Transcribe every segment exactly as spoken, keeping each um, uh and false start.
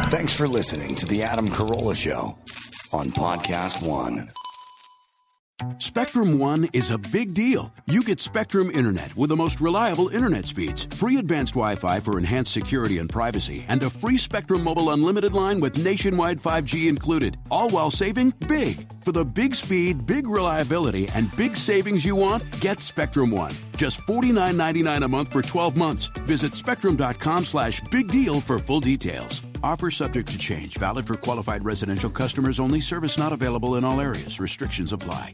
Thanks for listening to The Adam Carolla Show on Podcast One. Spectrum One is a big deal. You get Spectrum Internet with the most reliable internet speeds, free advanced Wi-Fi for enhanced security and privacy, and a free Spectrum Mobile Unlimited line with nationwide five G included, all while saving big. For the big speed, big reliability, and big savings you want, get Spectrum One. Just forty-nine ninety-nine a month for twelve months. Visit spectrum.com slash big deal for full details. Offer subject to change. Valid for qualified residential customers only. Service not available in all areas. Restrictions apply.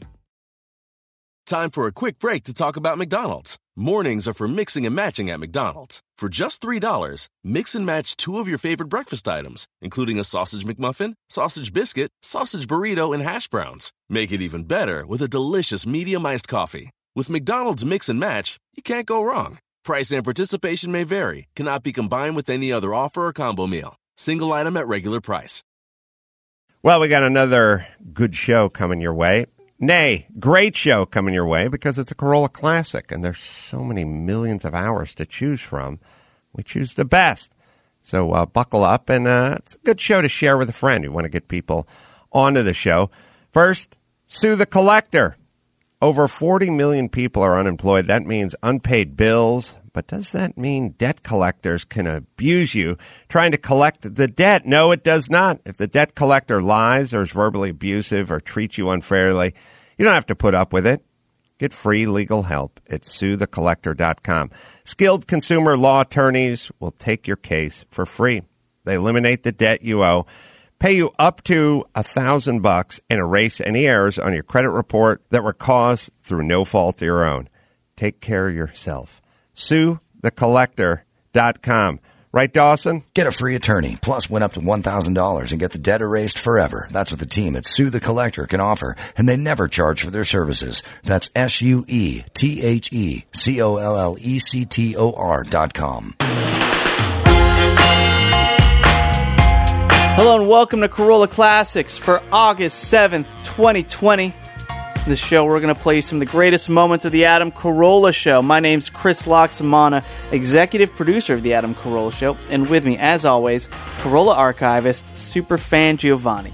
Time for a quick break to talk about McDonald's. Mornings are for mixing and matching at McDonald's. For just three dollars, mix and match two of your favorite breakfast items, including a sausage McMuffin, sausage biscuit, sausage burrito, and hash browns. Make it even better with a delicious medium iced coffee. With McDonald's Mix and Match, you can't go wrong. Price and participation may vary. Cannot be combined with any other offer or combo meal. Single item at regular price. Well, we got another good show coming your way. Nay, great show coming your way because it's a Carolla Classic, and there's so many millions of hours to choose from. We choose the best. So uh, buckle up, and uh, it's a good show to share with a friend. We want to get people onto the show. First, Sue the Collector. Over forty million people are unemployed. That means unpaid bills. But does that mean debt collectors can abuse you trying to collect the debt? No, it does not. If the debt collector lies or is verbally abusive or treats you unfairly, you don't have to put up with it. Get free legal help at sue the collector dot com. Skilled consumer law attorneys will take your case for free. They eliminate the debt you owe, pay you up to a thousand bucks, and erase any errors on your credit report that were caused through no fault of your own. Take care of yourself. sue the collector dot com. Right, Dawson? Get a free attorney, plus win up to one thousand dollars and get the debt erased forever. That's what the team at Sue the Collector can offer, and they never charge for their services. That's S U E T H E C O L L E C T O R dot com. Hello and welcome to Carolla Classics for August seventh, twenty twenty. In this show, we're going to play you some of the greatest moments of the Adam Carolla Show. My name's Chris Loxamana, executive producer of the Adam Carolla Show, and with me, as always, Carolla archivist, superfan Giovanni.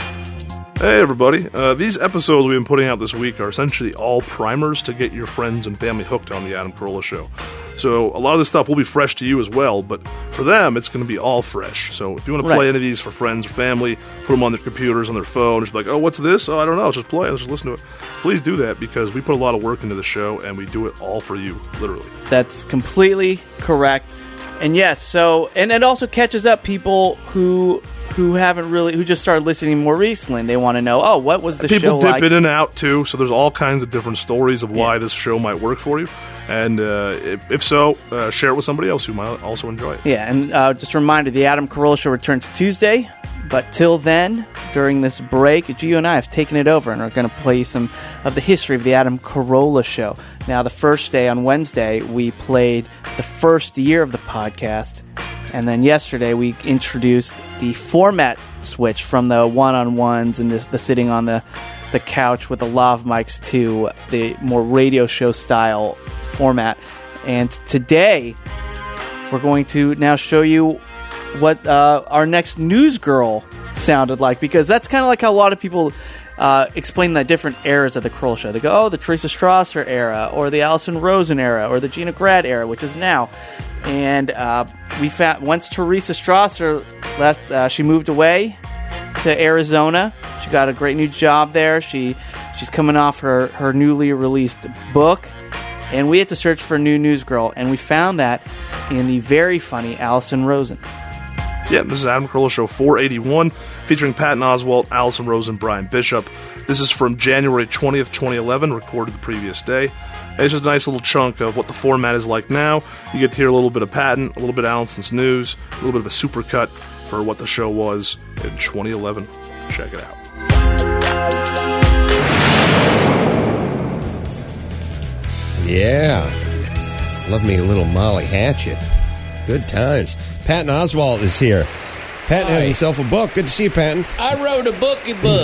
Hey everybody, uh, these episodes we've been putting out this week are essentially all primers to get your friends and family hooked on the Adam Carolla Show. So a lot of this stuff will be fresh to you as well, but for them it's going to be all fresh. So if you want to play right. any of these for friends or family, put them on their computers, on their phone, just be like, oh, what's this? Oh, I don't know, let's just play it, let's just listen to it. Please do that because we put a lot of work into the show and we do it all for you, literally. That's completely correct. And yes, so, and it also catches up people who... who haven't really, who just started listening more recently, and they want to know, oh, what was the People show dip like? in and out, too, so there's all kinds of different stories of why yeah. this show might work for you. And uh, if, if so, uh, share it with somebody else who might also enjoy it. Yeah, and uh, just a reminder, the Adam Carolla Show returns Tuesday, but till then, during this break, Gio and I have taken it over and are going to play you some of the history of the Adam Carolla Show. Now, the first day, on Wednesday, we played the first year of the podcast. And then yesterday we introduced the format switch from the one-on-ones and this, the sitting on the, the couch with the lav mics to the more radio show style format. And today we're going to now show you what uh, our next news girl sounded like, because that's kind of like how a lot of people uh, explain the different eras of the Carolla Show. They go, oh, the Teresa Strasser era, or the Allison Rosen era, or the Gina Grad era, which is now. And uh, we found once Teresa Strasser left, uh, she moved away to Arizona. She got a great new job there. She she's coming off her, her newly released book, and we had to search for a new news girl, and we found that in the very funny Allison Rosen. Yeah, this is Adam Carolla Show four eighty-one, featuring Patton Oswalt, Allison Rosen, Brian Bishop. This is from January twentieth, twenty eleven, recorded the previous day. It's just a nice little chunk of what the format is like now. You get to hear a little bit of Patton, a little bit of Allison's news, a little bit of a supercut for what the show was in twenty eleven. Check it out. Yeah. Love me a little Molly Hatchet. Good times. Patton Oswalt is here. Patton Hi. has himself a book. Good to see you, Patton. I wrote a bookie book.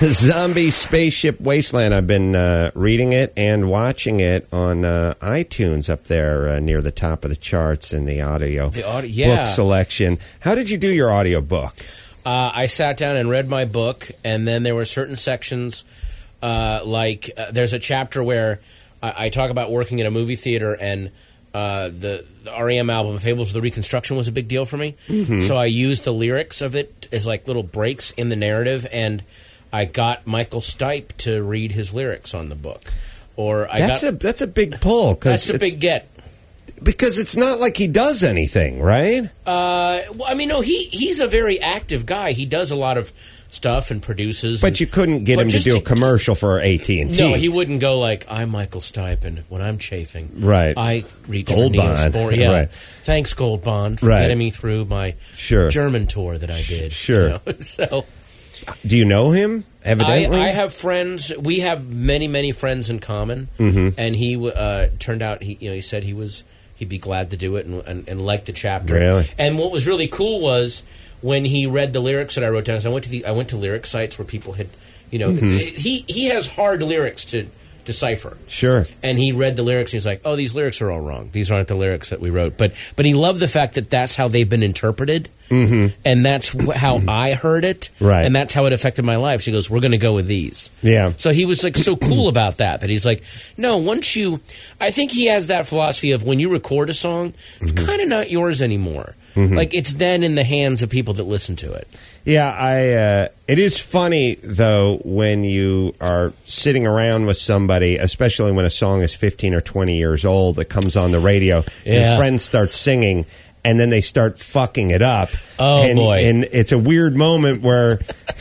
Zombie Spaceship Wasteland. I've been uh, reading it and watching it on uh, iTunes up there uh, near the top of the charts in the audio, the audio yeah. book selection. How did you do your audio book? Uh, I sat down and read my book, and then there were certain sections, uh, like uh, there's a chapter where I, I talk about working in a movie theater, and uh, the, the R E M album, Fables of the Reconstruction, was a big deal for me. Mm-hmm. So I used the lyrics of it as like little breaks in the narrative, and I got Michael Stipe to read his lyrics on the book. Or I that's got, a that's a big pull. That's a big get. Because it's not like he does anything, right? Uh, well, I mean, no, he he's a very active guy. He does a lot of stuff and produces. But and, you couldn't get him to do to, a commercial for A T and T. No, he wouldn't go like, I'm Michael Stipe, and when I'm chafing, right. I reach Gold for Bond. Neosporin. Yeah. Right. Thanks, Gold Bond, for right. getting me through my sure. German tour that I did. Sure. You know? So, do you know him, evidently? I, I have friends. We have many, many friends in common. Mm-hmm. And he uh, turned out, he, you know, he said he was... he'd be glad to do it and, and, and like the chapter. Really? And what was really cool was when he read the lyrics that I wrote down. So I went to the I went to lyric sites where people had, you know, mm-hmm. he he has hard lyrics to decipher. Sure. And he read the lyrics and he's like, "Oh, these lyrics are all wrong. These aren't the lyrics that we wrote." But but he loved the fact that that's how they've been interpreted. Mm-hmm. And that's wh- how I heard it, right? And that's how it affected my life. So he goes, "We're going to go with these." Yeah. So he was like so cool about that. That he's like, "No, once you," I think he has that philosophy of when you record a song, it's mm-hmm. kind of not yours anymore. Mm-hmm. Like it's then in the hands of people that listen to it. Yeah, I. Uh, it is funny though when you are sitting around with somebody, especially when a song is fifteen or twenty years old, that comes on the radio. Yeah. Your friends start singing. And then they start fucking it up. Oh, and, boy. And it's a weird moment where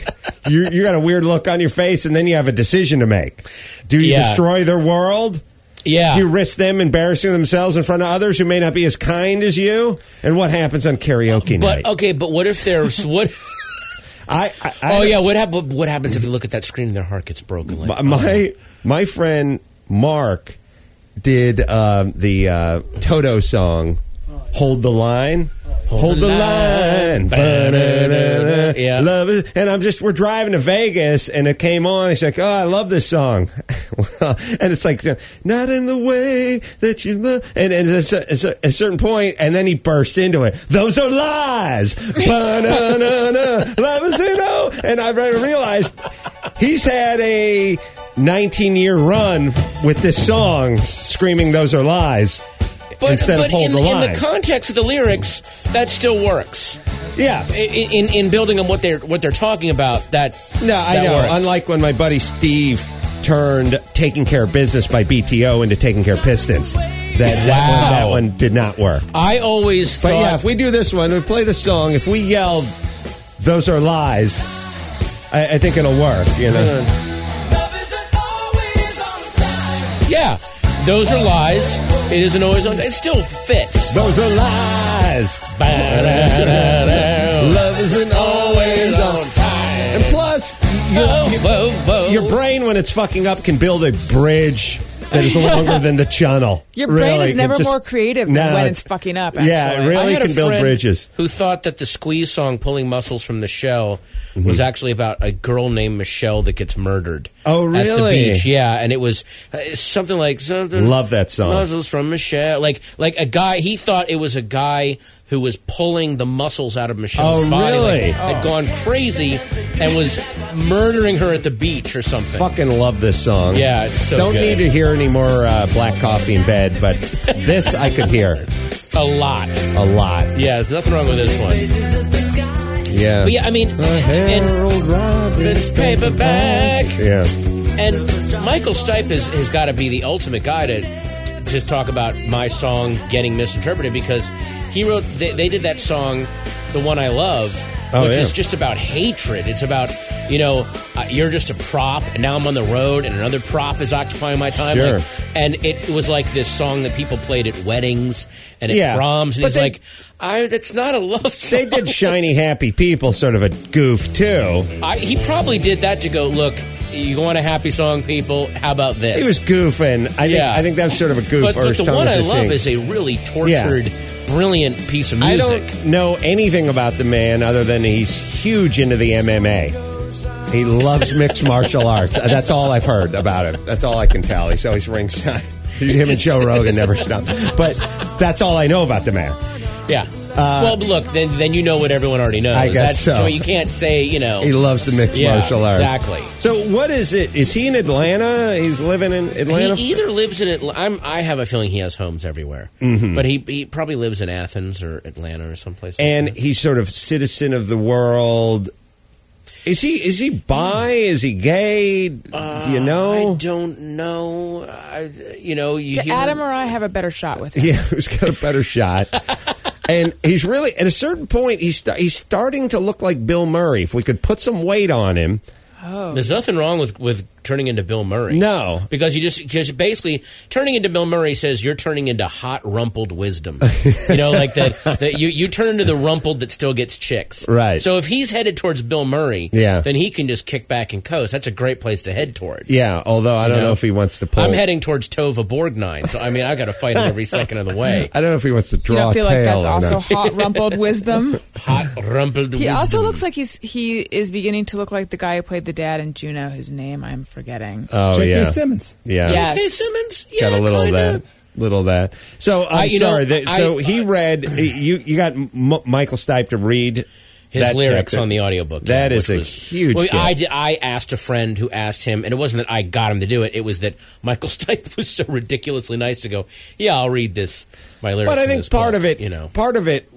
you you got a weird look on your face, and then you have a decision to make. Do you yeah. destroy their world? Yeah. Do you risk them embarrassing themselves in front of others who may not be as kind as you? And what happens on karaoke but, night? Okay, but what if there's... what? I, I, I, oh, yeah, what, hap- what happens if you look at that screen and their heart gets broken? Like, my, oh. my friend Mark did um, the uh, Toto song... Hold the line. Hold, Hold the line. line. Yeah. Love it. And I'm just, we're driving to Vegas, and it came on. He's like, oh, I love this song. And it's like, not in the way that you love. And, and it's a, it's a, a certain point, and then he bursts into it. Those are lies. Ba-na-na-na. Love is in oh. And I realized he's had a nineteen-year run with this song, screaming, those are lies. But, Instead but of hold in, the line. in the context of the lyrics, that still works. Yeah, in in, in building on what they're what they're talking about, that no, I that know. works. Unlike when my buddy Steve turned "Taking Care of Business" by B T O into "Taking Care of Pistons," that that, wow. one, that one did not work. I always, but thought... yeah, if we do this one, we play the song. If we yelled, "Those are lies," I, I think it'll work. You know. Yeah. Those are lies. It isn't always on. It still fits. Those are lies. Love isn't always on time. And plus, your, whoa, whoa, whoa. your brain, when it's fucking up, can build a bridge that is longer than the channel. Your brain really, is never just, more creative than no, when it's fucking up. Actually. Yeah, it really can build bridges. Who thought that the Squeeze song "Pulling Muscles from the Shell" mm-hmm. was actually about a girl named Michelle that gets murdered? Oh, really? At the beach, yeah, and it was uh, something like something. Love that song. Muscles from Michelle, like like a guy. He thought it was a guy who was pulling the muscles out of Michelle's oh, body. Really? Like, had gone crazy and was murdering her at the beach or something. Fucking love this song. Yeah, it's so Don't good. need to hear any more uh, Black Coffee in bed, but this I could hear. A lot. A lot. Yeah, there's nothing wrong with this one. Yeah. But yeah, I mean, Harold Robbins paperback. Yeah. And Michael Stipe has, has got to be the ultimate guy to just talk about my song getting misinterpreted, because he wrote, they, they did that song, The One I Love, oh, which yeah. is just about hatred. It's about, you know, uh, you're just a prop, and now I'm on the road, and another prop is occupying my time. Sure. Like, and it was like this song that people played at weddings and at yeah. proms, and but he's they, like, I, that's not a love song. They did Shiny Happy People, sort of a goof, too. I, he probably did that to go, look, you want a happy song, people? How about this? He was goofing. I think, yeah. I think that's sort of a goof. But, but or The One I Love thing. is a really tortured, yeah. brilliant piece of music. I don't know anything about the man other than he's huge into the M M A. He loves mixed martial arts. That's all I've heard about him. That's all I can tell. He's always ringside. Him and Joe Rogan never stop. But that's all I know about the man. Yeah. Uh, well, but look, then then you know what everyone already knows. I guess That's, so. You can't say, you know. He loves the mixed yeah, martial arts. Exactly. So what is it? Is he in Atlanta? He's living in Atlanta? He either lives in Atlanta. I'm, I have a feeling he has homes everywhere. Mm-hmm. But he, he probably lives in Athens or Atlanta or someplace like And that. he's sort of citizen of the world. Is he is he bi? Is he gay? Uh, Do you know? I don't know. I, you know, you Do hear- Adam or I have a better shot with him? Yeah, who's got a better shot? And he's really, at a certain point, he's st- he's starting to look like Bill Murray. If we could put some weight on him. Oh. There's nothing wrong with, with turning into Bill Murray. No. Because you just, because basically, turning into Bill Murray says you're turning into hot, rumpled wisdom. You know, like that, that you, you turn into the rumpled that still gets chicks. Right. So if he's headed towards Bill Murray, Yeah. then he can just kick back and coast. That's a great place to head towards. Yeah, although I You don't know? know? if he wants to pull. I'm heading towards Tova Borgnine. So, I mean, I've got to fight him every second of the way. I don't know if he wants to You draw don't feel a like tail that's or also not. hot, rumpled wisdom? Hot, rumpled He wisdom. also looks like he's he is beginning to look like the guy who played the dad in Juno, whose name I'm forgetting. Oh, J K. yeah. Simmons. Yeah. Yes. Hey, Simmons? Yeah, Got a little kinda. of that. Little of that. So, I'm I- you know, sorry. that- I- so, he read, you you got M- Michael Stipe to read His that lyrics chapter. on the audiobook. That yeah, is which a was- huge Well, gift. I, did, I asked a friend who asked him, and it wasn't that I got him to do it. It was that Michael Stipe was so ridiculously nice to go, yeah, I'll read this, my lyrics But I in think this part book," of it, you know. part of it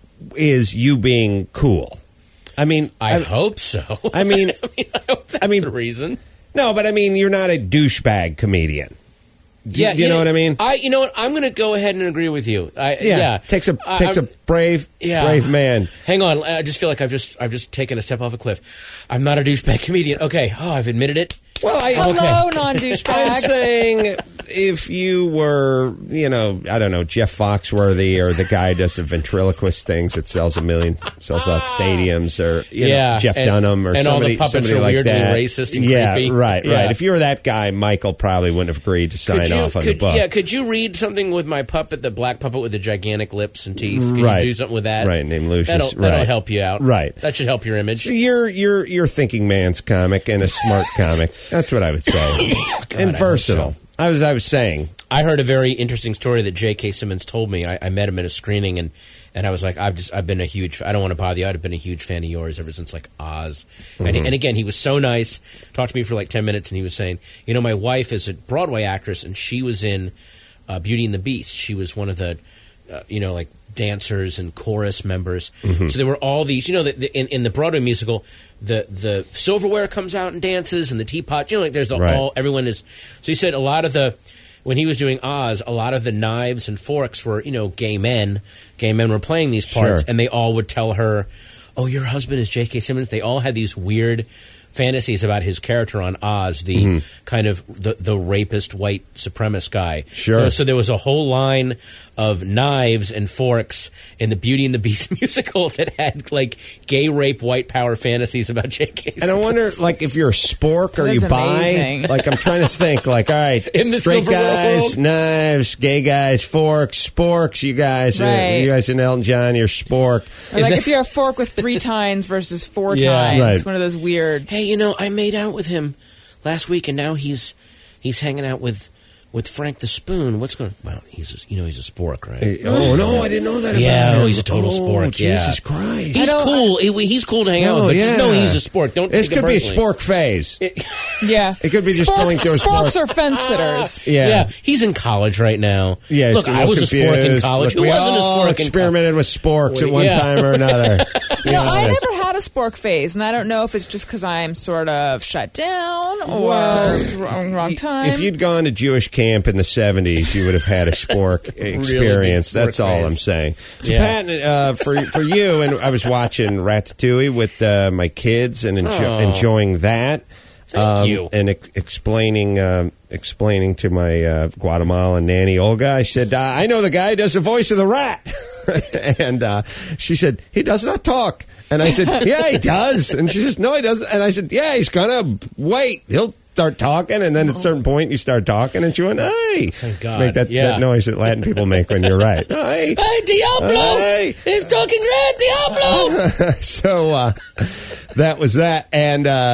is you being cool. I mean, I, hope so. I mean, I mean, I hope that's I mean- the reason. no, but I mean, you're not a douchebag comedian. Do, Yeah, do you know what I mean? I, you know what? I'm going to go ahead and agree with you. I, yeah, yeah, takes a I- takes I'm- a brave Yeah. brave man. Hang on, I just feel like I've just I've just taken a step off a cliff. I'm not a douchebag comedian. Okay, oh, I've admitted it. Well, I, Hello, I'm non-douchebag. saying if you were, you know, I don't know, Jeff Foxworthy or the guy who does the ventriloquist things that sells a million, sells out stadiums, or you know, Yeah, Jeff and- Dunham or and all the somebody, puppets somebody are like weirdly that. racist and yeah, creepy. right, Yeah. right. If you were that guy, Michael probably wouldn't have agreed to sign Could you, off on could, the book. Yeah, could you read something with my puppet, the black puppet with the gigantic lips and teeth? Could Right. you do something with that? Right, named Lucius. That'll, that'll Right. help you out. Right. That should help your image. So you're you're you're thinking man's comic and a smart comic. That's what I would say. God, and I hope versatile. so. I was I was saying. I heard a very interesting story that J K. Simmons told me. I, I met him at a screening, and, and I was like, I've just I've been a huge. I don't want to bother you. I've been a huge fan of yours ever since like Oz. Mm-hmm. And, and again, he was so nice. Talked to me for like ten minutes, and he was saying, you know, my wife is a Broadway actress, and she was in uh, Beauty and the Beast. She was one of the, uh, you know, like dancers and chorus members. Mm-hmm. So there were all these. You know, the, the, in, in the Broadway musical, the the silverware comes out and dances, and the teapot. You know, like there's the, Right. all everyone is. So he said a lot of the. When he was doing Oz, a lot of the knives and forks were, you know, gay men. Gay men were playing these parts, Sure. and they all would tell her, "Oh, your husband is J K. Simmons." They all had these weird fantasies about his character on Oz, the Mm-hmm. kind of the, the rapist white supremacist guy. Sure. So, so there was a whole line of knives and forks in the Beauty and the Beast musical that had like gay rape white power fantasies about J K. And I wonder, like, if you're a spork or That's you buy. amazing. Like, I'm trying to think. Like, all right, In the straight silverware guys, world. knives, gay guys, forks, sporks. You guys, are, Right. you guys in Elton John, you're spork. Or like that- if you're a fork with three tines versus four Yeah. tines. Right. One of those weird. Hey, you know, I made out with him last week, and now he's he's hanging out with with Frank the Spoon. What's going? Well, he's a, you know he's a spork, right? Hey, oh no, I didn't know that. Yeah, about oh, him. he's a total oh, spork, yeah. Jesus Christ. He's I don't- cool. He, he's cool to hang out No, with, but just know yeah. he's a spork. Don't This take it could be a personally. spork phase. Yeah. It could be just Sporks- going through a Sporks sport. are fence sitters. Yeah. Yeah, he's in college right now. Yeah, he's look, a I little was a spork in confused. college. Look, Who we wasn't a all spork in college? experimented with sporks at one Yeah. time or another. You know, I never had a spork phase, and I don't know if it's just because I'm sort of shut down or Well, it's wrong, wrong time. If you'd gone to Jewish camp in the seventies, you would have had a spork experience. big spork That's all phase. I'm saying. So, Yeah. Pat, uh, for for you, and I was watching Ratatouille with uh, my kids and enjo- Oh. enjoying that. Thank you. And ex- explaining uh, explaining to my uh, Guatemalan nanny Olga, I said, uh, "I know the guy who does the voice of the rat," and uh, she said, "He does not talk." And I said, "Yeah, he does." And she says, "No, he doesn't." And I said, "Yeah, he's gonna wait. He'll start talking, and then at a certain point, you start talking." And she went, "Hey!" Thank She God. make that, Yeah. that noise that Latin people make when you're right. Hey. Hey, Diablo! Hey. He's talking red, Diablo! So uh, that was that, and uh,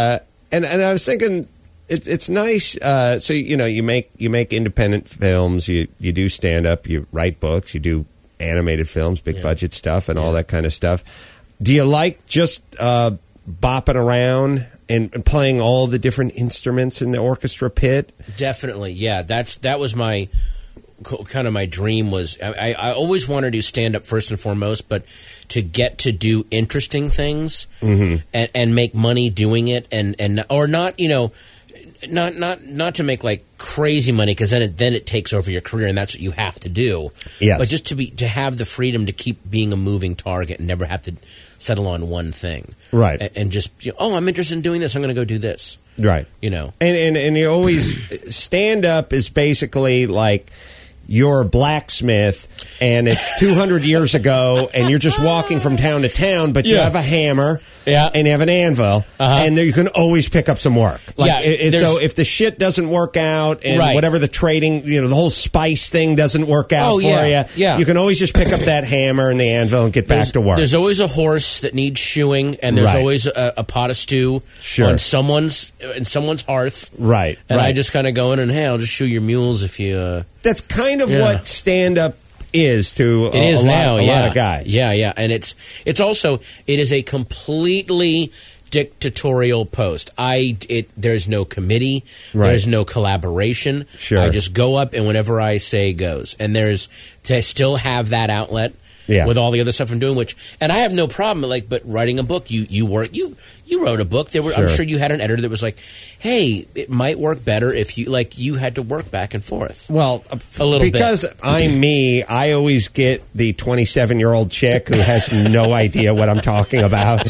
and and I was thinking. It's it's nice. Uh, so you know, you make you make independent films. You you do stand up. You write books. You do animated films, big Yeah. budget stuff, and Yeah. all that kind of stuff. Do you like just uh, bopping around and, and playing all the different instruments in the orchestra pit? Definitely, yeah. That's that was my kind of my dream. Was I, I always wanted to do stand up first and foremost, but to get to do interesting things Mm-hmm. and, and make money doing it, and, and or not, you know. Not not not to make like crazy money, because then it then it takes over your career, and that's what you have to do. Yes. But just to be to have the freedom to keep being a moving target and never have to settle on one thing. Right. And, and just you know, oh, I'm interested in doing this. I'm going to go do this. Right. You know. And and, and you always stand up is basically like you're a blacksmith and it's two hundred years ago and you're just walking from town to town, but you Yeah. have a hammer Yeah. and you have an anvil, Uh-huh. and there you can always pick up some work. Like, Yeah, it- it- there's- so if the shit doesn't work out and Right. whatever the trading, you know, the whole spice thing doesn't work out Oh, for yeah, you, yeah. you can always just pick up that hammer and the anvil and get back There's, to work. there's always a horse that needs shoeing, and there's Right. always a, a pot of stew Sure. on someone's in someone's hearth. Right, And I right. just kind of go in and hey, I'll just shoe your mules if you. Uh, That's kind of Yeah. what stand-up is to a, It is a, now, lot, a yeah. lot of guys. Yeah, yeah, and it's it's also it is a completely dictatorial post. I it there's no committee, Right. there's no collaboration. Sure. I just go up and whatever I say goes. And there's to still have that outlet. Yeah. With all the other stuff I'm doing, which and I have no problem like, but writing a book, you you work you you wrote a book. There were I'm Sure. sure you had an editor that was like, hey, it might work better if you like you had to work back and forth. Well, A little bit. because I'm me, I always get the twenty-seven-year-old chick who has no idea what I'm talking about,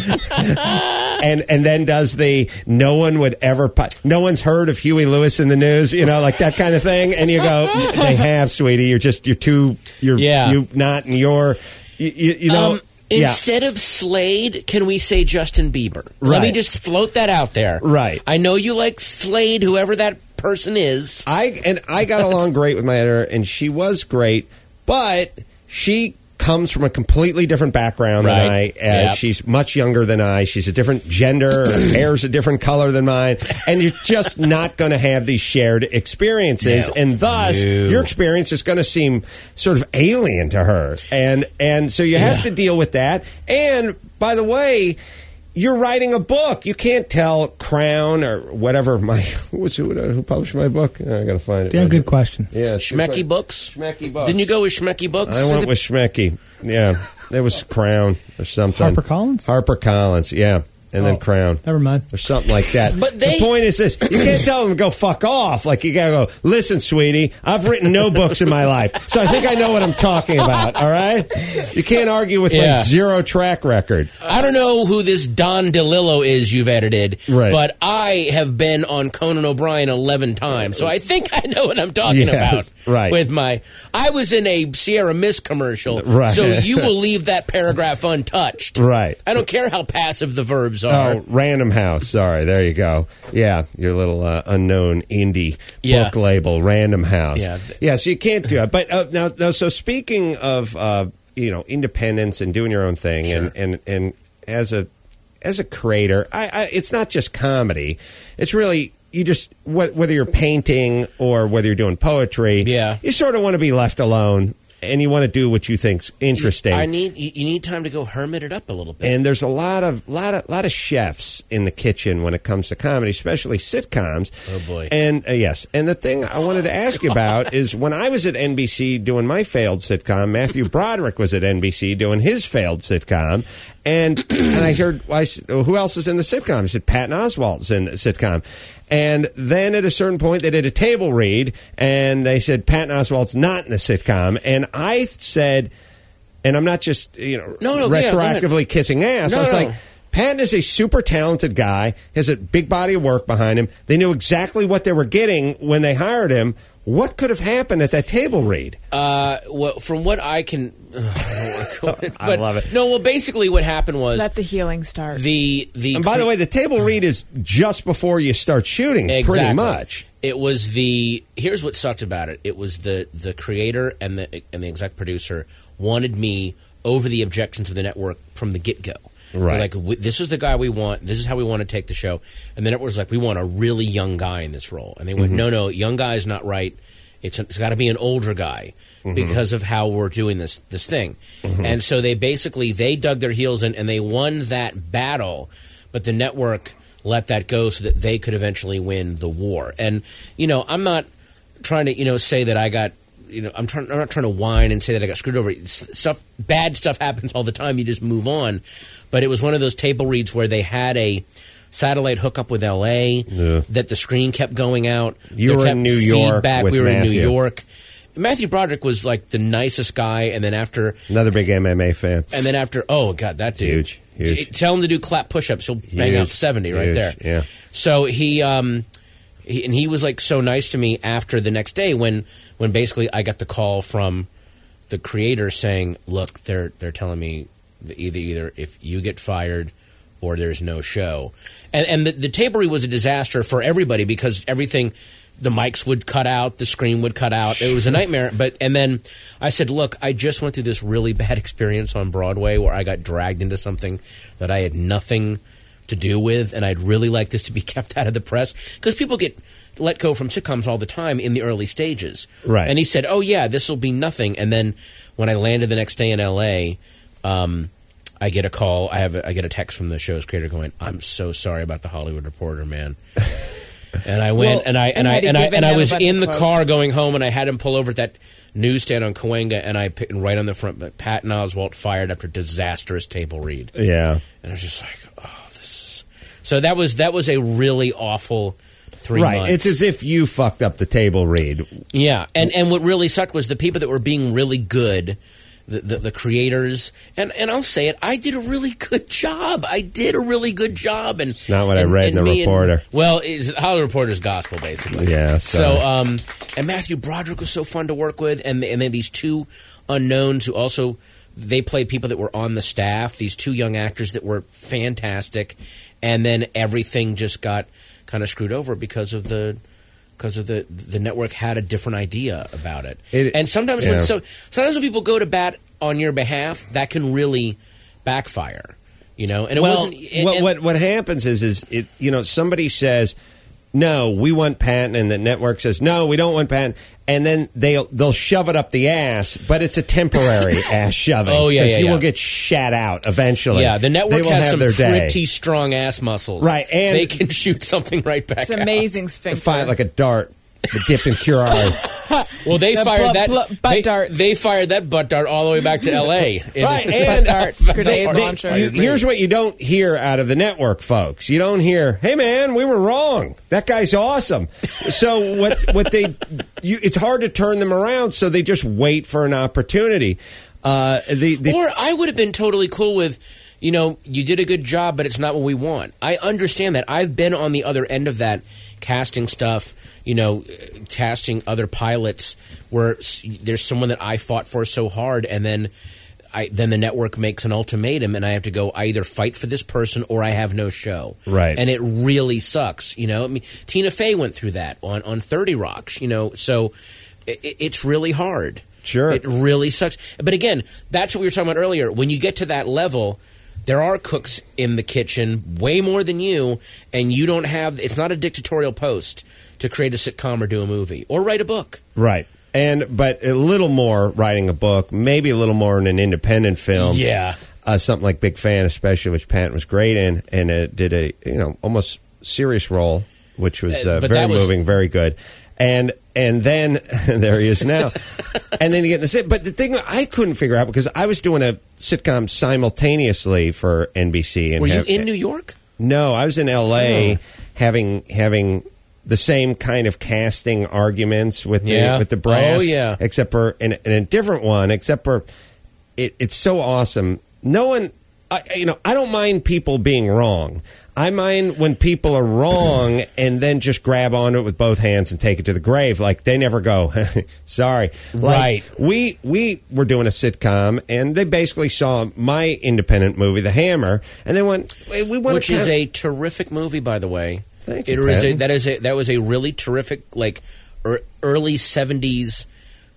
and and then does the no one would ever, pu- no one's heard of Huey Lewis in the news, you know, like that kind of thing. And you go, they have, sweetie. You're just you're too you're Yeah. you not in your you, you, you know. Um, yeah. Instead of Slade, can we say Justin Bieber? Let me Right. just float that out there. Right. I know you like Slade, whoever that person is. I and I got along great with my editor, and she was great, but she comes from a completely different background than I. Right. Uh, Yep. She's much younger than I. She's a different gender. Her hair's a different color than mine, and you're just not going to have these shared experiences, No. and thus No. your experience is going to seem sort of alien to her, and and so you have Yeah. to deal with that. And by the way, you're writing a book. You can't tell Crown or whatever. My who was who, who published my book? I got to find it. Damn right good here. question. Yeah, Schmecky Books? Schmecky Books. Didn't you go with Schmecky Books? I went with Schmecky. Yeah, it was Crown or something. HarperCollins? HarperCollins. Yeah, and then Oh. Crown. Never mind. Or something like that. But they- the point is this: you can't tell them to go fuck off. Like you gotta go. Listen, sweetie, I've written no books in my life, so I think I know what I'm talking about. All right, you can't argue with Yeah. my zero track record. I don't know who this Don DeLillo is you've edited, Right. but I have been on Conan O'Brien eleven times, so I think I know what I'm talking Yes, about. right. With my, I was in a Sierra Mist commercial, Right. so you will leave that paragraph untouched. Right. I don't care how passive the verbs are. Oh, Random House. Sorry, there you go. Yeah, your little uh, unknown indie Yeah. book label, Random House. Yeah. yeah. So you can't do it. But uh, now, now, so speaking of uh, you know independence and doing your own thing, and, and and as a as a creator, I, I it's not just comedy. It's really you just wh- whether you're painting or whether you're doing poetry. Yeah. you sort of want to be left alone, and you want to do what you think's interesting. I need you, you need time to go hermit it up a little bit. And there's a lot of lot of lot of chefs in the kitchen when it comes to comedy, especially sitcoms. Oh, boy. And uh, yes, and the thing I wanted to ask you about is when I was at N B C doing my failed sitcom, Matthew Broderick was at N B C doing his failed sitcom, and and I heard I said, well, who else is in the sitcom? I said Patton Oswalt's in the sitcom. And then at a certain point, they did a table read, and they said Patton Oswalt's not in the sitcom. And I said, and I'm not just you know No, no, yeah, go ahead. retroactively kissing ass. No, I was no. like, Patton is a super talented guy, has a big body of work behind him. They knew exactly what they were getting when they hired him. What could have happened at that table read? Uh, well, from what I can, ugh, I don't want to go in, I but love it. No, well, basically, what happened was Let the healing start. the the. And by the way, the table read is just before you start shooting, pretty Exactly. much. It was the here's what sucked about it. It was the the creator and the and the exec producer wanted me over the objections of the network from the get go. Right. They're like, w- this is the guy we want. This is how we want to take the show. And then it was like, we want a really young guy in this role. And they went, mm-hmm. no, no, young guy is not right. It's, it's got to be an older guy mm-hmm. because of how we're doing this this thing. Mm-hmm. And so they basically, they dug their heels in and they won that battle. But the network let that go so that they could eventually win the war. And, you know, I'm not trying to, you know, say that I got, you know, I'm trying, I'm not trying to whine and say that I got screwed over. Stuff, bad stuff happens all the time. You just move on. But it was one of those table reads where they had a satellite hookup with L A, yeah. that the screen kept going out. You were in New York. Feedback. With we were Matthew. in New York. Matthew Broderick was like the nicest guy, and then after another big M M A fan, and then after oh god, that dude, huge, huge. Tell him to do clap push-ups, he'll bang out seventy right huge. there. Yeah. So he, um, he and he was like so nice to me after the next day when when basically I got the call from the creator saying, look, they're they're telling me that either either if you get fired or there's no show, and and the, the table read was a disaster for everybody because everything. The mics would cut out, the screen would cut out. It was a nightmare. But and then I said, look, I just went through this really bad experience on Broadway where I got dragged into something that I had nothing to do with, and I'd really like this to be kept out of the press because people get let go from sitcoms all the time in the early stages. Right. And he said, oh, yeah, this will be nothing. And then when I landed the next day in L A, um, I get a call. I have a, I get a text from the show's creator going, I'm so sorry about the Hollywood Reporter, man. And I went, well, and I and, and I and I and I was in the quotes. car going home, and I had him pull over at that newsstand on Cahuenga, and I picked right on the front. Patton Oswalt fired after disastrous table read. Yeah, and I was just like, oh, this is. So that was that was a really awful three right. months. It's as if you fucked up the table read. Yeah, and and what really sucked was the people that were being really good. The, the, the creators, and, and I'll say it, I did a really good job. I did a really good job. And it's not what and, I read in the Reporter. And, well, it's Hollywood Reporter's gospel, basically. Yeah. So, so um, and Matthew Broderick was so fun to work with, and and then these two unknowns who also they played people that were on the staff. These two young actors that were fantastic, and then everything just got kind of screwed over because of the. Because of the the network had a different idea about it, it and sometimes yeah. when so sometimes when people go to bat on your behalf, that can really backfire, you know. And it well, wasn't. It, what, and, what what happens is is it you know somebody says no, we want Patton, and the network says no, we don't want Patton, and then they'll they'll shove it up the ass, but it's a temporary ass shoving. Oh yeah, yeah, you yeah. will get shat out eventually. Yeah, the network has some pretty day. strong ass muscles, right? And they can shoot something right back. It's out. amazing sphincter. Fight like a dart. The dipped in curare. Well, they the fired bl- that bl- butt they, darts. they fired that butt dart all the way back to L A. Right, butt and dart, grenade they, launcher. you, here's what you don't hear out of the network, folks. You don't hear, "Hey, man, we were wrong. That guy's awesome." So what? What they? You, it's hard to turn them around. So they just wait for an opportunity. Uh, the, the, or I would have been totally cool with. You know, you did a good job, but it's not what we want. I understand that. I've been on the other end of that, casting stuff, you know, casting other pilots where there's someone that I fought for so hard, and then I then the network makes an ultimatum, and I have to go, I either fight for this person or I have no show. Right. And it really sucks, you know. I mean, Tina Fey went through that on, on thirty Rock, you know, so it, it's really hard. Sure. It really sucks. But again, that's what we were talking about earlier. When you get to that level... There are cooks in the kitchen, way more than you, and you don't have – it's not a dictatorial post to create a sitcom or do a movie or write a book. Right. And but a little more writing a book, maybe a little more in an independent film. Yeah. Uh, something like Big Fan, especially, which Patton was great in, and it did a, you know, almost serious role, which was uh, Uh, but very that was- moving, very good. And and then there he is now, and then you get in the sit. But the thing I couldn't figure out because I was doing a sitcom simultaneously for N B C. And Were you have- in New York? No, I was in L A Oh. having having the same kind of casting arguments with the Yeah. with the brass. Oh, yeah. Except for in, in a different one. Except for it, it's so awesome. No one, I, you know, I don't mind people being wrong. I mind when people are wrong and then just grab onto it with both hands and take it to the grave. Like they never go, sorry. Like, Right. We we were doing a sitcom and they basically saw my independent movie, The Hammer, and they went, "Hey, we want Which to." is a terrific movie, by the way. Thank It you, was a, Patton. that is a, that was a really terrific, like, er, early seventies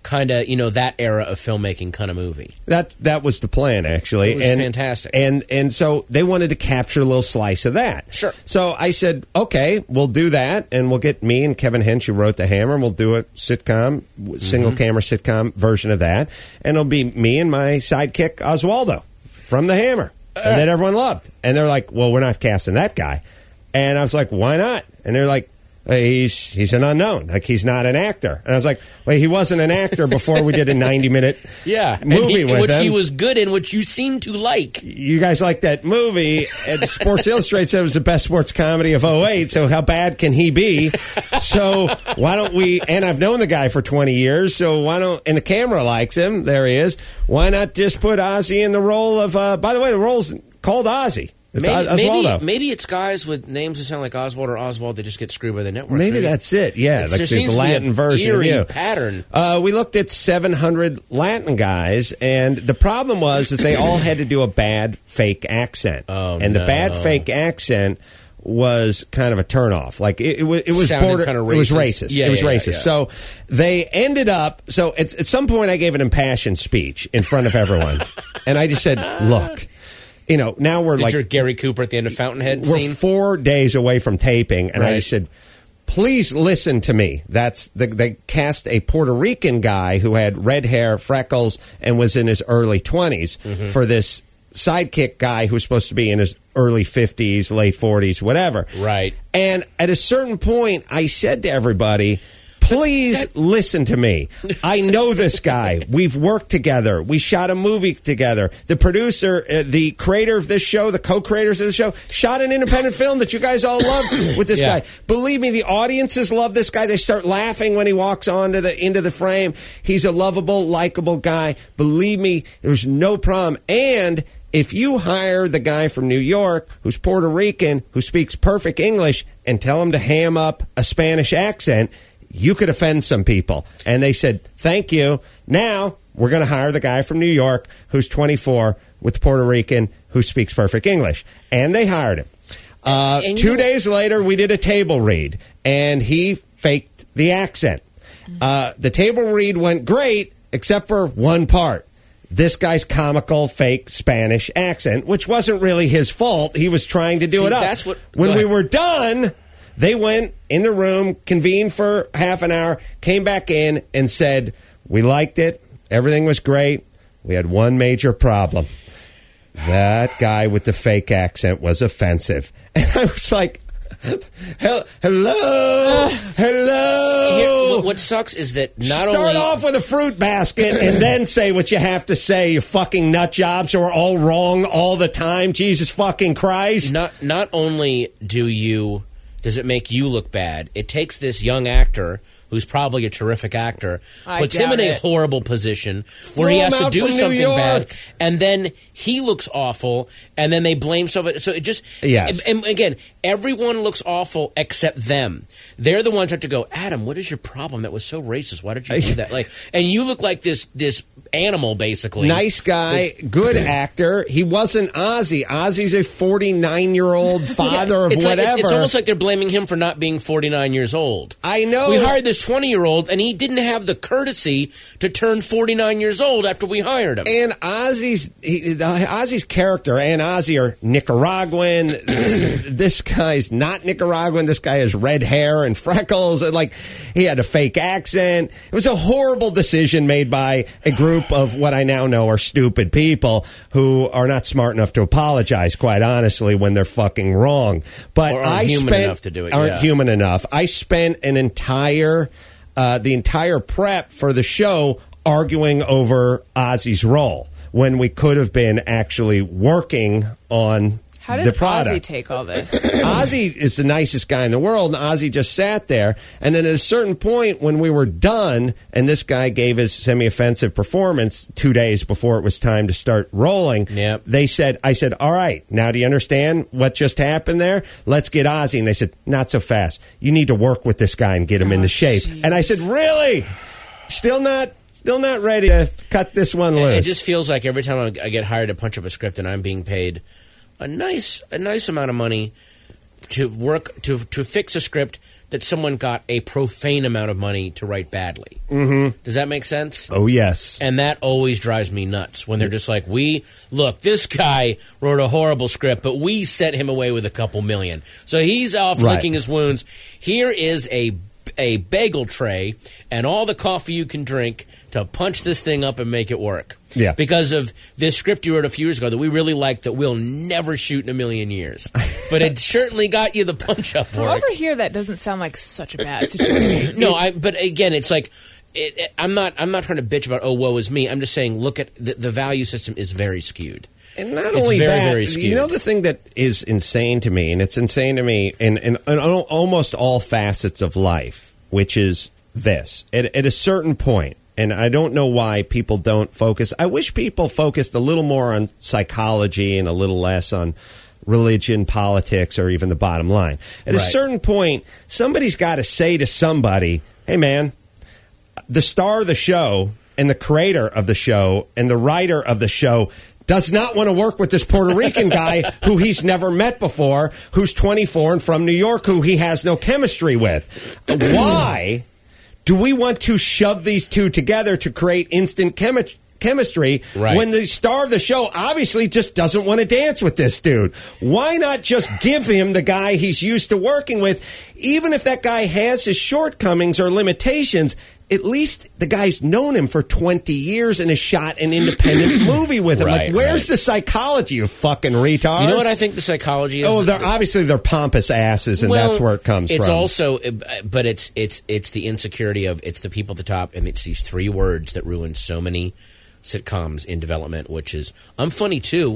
kind of, you know, that era of filmmaking kind of movie. That that was the plan, actually. It was and, fantastic. And and so they wanted to capture a little slice of that. Sure. So I said, okay, we'll do that, and we'll get me and Kevin Hinch, who wrote The Hammer, and we'll do a sitcom, single-camera sitcom version of that, and it'll be me and my sidekick, Oswaldo, from The Hammer, uh, and that everyone loved. And they're like, well, we're not casting that guy. And I was like, why not? And they're like, He's he's an unknown. Like, he's not an actor. And I was like, wait, he wasn't an actor before we did a ninety-minute yeah, movie he, with which him. he was good in, which you seem to like. You guys like that movie. And Sports Illustrated said it was the best sports comedy of oh eight, so how bad can he be? So why don't we, and I've known the guy for twenty years, so why don't, and the camera likes him, there he is, why not just put Ozzy in the role of, uh, by the way, the role's called Ozzy. It's maybe, Oswaldo. maybe, maybe it's guys with names that sound like Oswald or Oswald that just get screwed by the network. Maybe, maybe that's it. Yeah, it's, like there the, seems the Latin to be a version. Eerie of you. pattern. Uh, we looked at seven hundred Latin guys, and the problem was is they all had to do a bad fake accent, oh, and no. the bad fake accent was kind of a turnoff. Like it, it was, it was Sounded border, kind of it was racist. racist. Yeah, it was yeah, racist. yeah. So they ended up. So it's, at some point, I gave an impassioned speech in front of everyone, and I just said, "Look." You know, now we're Did like your Gary Cooper at the end of Fountainhead we're scene? four days away from taping, and Right. I just said, please listen to me. That's the, they cast a Puerto Rican guy who had red hair, freckles, and was in his early twenties Mm-hmm. for this sidekick guy who was supposed to be in his early fifties, late forties, whatever. Right. And at a certain point, I said to everybody, please listen to me. I know this guy. We've worked together. We shot a movie together. The producer, uh, the creator of this show, the co-creators of the show, shot an independent film that you guys all love with this Yeah. guy. Believe me, the audiences love this guy. They start laughing when he walks onto the into the frame. He's a lovable, likable guy. Believe me, there's no problem. And if you hire the guy from New York who's Puerto Rican, who speaks perfect English, and tell him to ham up a Spanish accent, you could offend some people. And they said, thank you. Now we're going to hire the guy from New York who's twenty-four with the Puerto Rican who speaks perfect English. And they hired him. Uh, And two you- days later, we did a table read, and he faked the accent. Uh, the table read went great, except for one part. This guy's comical, fake Spanish accent, which wasn't really his fault. He was trying to do See, it up. that's what- when go we ahead. were done, they went in the room, convened for half an hour, came back in and said, we liked it. Everything was great. We had one major problem. That guy with the fake accent was offensive. And I was like, Hel- hello, hello. Here, what, what sucks is that not Start only off with a fruit basket and then say what you have to say, you fucking nut jobs who are all wrong all the time. Jesus fucking Christ. not not only do you does it make you look bad, it takes this young actor who's probably a terrific actor, I puts him in doubt a it. horrible position where he Throw has him to out do from New something York. bad, and then he looks awful, and then they blame somebody. So it just Yes. And again, everyone looks awful except them. They're the ones who have to go, Adam, what is your problem? That was so racist. Why did you do that? Like, and you look like this this animal, basically. Nice guy, good actor. He wasn't Ozzy. Ozzy's a forty-nine-year-old father Yeah, of it's like- whatever. it's almost like they're blaming him for not being forty-nine years old. I know. We hired this twenty-year-old, and he didn't have the courtesy to turn forty-nine years old after we hired him. And Ozzy's he, the, Ozzy's character and Ozzy are Nicaraguan. This guy's not Nicaraguan. This guy has red hair and freckles. And like he had a fake accent. It was a horrible decision made by a group of what I now know are stupid people who are not smart enough to apologize. Quite honestly, when they're fucking wrong. But Or aren't I human spent enough to do it, aren't yeah. human enough. I spent an entire uh, the entire prep for the show arguing over Ozzy's role when we could have been actually working on How the did product. Ozzy take all this? Ozzy is the nicest guy in the world, and Ozzy just sat there. And then at a certain point, when we were done, and this guy gave his semi-offensive performance two days before it was time to start rolling, Yep. they said, I said, all right, now do you understand what just happened there? Let's get Ozzy. And they said, not so fast. You need to work with this guy and get him into shape. jeez. And I said, really? Still not... Still not ready to cut this one loose. It just feels like every time I I get hired to punch up a script, and I'm being paid a nice a nice amount of money to work to to fix a script that someone got a profane amount of money to write badly. Mm-hmm. Does that make sense? Oh, yes. And that always drives me nuts when they're just like, we, look, this guy wrote a horrible script, but we sent him away with a couple million. So he's off Right. licking his wounds. Here is a a bagel tray and all the coffee you can drink to punch this thing up and make it work. Yeah. Because of this script you wrote a few years ago that we really liked that we'll never shoot in a million years. But it certainly got you the punch-up From work. over here, that doesn't sound like such a bad situation. No, I, but again, it's like it, it, I'm not. I'm not trying to bitch about. Oh, woe is me. I'm just saying. Look at the, the value system is very skewed. And not It's only very, that, very skewed. you know the thing that is insane to me, and it's insane to me in, in, in almost all facets of life, which is this. At, at a certain point, and I don't know why people don't focus. I wish people focused a little more on psychology and a little less on religion, politics, or even the bottom line. At a Right. certain point, somebody's got to say to somebody, hey, man, the star of the show and the creator of the show and the writer of the show does not want to work with this Puerto Rican guy who he's never met before, who's twenty-four and from New York, who he has no chemistry with. Why do we want to shove these two together to create instant chemi- chemistry Right. when the star of the show obviously just doesn't want to dance with this dude? Why not just give him the guy he's used to working with, even if that guy has his shortcomings or limitations? At least the guy's known him for twenty years and has shot an independent movie with him. Right, like, where's right. the psychology, you fucking retard? You know what I think the psychology is? Oh, they're obviously they're pompous asses, and Well, that's where it comes it's from. also, but it's it's it's the insecurity of it's the people at the top, and it's these three words that ruin so many sitcoms in development, which is I'm funny too.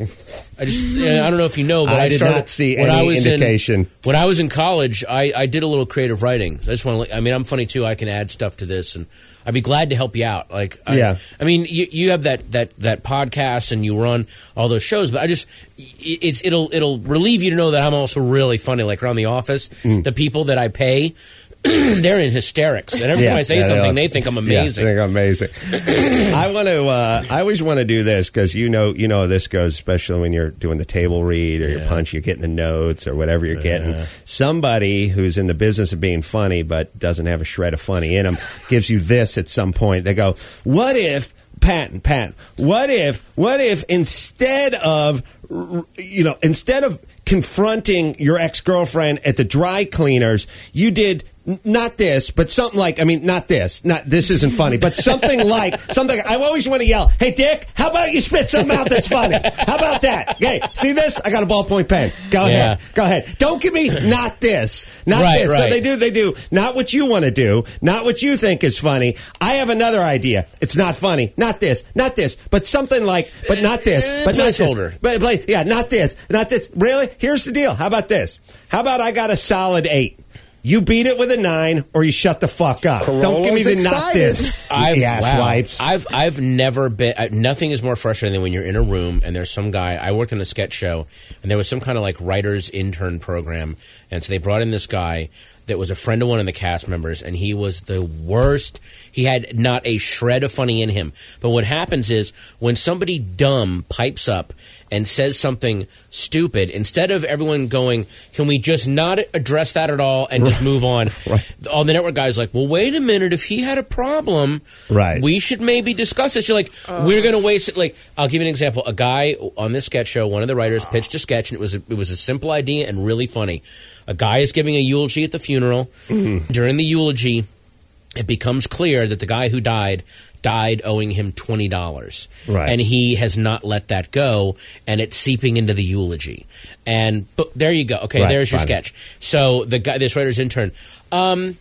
I just I don't know if you know, but I I, did started not see when any I was indication. In, when I was in college, I, I did a little creative writing. So I just want to. I mean, I'm funny too. I can add stuff to this, and I'd be glad to help you out. Like, I, Yeah. I mean, you, you have that, that, that podcast, and you run all those shows, but I just it's it'll it'll relieve you to know that I'm also really funny. Like around the office, Mm. the people that I pay. They're in hysterics, and every Yeah, time I say yeah, something, they they think I'm amazing. Yeah, they think I'm amazing. I want to. Uh, I always want to do this because you know, you know, how this goes, especially when you're doing the table read or your Yeah. punch, you're getting the notes or whatever you're getting. Somebody who's in the business of being funny but doesn't have a shred of funny in them gives you this at some point. They go, "What if?" Patton, Patton. What if? What if instead of, you know, instead of confronting your ex-girlfriend at the dry cleaners, you did n- not this, but something like, I mean, not this, not this isn't funny, but something like, something, I always want to yell, hey, Dick, how about you spit something out that's funny? How about that? Hey, see this? I got a ballpoint pen. Go Yeah. ahead. Go ahead. Don't give me not this, not Right, this. right. So they do, they do not what you want to do, not what you think is funny. I have another idea. It's not funny. Not this, not this, but something like, but not this, but not this. Placeholder. But, but yeah, not this, not this. Really? Here's the deal. How about this? How about I got a solid eight? You beat it with a nine, or you shut the fuck up. Don't give me the not this. I've, you ass wow. wipes. I've I've never been. I, nothing is more frustrating than when you're in a room and there's some guy. I worked on a sketch show, and there was some kind of like writer's intern program, and so they brought in this guy that was a friend of one of the cast members, and he was the worst. He had not a shred of funny in him. But what happens is when somebody dumb pipes up and says something stupid, instead of everyone going, can we just not address that at all and just move on? Right. All the network guys like, well, wait a minute. If he had a problem, Right. we should maybe discuss this. You're like, we're going to waste it. Like, I'll give you an example. A guy on this sketch show, one of the writers pitched a sketch, and it was a, it was a simple idea and really funny. A guy is giving a eulogy at the funeral. Mm-hmm. During the eulogy, it becomes clear that the guy who died died owing him twenty dollars. Right. And he has not let that go, and it's seeping into the eulogy. And but there you go. Okay, Right, there's your fine. sketch. So the guy, this writer's intern, um,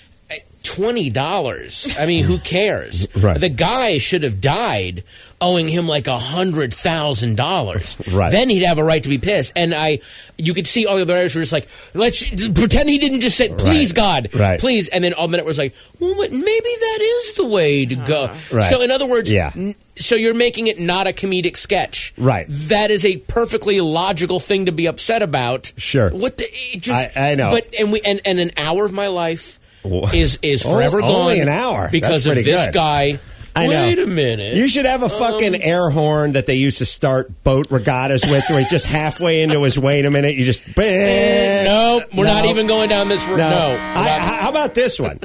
twenty dollars. I mean, who cares? Right. The guy should have died owing him like a hundred thousand dollars. Right. Then he'd have a right to be pissed. And I, you could see all the other writers were just like, let's pretend he didn't just say, please, Right. God, Right. please. And then all the minute was like, well, but maybe that is the way to go. Right. So in other words, Yeah. n- so you're making it not a comedic sketch. Right. That is a perfectly logical thing to be upset about. Sure. What the, it just, I- I know. But, and we, and, and an hour of my life Wha- is is Oh, forever gone. only an hour. because That's of pretty this good. guy I know. Wait a minute. You should have a fucking Um, air horn that they used to start boat regattas with, where he's just halfway into his wait a minute, you just... No, we're not even going down this road. No. No. I, how about this one?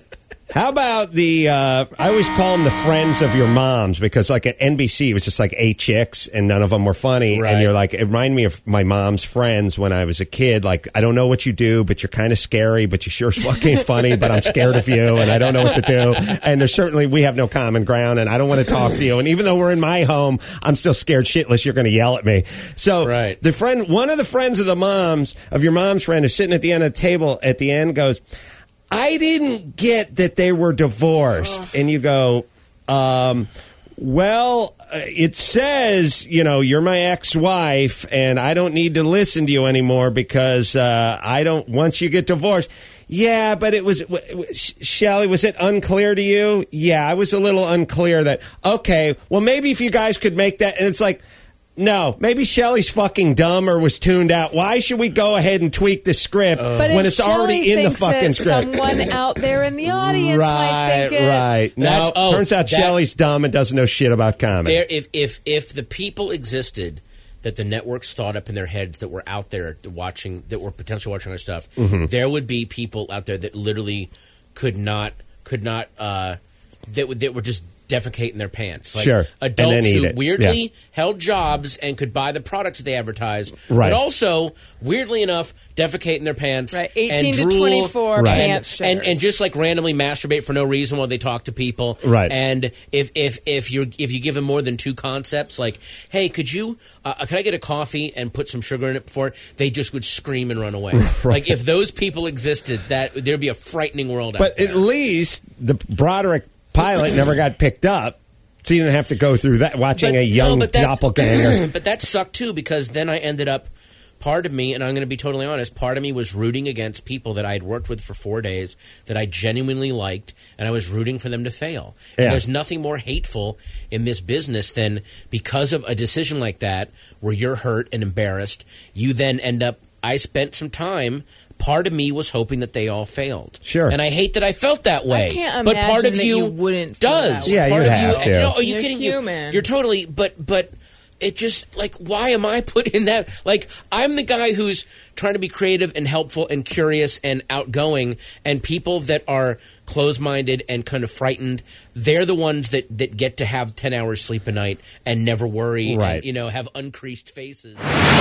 How about the, uh, I always call them the friends of your moms, because like at N B C, it was just like eight chicks and none of them were funny. Right. And you're like, it reminded me of my mom's friends when I was a kid. Like, I don't know what you do, but you're kind of scary, but you sure as fucking funny, but I'm scared of you and I don't know what to do. And there's certainly, we have no common ground and I don't want to talk to you. And even though we're in my home, I'm still scared shitless you're going to yell at me. So right. the friend, one of the friends of the moms, of your mom's friend, is sitting at the end of the table at the end, goes, I didn't get that they were divorced. And you go, um, well, uh, it says, you know, you're my ex-wife and I don't need to listen to you anymore because uh, I don't, once you get divorced. Yeah, but it was, w- w- Shelley, was it unclear to you? Yeah, I was a little unclear that, okay, well, maybe if you guys could make that, and it's like, no, maybe Shelley's fucking dumb or was tuned out. Why should we go ahead and tweak the script But when if it's already Shelley in the thinks fucking that script? Someone out there in the audience might Right, think it. right. No, That's- oh, turns out that- Shelley's dumb and doesn't know shit about comedy. There, if if if the people existed that the networks thought up in their heads that were out there watching, that were potentially watching our stuff, Mm-hmm. there would be people out there that literally could not could not uh, that would that were just defecate in their pants. Like Sure. And adults then eat who it. weirdly Yeah. held jobs and could buy the products that they advertise, Right. but also weirdly enough defecate in their pants. Right, and eighteen to drool twenty-four Right. pants and, and shitters. and just like randomly masturbate for no reason while they talk to people. Right. And if if if you if you give them more than two concepts, like, hey, could you uh, could I get a coffee and put some sugar in it before it? They just would scream and run away. Like if those people existed, that there'd be a frightening world. But out there. at least the Broderick pilot never got picked up, so you didn't have to go through that watching But- a young no, but that- doppelganger. But that sucked too, because then I ended up, part of me, and I'm going to be totally honest, part of me was rooting against people that I had worked with for four days that I genuinely liked, and I was rooting for them to fail. And Yeah. there's nothing more hateful in this business than because of a decision like that where you're hurt and embarrassed, you then end up, I spent some time. Part of me was hoping that they all failed. Sure. And I hate that I felt that way. I can't but part imagine of that you, you wouldn't feel does. that way. Yeah, part you'd of have you, to. No, are you You're kidding? human. You, you're totally. But but it just like, why am I put in that? Like, I'm the guy who's trying to be creative and helpful and curious and outgoing, and people that are closed-minded and kind of frightened, they're the ones that, that get to have ten hours sleep a night and never worry, Right. and, you know, have uncreased faces.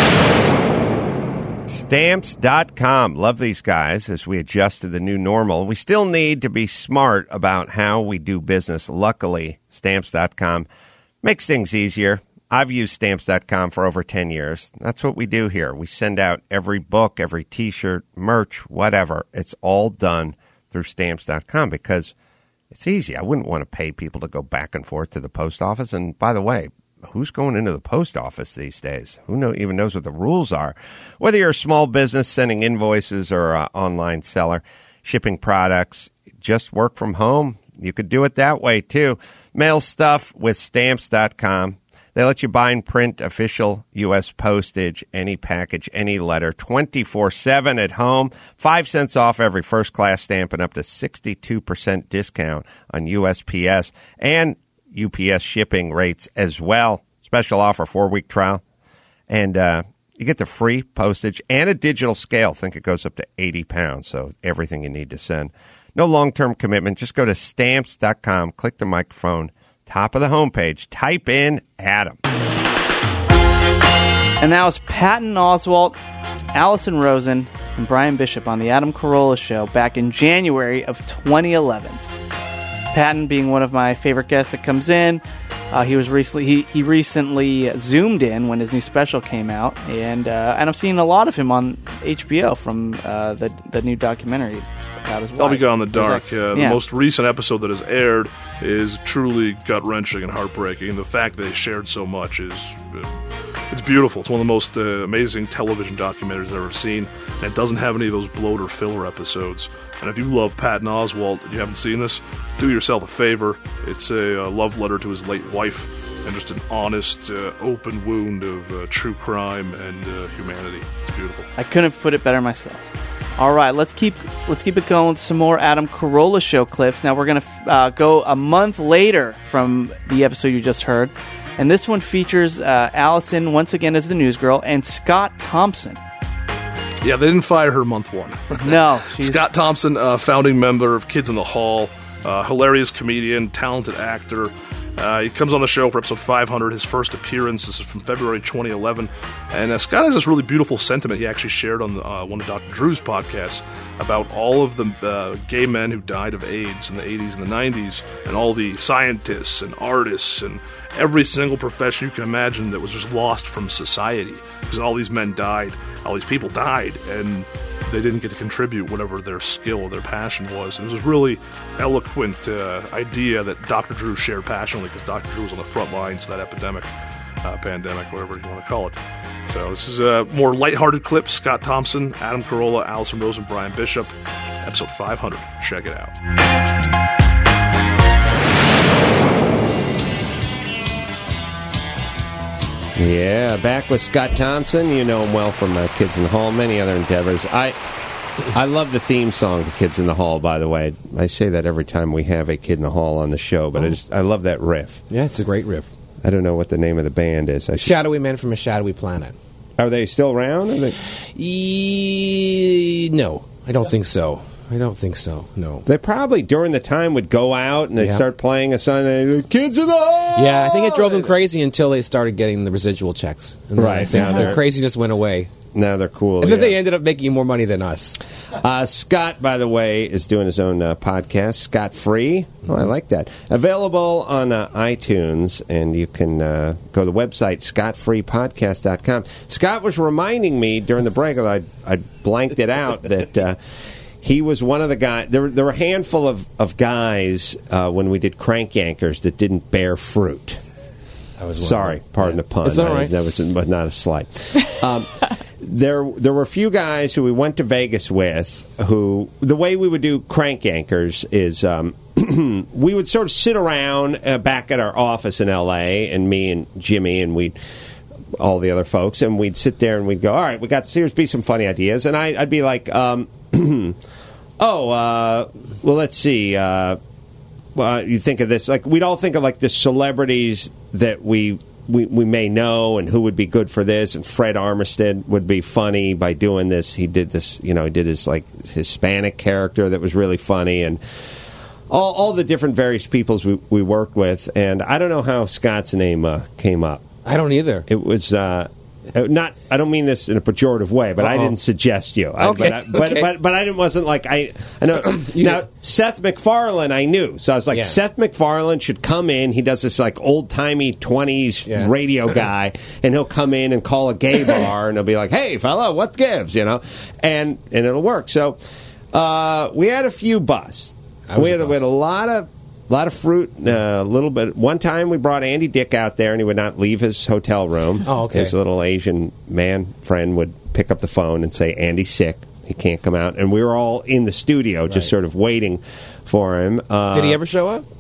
Stamps dot com. Love these guys as we adjust to the new normal. We still need to be smart about how we do business. Luckily, Stamps dot com makes things easier. I've used Stamps dot com for over ten years. That's what we do here. We send out every book, every T-shirt, merch, whatever. It's all done through Stamps dot com because it's easy. I wouldn't want to pay people to go back and forth to the post office. And by the way, who's going into the post office these days? Who know, even knows what the rules are? Whether you're a small business sending invoices or an online seller shipping products, just work from home. You could do it that way, too. Mail stuff with Stamps dot com. They let you buy and print official U S postage, any package, any letter, twenty-four seven at home. Five cents off every first-class stamp and up to sixty-two percent discount on U S P S. And U P S shipping rates as well. Special offer, four-week trial. And uh, you get the free postage and a digital scale. Think it goes up to eighty pounds, so everything you need to send. No long-term commitment. Just go to Stamps dot com, click the microphone, top of the homepage, type in Adam. And that was Patton Oswalt, Allison Rosen, and Brian Bishop on the Adam Carolla Show back in January of twenty eleven. Patton being one of my favorite guests that comes in. Uh, he was recently he, he recently zoomed in when his new special came out, and uh, and I've seen a lot of him on H B O from uh, the the new documentary about his wife. I'll be gone in the dark. Like, uh, the yeah. most recent episode that has aired is truly gut wrenching and heartbreaking. The fact that they shared so much is uh, it's beautiful. It's one of the most uh, amazing television documentaries I've ever seen, and it doesn't have any of those bloat or filler episodes. And if you love Patton Oswalt and you haven't seen this, do yourself a favor. It's a, a love letter to his late wife and just an honest, uh, open wound of uh, true crime and uh, humanity. It's beautiful. I couldn't have put it better myself. All right, let's keep let's keep it going with some more Adam Carolla Show clips. Now we're going to uh, go a month later from the episode you just heard, and this one features uh, Allison once again as the newsgirl and Scott Thompson. Yeah, they didn't fire her month one. No. She's... Scott Thompson, uh, founding member of Kids in the Hall, uh, hilarious comedian, talented actor. Uh, he comes on the show for episode five hundred, his first appearance. This is from February twenty eleven. And uh, Scott has this really beautiful sentiment he actually shared on uh, one of Doctor Drew's podcasts about all of the uh, gay men who died of AIDS in the eighties and the nineties, and all the scientists and artists and every single profession you can imagine that was just lost from society because all these men died, all these people died, and they didn't get to contribute whatever their skill or their passion was. And it was a really eloquent uh, idea that Doctor Drew shared passionately because Doctor Drew was on the front lines of that epidemic, uh, pandemic, whatever you want to call it. So this is a more lighthearted clip. Scott Thompson, Adam Carolla, Allison Rose, and Brian Bishop. Episode five hundred. Check it out. Yeah, back with Scott Thompson. You know him well from uh, Kids in the Hall, many other endeavors. I I love the theme song to Kids in the Hall, by the way. I say that every time we have a Kid in the Hall on the show, but oh. I just I love that riff. Yeah, it's a great riff. I don't know what the name of the band is. I Shadowy Men from a Shadowy Planet. Are they still around? Are they... E- no, I don't think so. I don't think so, no. They probably, during the time, would go out and they'd yeah. start playing a song, and Kids in the Hall! Yeah, I think it drove them crazy until they started getting the residual checks. And right. Now their craziness went away. Now they're cool. And yeah. then they ended up making more money than us. Uh, Scott, by the way, is doing his own uh, podcast, Scott Free. Oh, I like that. Available on uh, iTunes, and you can uh, go to the website, scott free podcast dot com. Scott was reminding me during the break, I I blanked it out, that uh, he was one of the guys. There, there were a handful of, of guys uh, when we did Crank Yankers that didn't bear fruit. I was Sorry, pardon yeah. the pun. It's all right. That was but not a slight. Um, there, there were a few guys who we went to Vegas with who, the way we would do Crank Yankers is um, we would sort of sit around uh, back at our office in L A, and me and Jimmy and we'd, all the other folks, and we'd sit there and we'd go, all right, we got, here's be some funny ideas. And I, I'd be like, um, oh, uh, well, let's see. Uh, well, you think of this, like, we'd all think of, like, the celebrities that we, we we may know and who would be good for this, and Fred Armstead would be funny by doing this. He did this, you know, he did his, like, Hispanic character that was really funny, and all, all the different various peoples we, we worked with. And I don't know how Scott's name uh, came up. I don't either. It was... Uh, Not, I don't mean this in a pejorative way, but Uh-oh. I didn't suggest you. I, okay, but, I, but, okay. but but I didn't. Wasn't like I. I know now. Did. Seth MacFarlane, I knew, so I was like, yeah. Seth MacFarlane should come in. He does this like old timey twenties yeah. radio guy, and he'll come in and call a gay bar, and he'll be like, "Hey, fella, what gives?" You know, and and it'll work. So uh, we had a few busts. We had, we had a lot of. A lot of fruit, uh, a little bit. One time we brought Andy Dick out there, and he would not leave his hotel room. Oh, okay. His little Asian man friend would pick up the phone and say, Andy's sick. He can't come out. And we were all in the studio just right. sort of waiting for him. Uh, did he ever show up?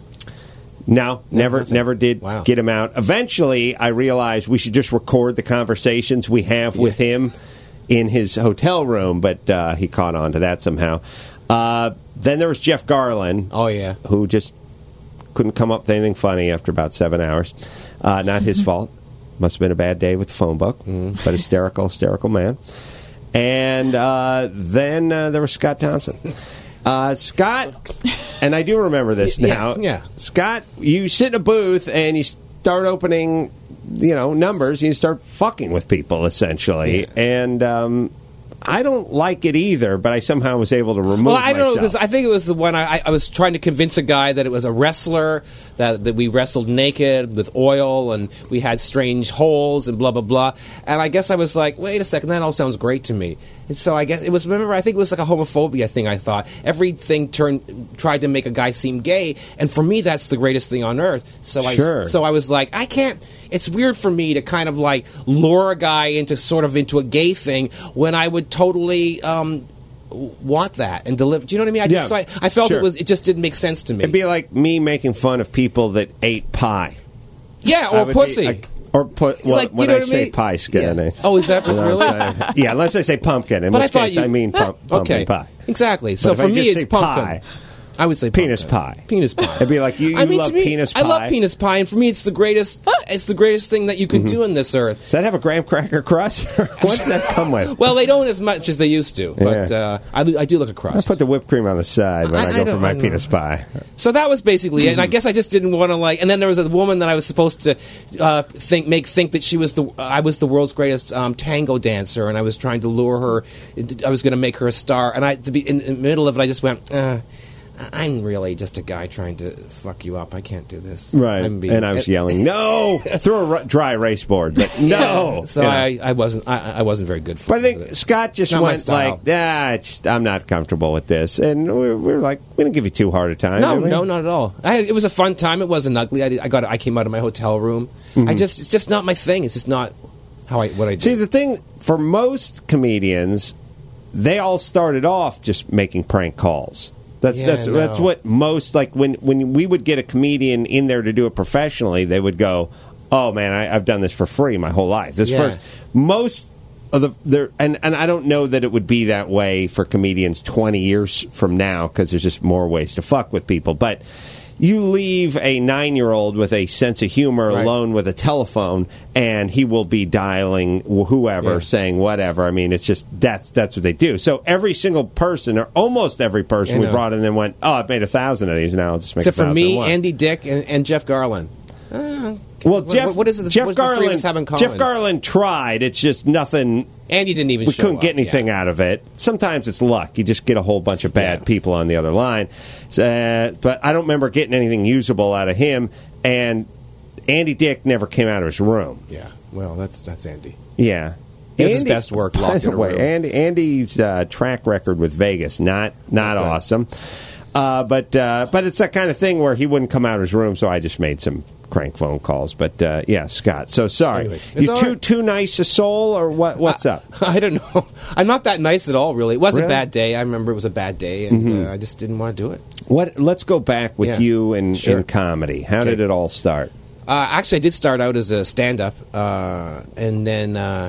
No, never nothing. never did wow. get him out. Eventually, I realized we should just record the conversations we have yeah. with him in his hotel room, but uh, he caught on to that somehow. Uh, then there was Jeff Garlin. Oh, yeah. Who just couldn't come up with anything funny after about seven hours. Uh, not his fault. Must have been a bad day with the phone book. Mm. But hysterical, hysterical man. And uh, then uh, there was Scott Thompson. Uh, Scott, and I do remember this now. Yeah, yeah. Scott, you sit in a booth and you start opening, you know, numbers. And you start fucking with people, essentially. Yeah. And... Um, I don't like it either, but I somehow was able to remove well, I don't myself. know, because I think it was the one I, I was trying to convince a guy that it was a wrestler, that, that we wrestled naked with oil, and we had strange holes, and blah, blah, blah. And I guess I was like, wait a second, that all sounds great to me. And so I guess it was, remember, I think it was like a homophobia thing, I thought. Everything turned tried to make a guy seem gay, and for me, that's the greatest thing on earth. So sure. I, so I was like, I can't... It's weird for me to kind of like lure a guy into sort of into a gay thing when I would totally um, want that and deliver. Do you know what I mean? I just yeah, I, I felt sure. it was it just didn't make sense to me. It'd be like me making fun of people that ate pie. Yeah, or pussy. Be, Or put well, Like, you when know I what I say mean? pie skin. Yeah. I- Oh, is that You know really? what I'm saying? Yeah, unless I say pumpkin, in But I which thought case you- I mean pump, pumpkin Okay, pie. exactly. So But if for I me, just it's say pumpkin. pie, I would say penis pumpkin. pie. Penis pie. It'd be like you, you I mean, love to me, penis pie. I love penis pie, and for me, it's the greatest. It's the greatest thing that you can do on this earth. Does that have a graham cracker crust? What's that come with? Well, they don't as much as they used to, but Yeah. uh, I, do- I do like a I crust. put the whipped cream on the side when I- I, I go for don't- my I don't penis know. pie. So that was basically it, and I guess I just didn't want to like. And then there was a woman that I was supposed to uh, think, make think that she was the I was the world's greatest um, tango dancer, and I was trying to lure her. I was going to make her a star, and I to be in, in the middle of it, I just went. Uh, I'm really just a guy trying to fuck you up. I can't do this. Right. I'm being- And I was yelling, no! Through a ru- dry erase board, but no! So You know. I, I wasn't I, I wasn't very good for. But I think it. Scott just It's not my went style. like, "Yeah, it's, I'm not comfortable with this," and we we were like, "We didn't give you too hard a time." No, did we? no, not at all. I had, it was a fun time. It wasn't ugly. I, did, I got. I came out of my hotel room. I just. It's just not my thing. It's just not how I what I do. See, the thing for most comedians, they all started off just making prank calls. That's Yeah, that's I that's know. what most like when when we would get a comedian in there to do it professionally, they would go, "Oh man, I, I've done this for free my whole life." This Yeah. first most of the there and and I don't know that it would be that way for comedians twenty years from now because there's just more ways to fuck with people, but. You leave a nine-year-old with a sense of humor Right. alone with a telephone, and he will be dialing wh- whoever, Yeah. saying whatever. I mean, it's just that's that's what they do. So every single person, or almost every person, I we know. brought in and went, "Oh, I've made a thousand of these. Now I'll just make Except a for thousand me, and one." Andy Dick, and, and Jeff Garland. Well, What- Jeff, what is it that- Jeff what do the three of Garland. us have in Jeff common? Garland tried. It's just nothing. Andy didn't even. We show couldn't up, get anything yeah. out of it. Sometimes it's luck. You just get a whole bunch of bad Yeah. people on the other line. Uh, but I don't remember getting anything usable out of him. And Andy Dick never came out of his room. Yeah. Well, that's that's Andy. Yeah. He has his best work By locked the in a way, room. Andy, Andy's uh, track record with Vegas not not Okay. awesome, uh, but uh, but it's that kind of thing where he wouldn't come out of his room, so I just made some crank phone calls. But uh, yeah, Scott. So sorry, Anyways, it's you all too right. too nice a soul, or what? What's up? I don't know. I'm not that nice at all, really. It was Really? a bad day. I remember it was a bad day, and uh, I just didn't want to do it. What? Let's go back with Yeah. you in, Sure. in comedy. How Okay. did it all start? Uh, actually, I did start out as a stand-up, uh, and then uh,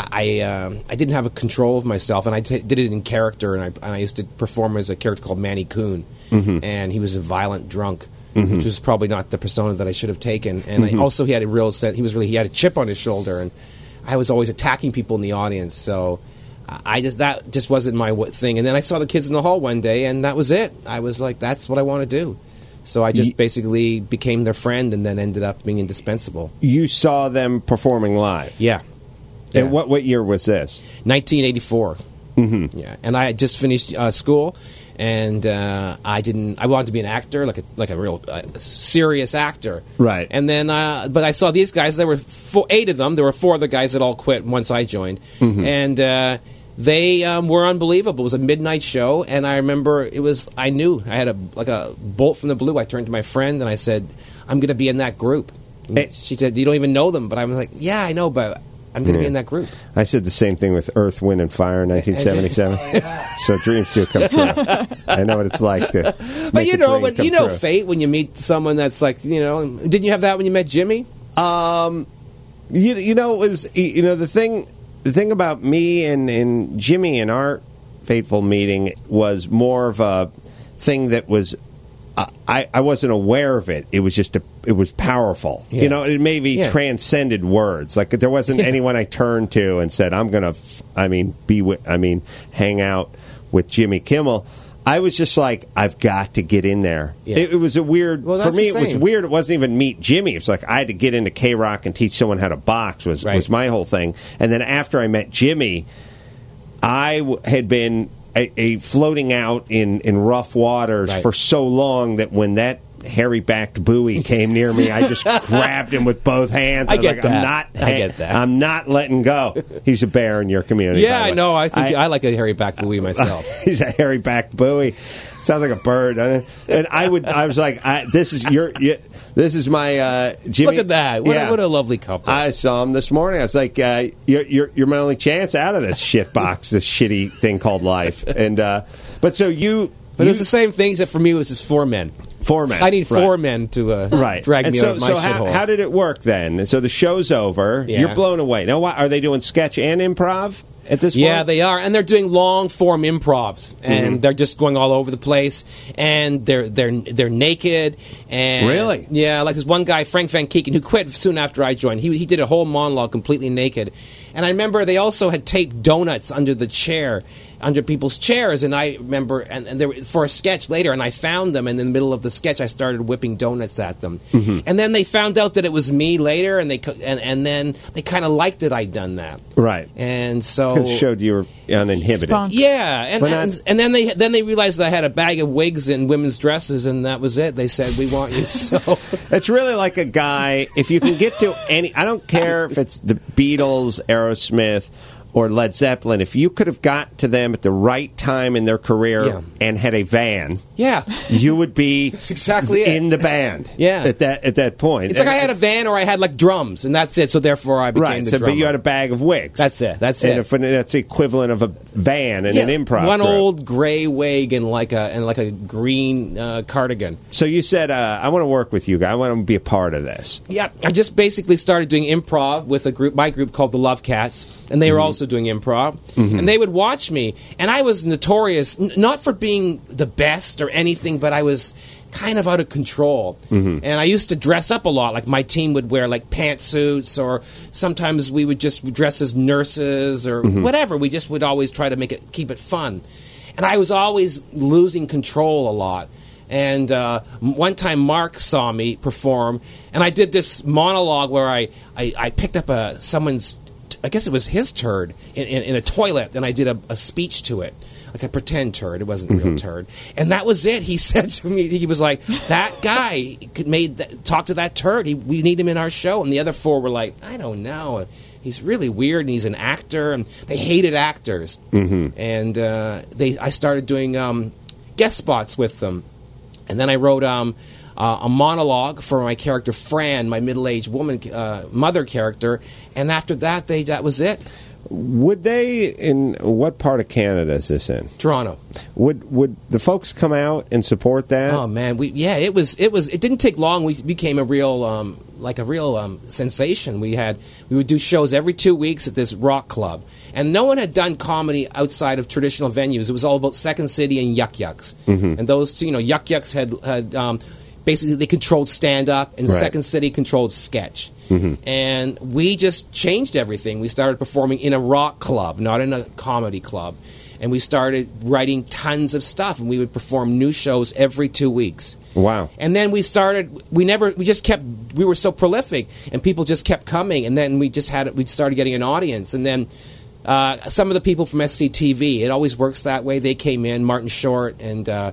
I um, I didn't have a control of myself, and I t- did it in character, and I, and I used to perform as a character called Manny Coon, and he was a violent drunk, which was probably not the persona that I should have taken. And I, also, he had a real sense. He was really he had a chip on his shoulder, and I was always attacking people in the audience. So I just that just wasn't my w- thing. And then I saw the kids in the hall one day, and that was it. I was like, that's what I want to do. So I just Ye- basically became their friend, and then ended up being indispensable. You saw them performing live. Yeah. And Yeah. what what year was this? nineteen eighty-four. Mm-hmm. Yeah, and I had just finished uh, school, and uh, I didn't. I wanted to be an actor, like a like a real uh, serious actor. Right. And then, uh, but I saw these guys. There were four, eight of them. There were four other guys that all quit once I joined, and uh, they um, were unbelievable. It was a midnight show, and I remember it was. I knew I had a like a bolt from the blue. I turned to my friend and I said, "I'm going to be in that group." And Hey. she said, "You don't even know them," but I'm like, "Yeah, I know, but." I'm going to Yeah. be in that group. I said the same thing with Earth, Wind, and Fire in nineteen seventy-seven. So dreams do come true. I know what it's like to. But make you a know, dream but come you know, true. fate when you meet someone that's like, you know, didn't you have that when you met Jimmy? Um, you, you know, it was you know the thing the thing about me and, and Jimmy and our fateful meeting was more of a thing that was. I, I wasn't aware of it. It was just a, it was powerful. Yeah. You know, it maybe Yeah. transcended words. Like there wasn't Yeah. anyone I turned to and said, "I'm gonna." F- I mean, be with. I mean, hang out with Jimmy Kimmel. I was just like, I've got to get in there. Yeah. It, it was a weird Well, for that's me. the It was same. weird. It wasn't even meet Jimmy. It was like I had to get into K Rock and teach someone how to box. Was Right. was my whole thing. And then after I met Jimmy, I w- had been a, a floating out in, in rough waters Right. for so long that when that hairy-backed buoy came near me, I just grabbed him with both hands. I was get like, that. I'm not. I get that. I'm not letting go. He's a bear in your community. Yeah, by the I way. know. I think I, like a hairy back buoy myself. He's a hairy-backed buoy. Sounds like a bird, doesn't it? And I would. I was like, I, "This is your. You, this is my uh, Jimmy." Look at that! What, Yeah. a, what a lovely couple. I saw him this morning. I was like, uh, "You're you're you're my only chance out of this shit box, this shitty thing called life." And uh, but so you, but you it was the same thing, except for me, it was just four men. Four men. I need four Right. men to uh, Right. drag and me so, out of my so shithole. how, how did it work then? So the show's over. Yeah. You're blown away. Now, what, are they doing sketch and improv at this point? Yeah, they are, and they're doing long form improvs, and Mhm. they're just going all over the place, and they're they're they're naked, and Really? yeah, like this one guy, Frank Van Keeken, who quit soon after I joined. He he did a whole monologue completely naked, and I remember they also had taped donuts under the chair. Under people's chairs, and I remember, and, and there, for a sketch later, and I found them, and in the middle of the sketch, I started whipping donuts at them, Mhm. and then they found out that it was me later, and they co- and, and then they kind of liked that I'd done that, Right. and so Because it showed you were uninhibited. yeah, and, But not- and and then they then they realized that I had a bag of wigs and women's dresses, and that was it. They said, "We want you." So It's really like a guy, if you can get to any, I don't care if it's the Beatles, Aerosmith, or Led Zeppelin, if you could have got to them at the right time in their career Yeah. and had a van, yeah, you would be that's exactly it. in the band. Yeah. At that at that point. It's like I had a van, or I had like drums, and that's it. So therefore, I became Right, the so, drummer. but you had a bag of wigs. That's it. That's and it. If, that's the equivalent of a van and Yeah, an improv one group. old gray wig and like a and like a green uh, cardigan. So you said, uh, I want to work with you guys. I want to be a part of this. Yeah, I just basically started doing improv with a group, my group called the Love Cats, and they were also doing improv. Mhm. And they would watch me, and I was notorious n- not for being the best or anything, but I was kind of out of control. Mhm. And I used to dress up a lot. Like my team would wear like pantsuits, or sometimes we would just dress as nurses or Mhm. whatever. We just would always try to make it keep it fun. And I was always losing control a lot. And uh, one time Mark saw me perform, and I did this monologue where I, I, I picked up a someone's, I guess it was his turd, in, in, in a toilet, and I did a, a speech to it. Like a pretend turd. It wasn't a real Mhm. turd. And that was it. He said to me, he was like, that guy could made that, talk to that turd. He, we need him in our show. And the other four were like, I don't know. He's really weird, and he's an actor. And they hated actors. Mhm. And uh, they, I started doing um, guest spots with them. And then I wrote um, uh, a monologue for my character, Fran, my middle-aged woman, uh, mother character. And after that, they that was it. Would they, in what part of Canada is this in? Toronto. Would would the folks come out and support that? Oh man, we yeah, it was it was it didn't take long. We became a real um, like a real um, sensation. We had we would do shows every two weeks at this rock club, and no one had done comedy outside of traditional venues. It was all about Second City and Yuck Yucks, Mhm. and those two, you know, Yuck Yucks had had um, basically they controlled stand up, and Right. Second City controlled sketch. Mhm. And we just changed everything. We started performing in a rock club, not in a comedy club. And we started writing tons of stuff, and we would perform new shows every two weeks. Wow. And then we started. We never. We just kept. We were so prolific, and people just kept coming. And then we just had. We started getting an audience, and then uh, some of the people from S C T V. It always works that way. They came in. Martin Short and uh,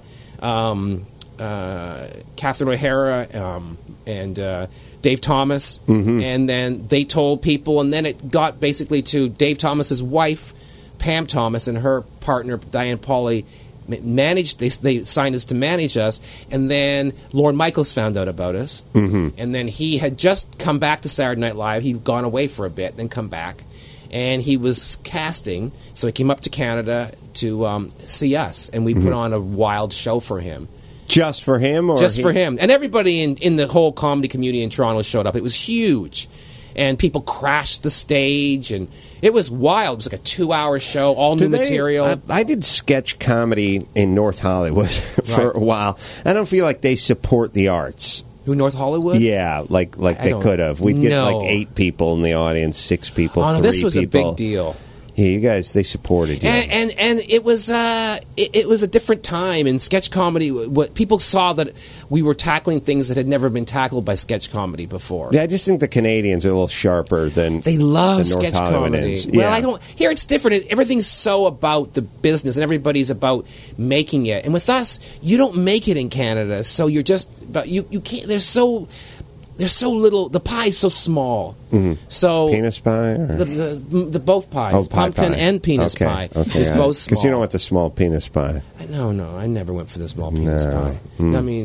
um, uh, Catherine O'Hara um, and uh, Dave Thomas. Mhm. And then they told people, and then it got basically to Dave Thomas's wife, Pam Thomas, and her partner Diane Pauly ma- managed. They, they signed us to manage us, and then Lorne Michaels found out about us, Mhm. and then he had just come back to Saturday Night Live. He'd gone away for a bit, then come back, and he was casting. So he came up to Canada to um, see us, and we put Mhm. on a wild show for him. Just for him, or Just he- for him. And everybody in, in the whole comedy community in Toronto showed up. It was huge. And people crashed the stage, and it was wild. It was like a two-hour show, all Do new they- material. I, I did sketch comedy in North Hollywood for Right. a while. I don't feel like they support the arts. Who, North Hollywood? Yeah, like like I they don't could have. We'd get know. like eight people in the audience, six people, Oh, no, three this was people. a big deal. Yeah, you guys, they supported you. And, and and it was uh, it, it was a different time in sketch comedy. What people saw that we were tackling things that had never been tackled by sketch comedy before. yeah, I just think the Canadians are a little sharper than They love the North sketch comedy. Hollywoodans. Well, Yeah. I don't. Here it's different. It- Everything's so about the business, and everybody's about making it. And with us, you don't make it in Canada, so you're just. But you you can't. There's so. There's so little. The pie's so small. Mhm. So Penis pie? Or? The, the, the both pies, Oh, pie pumpkin pie. and penis okay. pie, okay, is both small. Because you don't want the small penis pie. No, no, I never went for the small penis No. pie. Mm. I mean,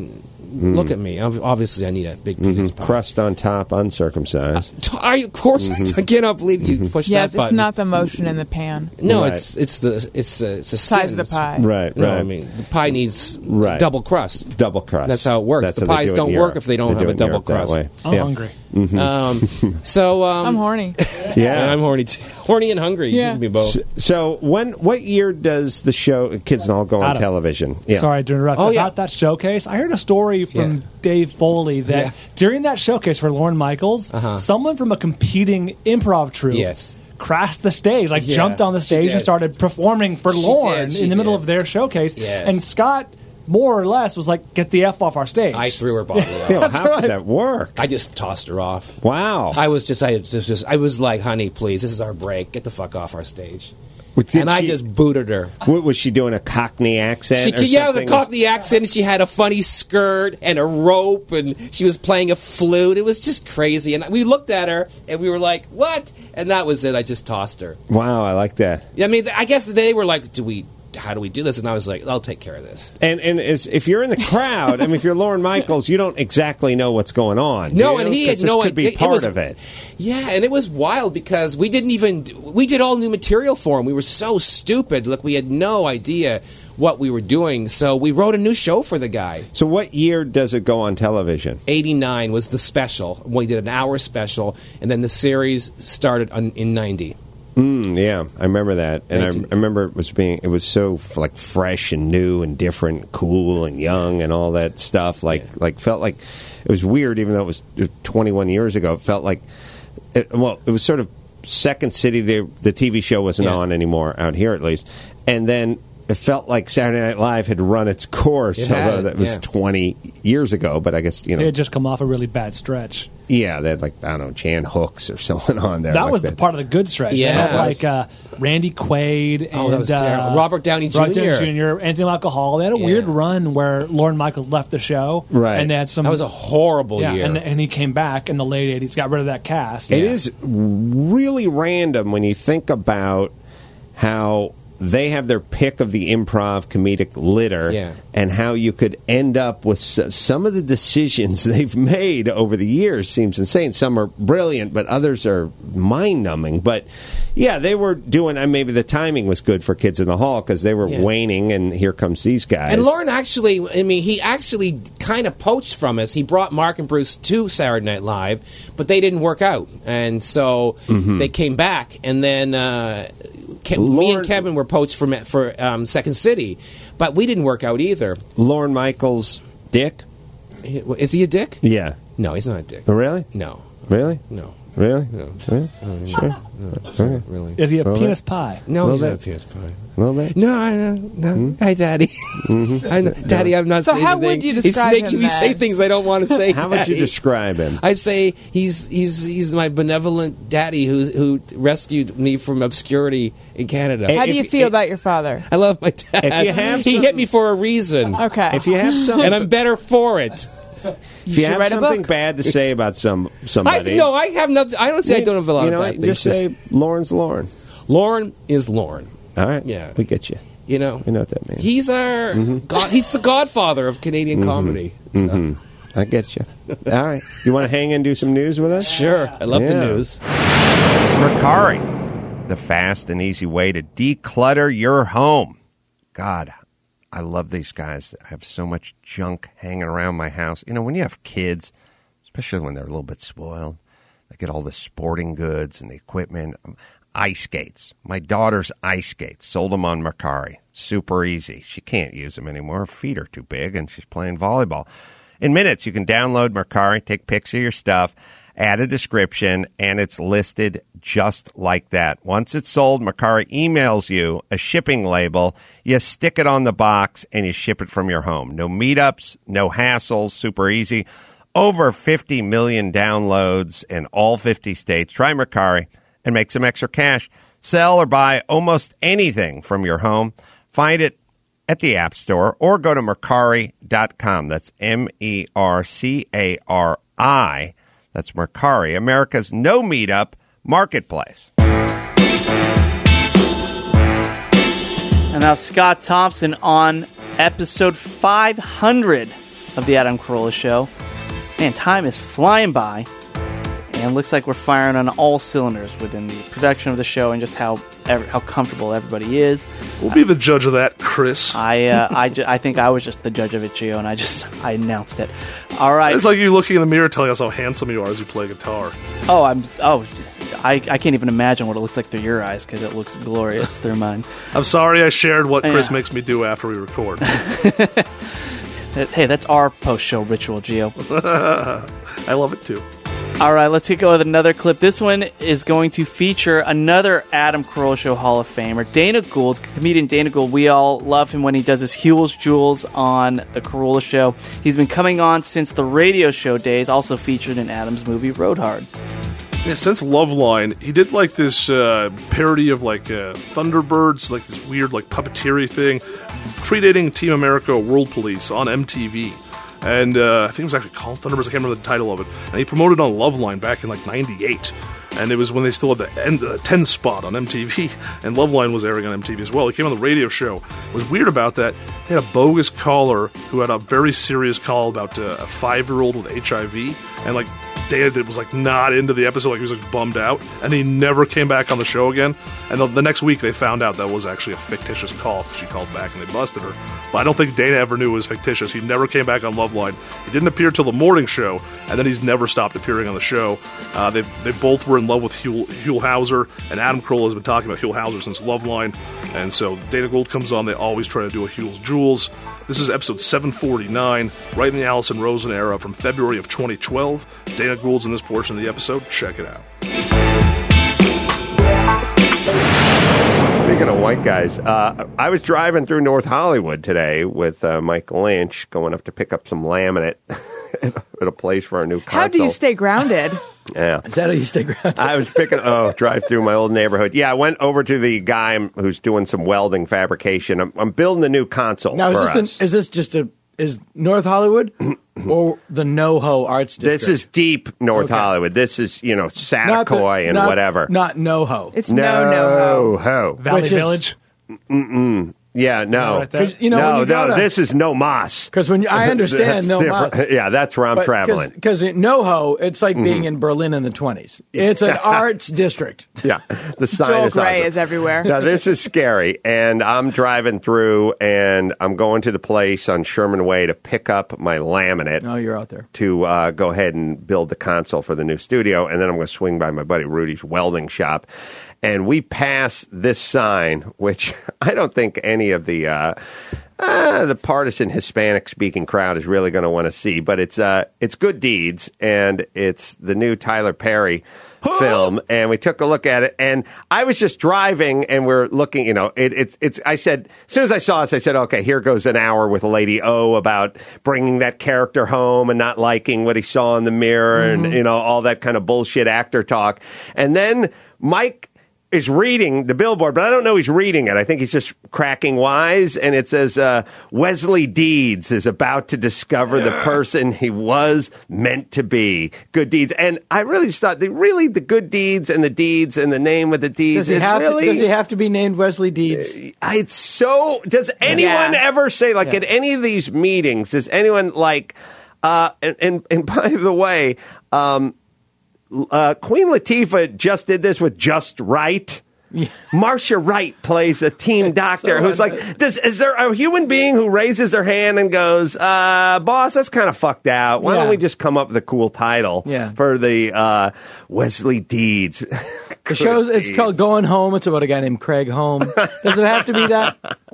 look at me. Ob- Obviously, I need a big penis pie. Crust on top, uncircumcised. T- I, of course, I cannot believe you pushed Yes, that button. it's not the motion in the pan. No, Right. it's it's the it's the it's the Size of the skins. pie. Right, No, right. I mean the pie needs Right. double crust. Double crust. That's how it works. That's The how they pies do it in don't Europe. work if they don't They have do a it in double Europe that crust. way. I'm Yeah. hungry. Um, so um, I'm horny. Yeah. and I'm horny too. Horny and hungry. Yeah. You can be both. So, so when what year does the show Kids and All go on Adam. television? Yeah. Sorry to interrupt. Oh, About yeah. that showcase, I heard a story from Yeah. Dave Foley that Yeah. during that showcase for Lorne Michaels, Uh-huh. someone from a competing improv troupe Yes. crashed the stage, like Yeah, jumped on the she stage did. and started performing for She Lorne did, she in the middle did. of their showcase. Yes. And Scott, more or less, was like, "Get the f off our stage." I threw her body Yeah, off. well, how right. could that work? I just tossed her off. Wow. I was just I was just I was like, honey, please, this is our break. Get the fuck off our stage. Did and I she- just booted her. What, was she doing a Cockney accent? She, or yeah, with a something? Cockney accent. She had a funny skirt and a rope, and she was playing a flute. It was just crazy. And we looked at her, and we were like, "What?" And that was it. I just tossed her. Wow, I like that. I mean, I guess they were like, "Do we? How do we do this?" And I was like, "I'll take care of this." And and as, if you're in the crowd, I mean, if you're Lorne Michaels, you don't exactly know what's going on. No, do you? and he 'Cause had this no could be idea- it part was- of it. Yeah, and it was wild because we didn't even we did all new material for him. We were so stupid. Like we had no idea what we were doing. So we wrote a new show for the guy. So, what year does it go on television? eighty-nine was the special. We did an hour special, and then the series started on, in ninety. Mm, yeah, I remember that, and I, nineteen I remember it was being it was so f- like fresh and new and different, cool and young and all that stuff. Like Yeah. like felt like it was weird, even though it was twenty-one years ago. It felt like it, well, it was sort of Second City. The the T V show wasn't Yeah. on anymore out here, at least, and then. It felt like Saturday Night Live had run its course, It had, although that was yeah. twenty years ago. But I guess you They know, had just come off a really bad stretch. yeah, they had like I don't know, Jan Hooks or someone on there. That like was the part of the good stretch. Yeah. They had, That like was- uh, Randy Quaid and Oh, that was uh, terrible. Robert Downey Robert Junior. Downey Junior, Anthony Michael Hall. They had a Yeah. weird run where Lorne Michaels left the show, Right. And they had some. That was a horrible yeah, year. and, and he came back in the late eighties, got rid of that cast. It is really random when you think about how they have their pick of the improv comedic litter Yeah. and how you could end up with s- some of the decisions they've made over the years seems insane. Some are brilliant, but others are mind-numbing. But yeah, they were doing, and maybe the timing was good for Kids in the Hall because they were Yeah. waning, and here comes these guys. And Lauren actually, I mean, he actually kind of poached from us. He brought Mark and Bruce to Saturday Night Live, but they didn't work out. And so they came back, and then uh, Ke- me Lauren- and Kevin were poached for, for um, Second City, but we didn't work out either. Lorne Michaels' dick? Is he a dick? Yeah. No, he's not a dick. Oh, really? No, Really? no, Really? no. Really? Sure. Not really. Is he a Well, penis pie? No, Little he's not a bit. penis pie. A little bit? No, I know. No. Hi, Daddy. I know, Daddy, I'm not So saying how anything. would you describe He's making him me then? say things I don't want to say. How would you Daddy. describe him? I say he's he's he's my benevolent daddy who who rescued me from obscurity in Canada. How do If- you feel if- about your father? I love my dad. If you have he some- hit me for a reason, Okay. If you have some, and I'm better for it. if you should have write a something book. bad to say about some I, somebody, no, I have nothing. I don't say I don't have a lot you know, of bad what? just things. say Lauren's Lauren. Lauren is Lauren. All right, Yeah. we get you. You know, We know what that means. he's our god. He's the godfather of Canadian comedy. So, hmm I get you. All right, you want to hang and do some news with us? Sure, I love Yeah. the news. Mercari, the fast and easy way to declutter your home. God, I love these guys. I have so much junk hanging around my house. You know, when you have kids, especially when they're a little bit spoiled, they get all the sporting goods and the equipment. Ice skates. My daughter's ice skates. Sold them on Mercari. Super easy. She can't use them anymore. Her feet are too big, and she's playing volleyball. In minutes, you can download Mercari, take pics of your stuff, add a description, and it's listed just like that. Once it's sold, Mercari emails you a shipping label. You stick it on the box, and you ship it from your home. No meetups, no hassles, super easy. Over fifty million downloads in all fifty states. Try Mercari and make some extra cash. Sell or buy almost anything from your home. Find it at the App Store or go to Mercari dot com. That's M E R C A R I. That's Mercari, America's no meetup marketplace. And now Scott Thompson on episode five hundred of the Adam Carolla Show. Man, time is flying by, and looks like we're firing on all cylinders within the production of the show and just how ev- how comfortable everybody is. We'll be the judge of that, Chris. I uh, I, ju- I think I was just the judge of it, Gio, and I just I announced it. All right. It's like you looking in the mirror telling us how handsome you are as you play guitar. Oh, I'm oh. I, I can't even imagine what it looks like through your eyes because it looks glorious through mine. I'm sorry I shared what Chris Yeah. makes me do after we record. Hey, that's our post-show ritual, Gio. I love it too. All right, let's get going with another clip. This one is going to feature another Adam Carolla Show Hall of Famer, Dana Gould, comedian Dana Gould. We all love him when he does his Huel's Jewels on the Carolla Show. He's been coming on since the radio show days, also featured in Adam's movie Road Hard. Yeah, since Loveline, he did like this uh, parody of like uh, Thunderbirds, like this weird like puppeteering thing, predating Team America World Police on M T V. And uh, I think it was actually called Thunderbirds. I can't remember the title of it. And he promoted on Loveline back in like ninety-eight. And it was when they still had the end, uh, ten spot on M T V. And Loveline was airing on M T V as well. He came on the radio show. What was weird about that, they had a bogus caller who had a very serious call about uh, a five-year-old with H I V. And like Dana did was like not into the episode, like he was like bummed out, and he never came back on the show again. And the, the next week they found out that was actually a fictitious call because she called back and they busted her. But I don't think Dana ever knew it was fictitious. He never came back on Loveline. He didn't appear till the morning show, and then he's never stopped appearing on the show. Uh, they they both were in love with Huell, Huell Hauser, and Adam Carolla has been talking about Huell Hauser since Loveline. And so Dana Gould comes on. They always try to do a Huell's Jewels. This is episode seven forty-nine, right in the Allison Rosen era from February of twenty twelve. Dana Gould's in this portion of the episode. Check it out. Speaking of white guys, uh, I was driving through North Hollywood today with uh, Mike Lynch, going up to pick up some laminate at a place for our new console. How do you stay grounded? Yeah. Is that how you stay grounded? I was picking, oh, drive through my old neighborhood. Yeah, I went over to the guy who's doing some welding fabrication. I'm, I'm building a new console Now, is for this, us. the, is this just a, is North Hollywood or the NoHo Arts District? This is deep North Okay. Hollywood. This is, you know, Not the- Satakoy and not- whatever. Not NoHo. It's no, no, ho. ho. Valley Which is- Village. Mm-mm. Yeah, no. Right there. 'Cause, you know, when no, you go no, to- this is no mas. Because when you, I understand That's no different. mas. Yeah, that's where I'm traveling. Because in NoHo, it's like Mm-hmm. being in Berlin in the twenties. It's an arts district. Yeah, the sign Joel is Gray awesome. is everywhere. Now, this is scary, and I'm driving through, and I'm going to the place on Sherman Way to pick up my laminate Oh, you're out there. to uh, go ahead and build the console for the new studio, and then I'm going to swing by my buddy Rudy's welding shop. And we pass this sign, which I don't think any of the uh, uh, the partisan Hispanic-speaking crowd is really going to want to see. But it's uh, it's Good Deeds, and it's the new Tyler Perry film. And we took a look at it, and I was just driving, and we're looking. You know, it, it's it's. I said as soon as I saw this, I said, okay, here goes an hour with Lady O about bringing that character home and not liking what he saw in the mirror, Mm-hmm. and you know all that kind of bullshit actor talk. And then Mike is reading the billboard, but I don't know he's reading it. I think he's just cracking wise, and it says uh, Wesley Deeds is about to discover the person he was meant to be. Good Deeds. And I really just thought, they really, the good deeds and the deeds and the name of the deeds. Does he it's have really, to, does he have to be named Wesley Deeds? It's so, does anyone Yeah. ever say, like Yeah. at any of these meetings, does anyone like, uh, and, and, and by the way, um, Uh, Queen Latifah just did this with Just Right. Marcia Wright plays a team doctor so who's like, does, is there a human being who raises their hand and goes, uh, boss, that's kind of fucked out. Why Yeah. don't we just come up with a cool title Yeah. for the uh, Wesley Deeds? The show's, it's called Going Home. It's about a guy named Craig Home. Does it have to be that?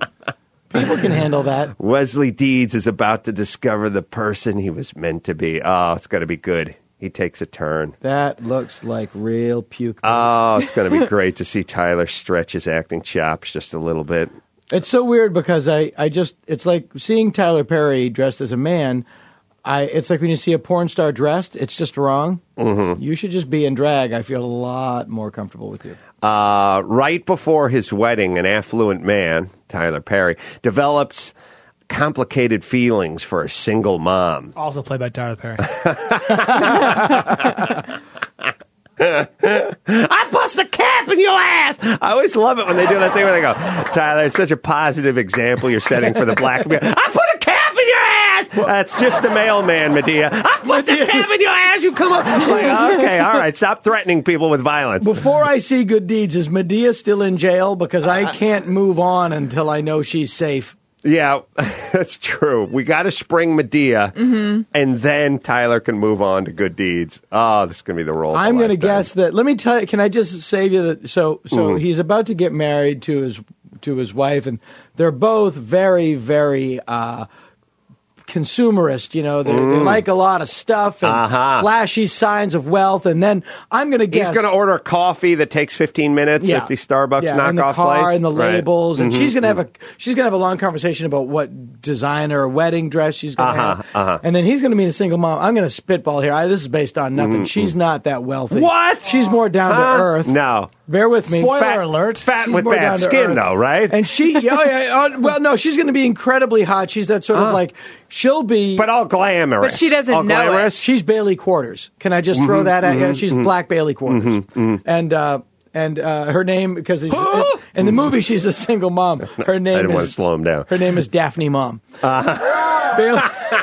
People can handle that. Wesley Deeds is about to discover the person he was meant to be. Oh, it's going to be good. He takes a turn. That looks like real puke. Oh, it's going to be great to see Tyler stretch his acting chops just a little bit. It's so weird because I, I just, it's like seeing Tyler Perry dressed as a man. I, it's like when you see a porn star dressed, it's just wrong. Mm-hmm. You should just be in drag. I feel a lot more comfortable with you. Uh, right before his wedding, an affluent man, Tyler Perry, develops complicated feelings for a single mom. Also played by Tyler Perry. I bust a cap in your ass. I always love it when they do that thing where they go, Tyler, it's such a positive example you're setting for the black man. I put a cap in your ass. That's just the mailman, Medea. I put the tab in your ass, you come up. Like, okay, all right, stop threatening people with violence. Before I see Good Deeds, is Medea still in jail? Because I can't move on until I know she's safe. Yeah, that's true. We got to spring Medea, Mm-hmm. and then Tyler can move on to Good Deeds. Oh, this is going to be the role. of a I'm going to lifetime. guess that. Let me tell you. Can I just save you that? So, so Mhm. he's about to get married to his to his wife, and they're both very, very uh, consumerist. You know, they Mm. like a lot of stuff and Uh-huh. flashy signs of wealth. And then I'm going to guess He's going to order a coffee that takes fifteen minutes Yeah. at the Starbucks yeah, knockoff and the car place. and the Right. labels, and Mhm. she's gonna have a she's gonna have a long conversation about what designer wedding dress she's gonna Uh-huh, have, uh-huh. and then he's gonna meet a single mom. I'm gonna spitball here. I, this is based on nothing. Mhm, She's not that wealthy. What? She's more down Huh? to earth. No. Bear with me. Spoiler Fat- alert. Fat She's with more bad down to skin, earth. though, right? And she, oh, yeah, oh, well, no, she's going to be incredibly hot. She's that sort of Uh. like, she'll be. But all glamorous. But she doesn't all know it. glamorous? She's Bailey Quarters. Can I just throw Mhm, that at you? mhm, She's mhm. Black Bailey Quarters. And, uh, and uh, her name, because in, in the movie she's a single mom. Her I name didn't want to is slow him down. her name is Daphne Mom. Uh-huh. Bailey,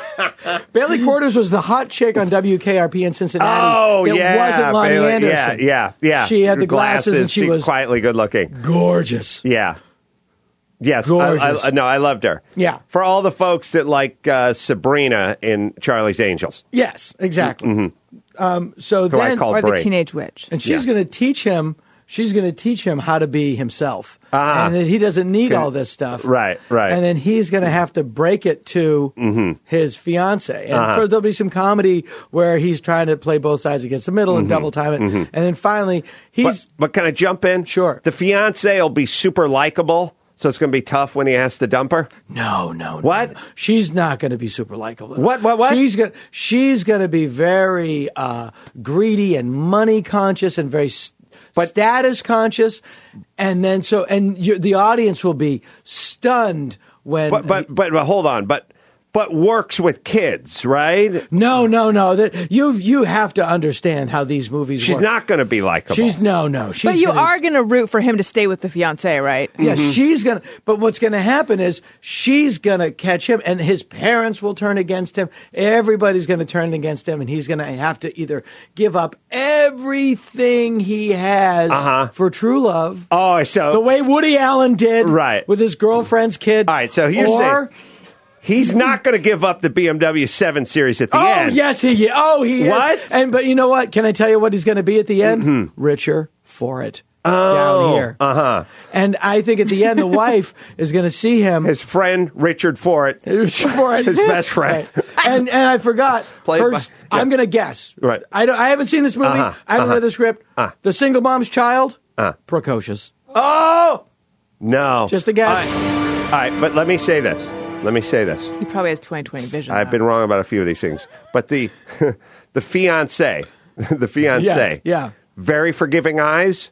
Bailey Quarters was the hot chick on W K R P in Cincinnati. Oh, it yeah. wasn't Lonnie Bailey- Anderson. Yeah, yeah, yeah. She had Her the glasses, and she seemed was quietly good looking. gorgeous. Yeah. Yes, I, Gorgeous. I, no, I loved her. Yeah. For all the folks that like uh, Sabrina in Charlie's Angels. Yes, exactly. Mhm. Um, so Who I then, call Or the Brie. teenage witch. and she's Yeah. going to teach him. She's going to teach him how to be himself, Ah. and that he doesn't need Okay. all this stuff. Right, right. And then he's going to have to break it to his fiance. And Uh-huh. first there'll be some comedy where he's trying to play both sides against the middle and double time it. And then finally, he's But, but can I jump in? Sure. The fiance will be super likable, so it's going to be tough when he has to dump her. no, no, no. What? no. She's not going to be super likable. What, what, what? She's going. She's going to be very uh, greedy and money conscious and very. s But- status conscious, and then so and you, the audience will be stunned when. But, but, but, but hold on. But, but works with kids, right? no, no, no. That you you have to understand how these movies She's work. not going to be likable. She's no, no. She's But you gonna, are going to root for him to stay with the fiance, right? Yeah, she's gonna. But what's gonna happen is she's gonna catch him, and his parents will turn against him. Everybody's gonna turn against him, and he's gonna have to either give up everything he has Uh-huh. for true love, Oh, so the way Woody Allen did, Right. with his girlfriend's kid. All right, so you're or, saying he's not going to give up the B M W seven Series at the Oh end. yes, he. Oh, he. is. What? And but you know what? Can I tell you what he's going to be at the end? Richer for it. Down here. Uh huh. And I think at the end, the wife is going to see him. His friend Richard Forrett, for it. his best friend. Right. And and I forgot. Played her- by- yeah. I'm going to guess. Right. I don't. I haven't seen this movie. Uh-huh, I haven't uh-huh. read the script. Uh. The single mom's child. Uh. Precocious. Oh no! Just a guess. All right. All right, but let me say this. Let me say this. He probably has twenty twenty vision. I've though. been wrong about a few of these things, but the the fiance, the fiance, Yes, yeah. very forgiving eyes,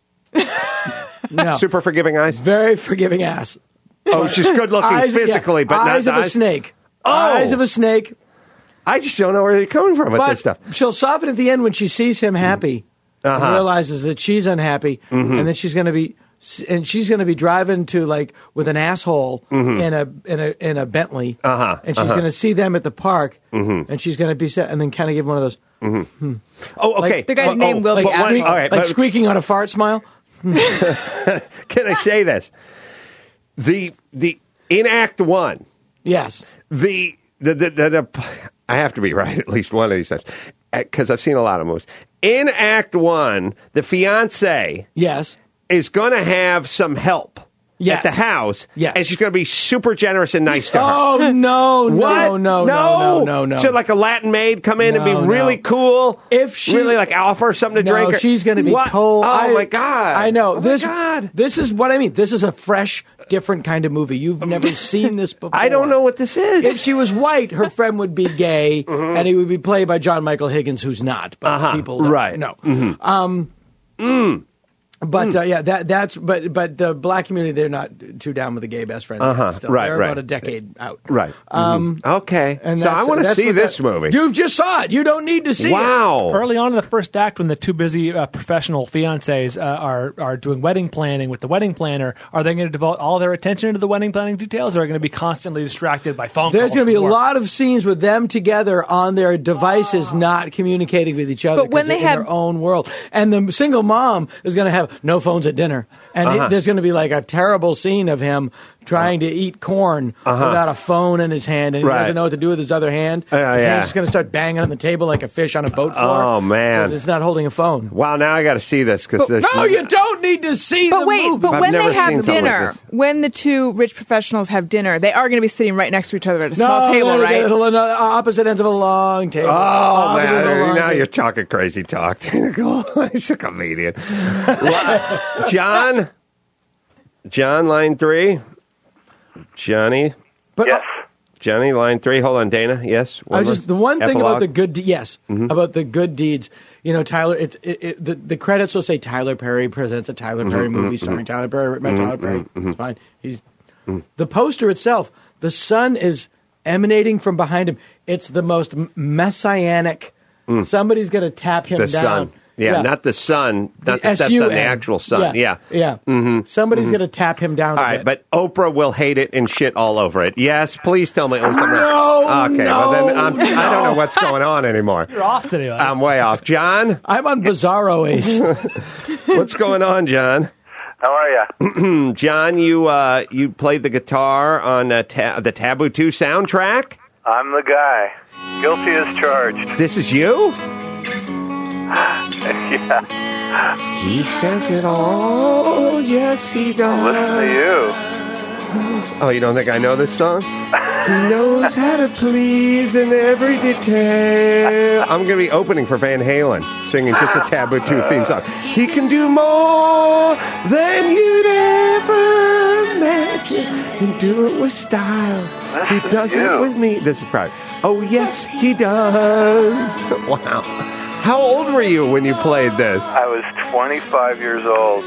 No. super forgiving eyes. Very forgiving ass. Oh, she's good looking Eyes, yeah. physically, but eyes not of the a snake. Oh. Eyes of a snake. I just don't know where you're coming from with But this stuff. she'll soften at the end when she sees him happy Uh-huh. and realizes that she's unhappy, Mm-hmm. and then she's going to be and she's going to be driving to like with an asshole in a in a in a Bentley, Mm-hmm. Uh-huh, and she's uh-huh. going to see them at the park, Mhm. and she's going to be set, and then kind of give one of those Oh, okay. Like- The guy's Oh, name oh, will be but one- Asshole. all right, like but squeaking on a fart smile. can I say this? The the in Act One, Yes, the the the, the, the I have to be right at least one of these times because I've seen a lot of movies. In Act One, the fiance yes, is going to have some help Yes. at the house, Yes. and she's going to be super generous and nice to her. Oh no, no, What? no, no, no, no, no. So like a Latin maid come in and No, be really no. cool. If she- really like offer her something to No, drink. or- she's going to be What? cold. Oh I- my god! I know Oh this. My god. This is what I mean. This is a fresh, different kind of movie. You've never seen this before. I don't know what this is. If she was white, her friend would be gay, and he would be played by John Michael Higgins, who's not. But Uh-huh. people don't Right. know. Mhm. Um, But Hmm. uh, yeah, that that's but but the black community, they're not too down with the gay best friend. Uh-huh. Still. Right, they're right. about a decade out. Right. Um, Mhm. Okay. and So I that's- want to that's see what this that- movie. You just saw it. You don't need to see it. Wow. Early on in the first act, when the two busy uh, professional fiancés uh, are are doing wedding planning with the wedding planner, are they going to devote all their attention to the wedding planning details, or are they going to be constantly distracted by phone There's calls? going to be a from work? lot of scenes with them together on their devices, not communicating with each other. But when 'cause they they're in have- their own world, and the single mom is going to have no phones at dinner, and Uh-huh. it, there's going to be like a terrible scene of him trying to eat corn Uh-huh. without a phone in his hand, and he Right. doesn't know what to do with his other hand. Uh, his yeah. hand's just going to start banging on the table like a fish on a boat floor. Oh, man. 'cause it's not holding a phone. Wow, now I got to see this because there's No, you don't need to see But the wait, movie. but I've when never they have seen something like dinner, this. when the two rich professionals have dinner, they are going to be sitting right next to each other at a small no, table, they're- right? they're- they're opposite ends of a long table. Oh, Opposite ends of a man. long Now table. you're talking crazy talk. He's a comedian. John? John, line three? Johnny? But Yes. Johnny, line three. Hold on, Dana. Yes? I was more? just the one thing Epilogue? about the good, de- yes, Mhm. about the good deeds. You know, Tyler. It's it, it, the the credits will say Tyler Perry presents a Tyler Perry Mhm, movie mhm, starring mhm. Tyler Perry. Met Mhm, Tyler Perry. mhm, It's fine. He's the poster itself. The sun is emanating from behind him. It's the most m- messianic. Somebody's going to tap him The down. sun. Yeah, not the sun. Not the, The steps on S U N. the actual sun. Yeah. yeah. Mhm. Somebody's Mhm. going to tap him down. All a right, bit. but Oprah will hate it and shit all over it. Yes, please tell me. Oh, something- No, Okay, well then no, I'm, I don't know what's going on anymore. You're off today. Right? I'm way off. John? I'm on Bizarro Ace. What's going on, John? How are you? John, you uh, you played the guitar on uh, ta- the Taboo two soundtrack? I'm the guy. Guilty as charged. This is you? Yeah. He says it all. Yes, he does. Listen to you. Oh, you don't think I know this song? He knows how to please in every detail. I'm going to be opening for Van Halen, singing just a Taboo two theme song. He can do more than you'd ever imagine and do it with style. He Listen to does it you. with me. This is proud. Oh, yes, he does. Wow. How old were you when you played this? I was twenty-five years old.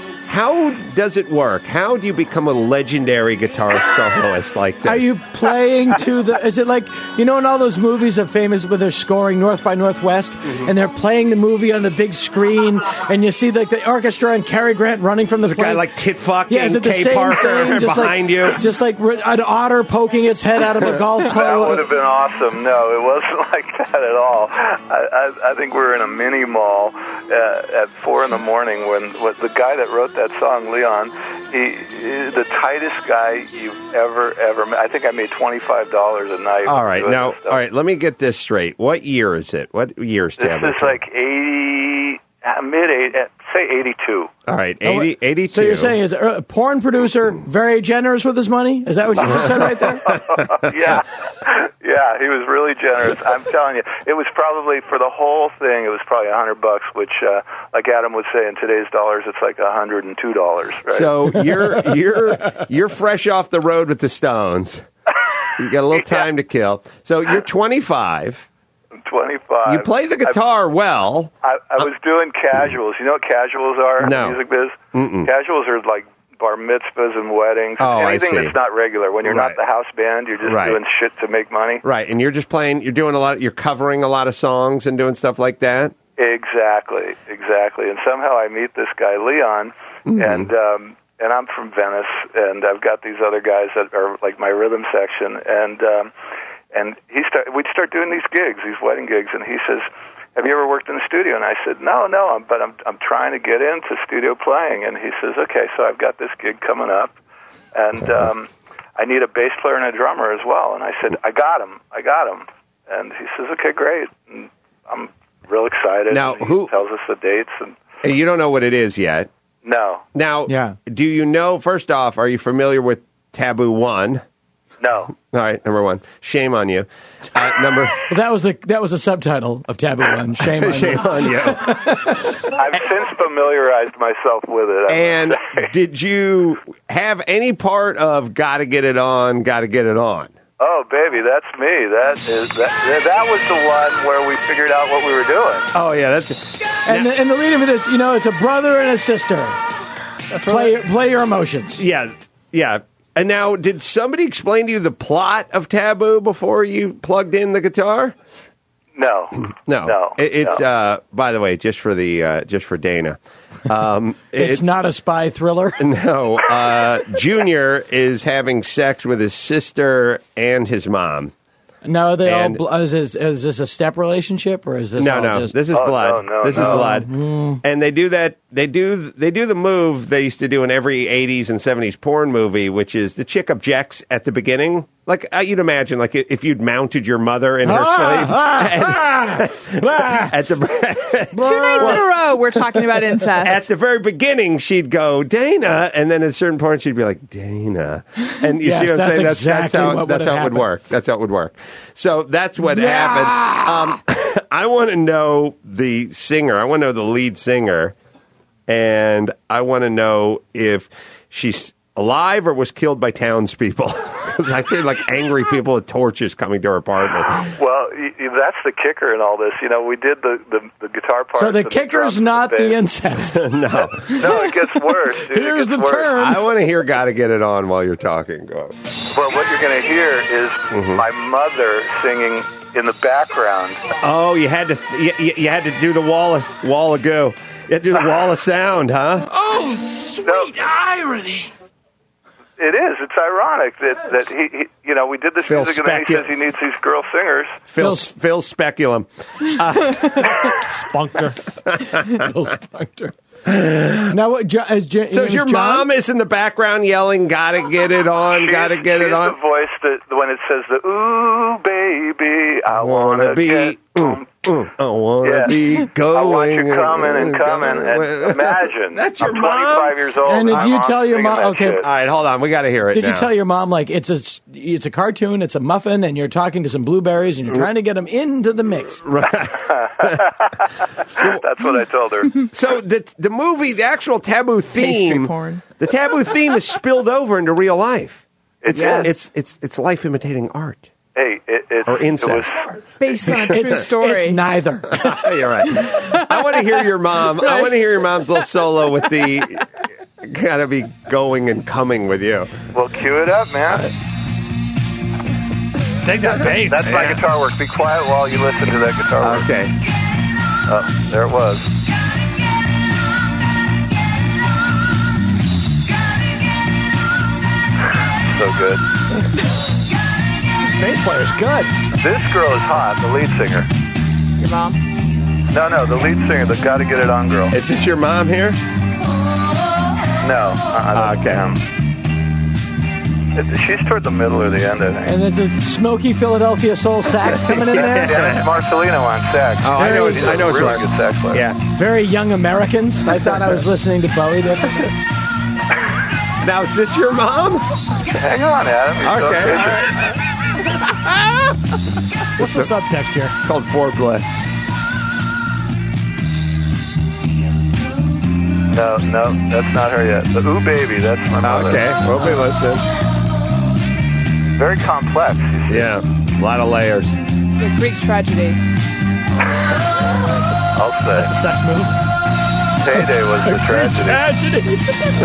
How does it work? How do you become a legendary guitar soloist like this? Are you playing to the? Is it like you know in all those movies of famous where they're scoring North by Northwest Mm-hmm. and they're playing the movie on the big screen and you see like the orchestra and Cary Grant running from the There's a guy plane? like tit fucking Yeah, is it the Kay same Parker thing? Just behind like, you. just like an otter poking its head out of a golf That club. would have been awesome. No, it wasn't like that at all. I, I, I think we were in a mini mall uh, at four in the morning when what, the guy that wrote that song, Leon, he is the tightest guy you've ever, ever met. I think I made twenty-five dollars a night. All right, doing now, this stuff. all right. Let me get this straight. What year is it? What year is This Taboo? is like eighty, uh, mid eight, uh, say eighty-two. All right, Oh, eighty, wait. eighty-two. So you're saying is a porn producer very generous with his money? Is that what you just said right there? yeah, yeah, he was really generous. I'm telling you, it was probably for the whole thing. It was probably a hundred bucks, which, uh, like Adam would say, in today's dollars, it's like a hundred and two dollars. Right? So you're you're you're fresh off the road with the Stones. You got a little time to kill. So you're twenty-five. twenty-five. You play the guitar well. I, I was doing casuals. You know what casuals are? in No. the music biz. Mm-mm. Casuals are like bar mitzvahs and weddings. Oh, I Anything see. that's not regular. When you're Right. not the house band, you're just Right. doing shit to make money. Right, and you're just playing. You're doing a lot. You're covering a lot of songs and doing stuff like that. Exactly, exactly. And somehow I meet this guy Leon, Mm-hmm. and um, and I'm from Venice, and I've got these other guys that are like my rhythm section, and um, and he start we'd start doing these gigs, these wedding gigs, and he says, "Have you ever worked in the studio?" And I said, "No, no, I'm, but I'm I'm trying to get into studio playing." And he says, "Okay, so I've got this gig coming up, and um, I need a bass player and a drummer as well." And I said, "I got him, I got him." And he says, "Okay, great." And I'm real excited. Now, and he who- tells us the dates? And And you don't know what it is yet. no, Now, Yeah. do you know? First off, are you familiar with Taboo One? no. All right, number one. Shame on you. Uh, number. Well, that was the that was the subtitle of Taboo One. Shame on Shame you. on you. I've since familiarized myself with it. I And must say. did you have any part of "Gotta Get It On, Gotta Get It On"? Oh, baby, that's me. That is that. That was the one where we figured out what we were doing. Oh yeah, that's. And the, and the lead-in for this, you know, it's a brother and a sister. That's play play your emotions. Yeah, yeah. And now, did somebody explain to you the plot of Taboo before you plugged in the guitar? No, no, no. It, it's no. Uh, by the way, just for the uh, just for Dana. Um, it's, it's not a spy thriller. No, uh, Junior is having sex with his sister and his mom. No, are they And- all. Bl- is, this, is this a step relationship or is this no, all no, just? this is Oh, blood. no, no, this no. is blood. Mm. And they do that. They do. They do the move they used to do in every eighties and seventies porn movie, which is the chick objects at the beginning. Like uh, you'd imagine, like if you'd mounted your mother in her sleep Ah, ah, at the Two nights in a row, we're talking about incest. at the very beginning, she'd go Dana, and then at a certain point, she'd be like Dana, and you Yes, see what I'm that's saying? exactly that's, that's how what that's would how it have would work. That's how it would work. So that's what Yeah. happened. Um, I want to know the singer. I want to know the lead singer, and I want to know if she's alive or was killed by townspeople. Because I feel like angry people with torches coming to her apartment. Well, y- y- that's the kicker in all this. You know, we did the, the, the guitar part. So the kicker's not the incest. no. No, it gets worse. Dude. Here's it the gets worse. turn. I want to hear "Gotta Get It On" while you're talking. Go. Well, what you're going to hear is Mm-hmm. my mother singing in the background. Oh, you had to you, you- you had to do the wall of wall of goo. You had to do the wall of sound, huh? Oh, sweet irony. It is. It's ironic that, that he, he, you know, we did this Phil music and then he Specu- says he needs these girl singers. Phil Phil Speculum. Uh, Spunker. Phil Spunker. Now, what? Jo- is Jo- so is your John? mom is in the background yelling, "Gotta get it on, She's- gotta get she's it on." the voice that when it says the "Ooh, baby, I, I wanna wanna be, get." mm, mm, I wanna Yeah. be going. I want you coming and coming. And imagine, That's your I'm mom? twenty-five years old. And did my you mom's tell your singing mom- that okay. shit. All right, hold on. We got to hear it. Did now. you tell your mom like it's a it's a cartoon, it's a muffin, and you're talking to some blueberries, and you're trying to get them into the mix? That's what I told her. So the the movie, the actual Taboo Pastry theme, porn. the Taboo theme is spilled over into real life. It's Yes. It's it's it's life imitating art hey, it, it, or it incest. was Based on a true It's, story. it's neither. You're right. I want to hear your mom. I want to hear your mom's little solo with the gotta be going and coming with you. well, cue it up, man. Take that bass. That's my guitar work. Be quiet while you listen to that guitar work. Okay. Oh, there it was. So good. bass player's good. This girl is hot, the lead singer. Your mom? No, no, the lead singer, the Gotta Get It On girl. Is this your mom here? No. Uh, Okay. um, it, she's toward the middle or the end, I think. And there's a smoky Philadelphia soul sax coming in there. Dennis Marcelino on sax. Oh, I know. He's I know. a it's really right. good sax player. Yeah. Very young Americans. I thought I was listening to Bowie there. Now, is this your mom? Hang on, Adam. You're so Okay. patient. What's the subtext here? It's called foreplay. No, no, that's not her yet. The Ooh Baby, that's my mother. Okay. We'll be listening. Very complex. you see. Yeah. A lot of layers. It's a Greek tragedy. I'll say. Sex move. Payday was the tragedy.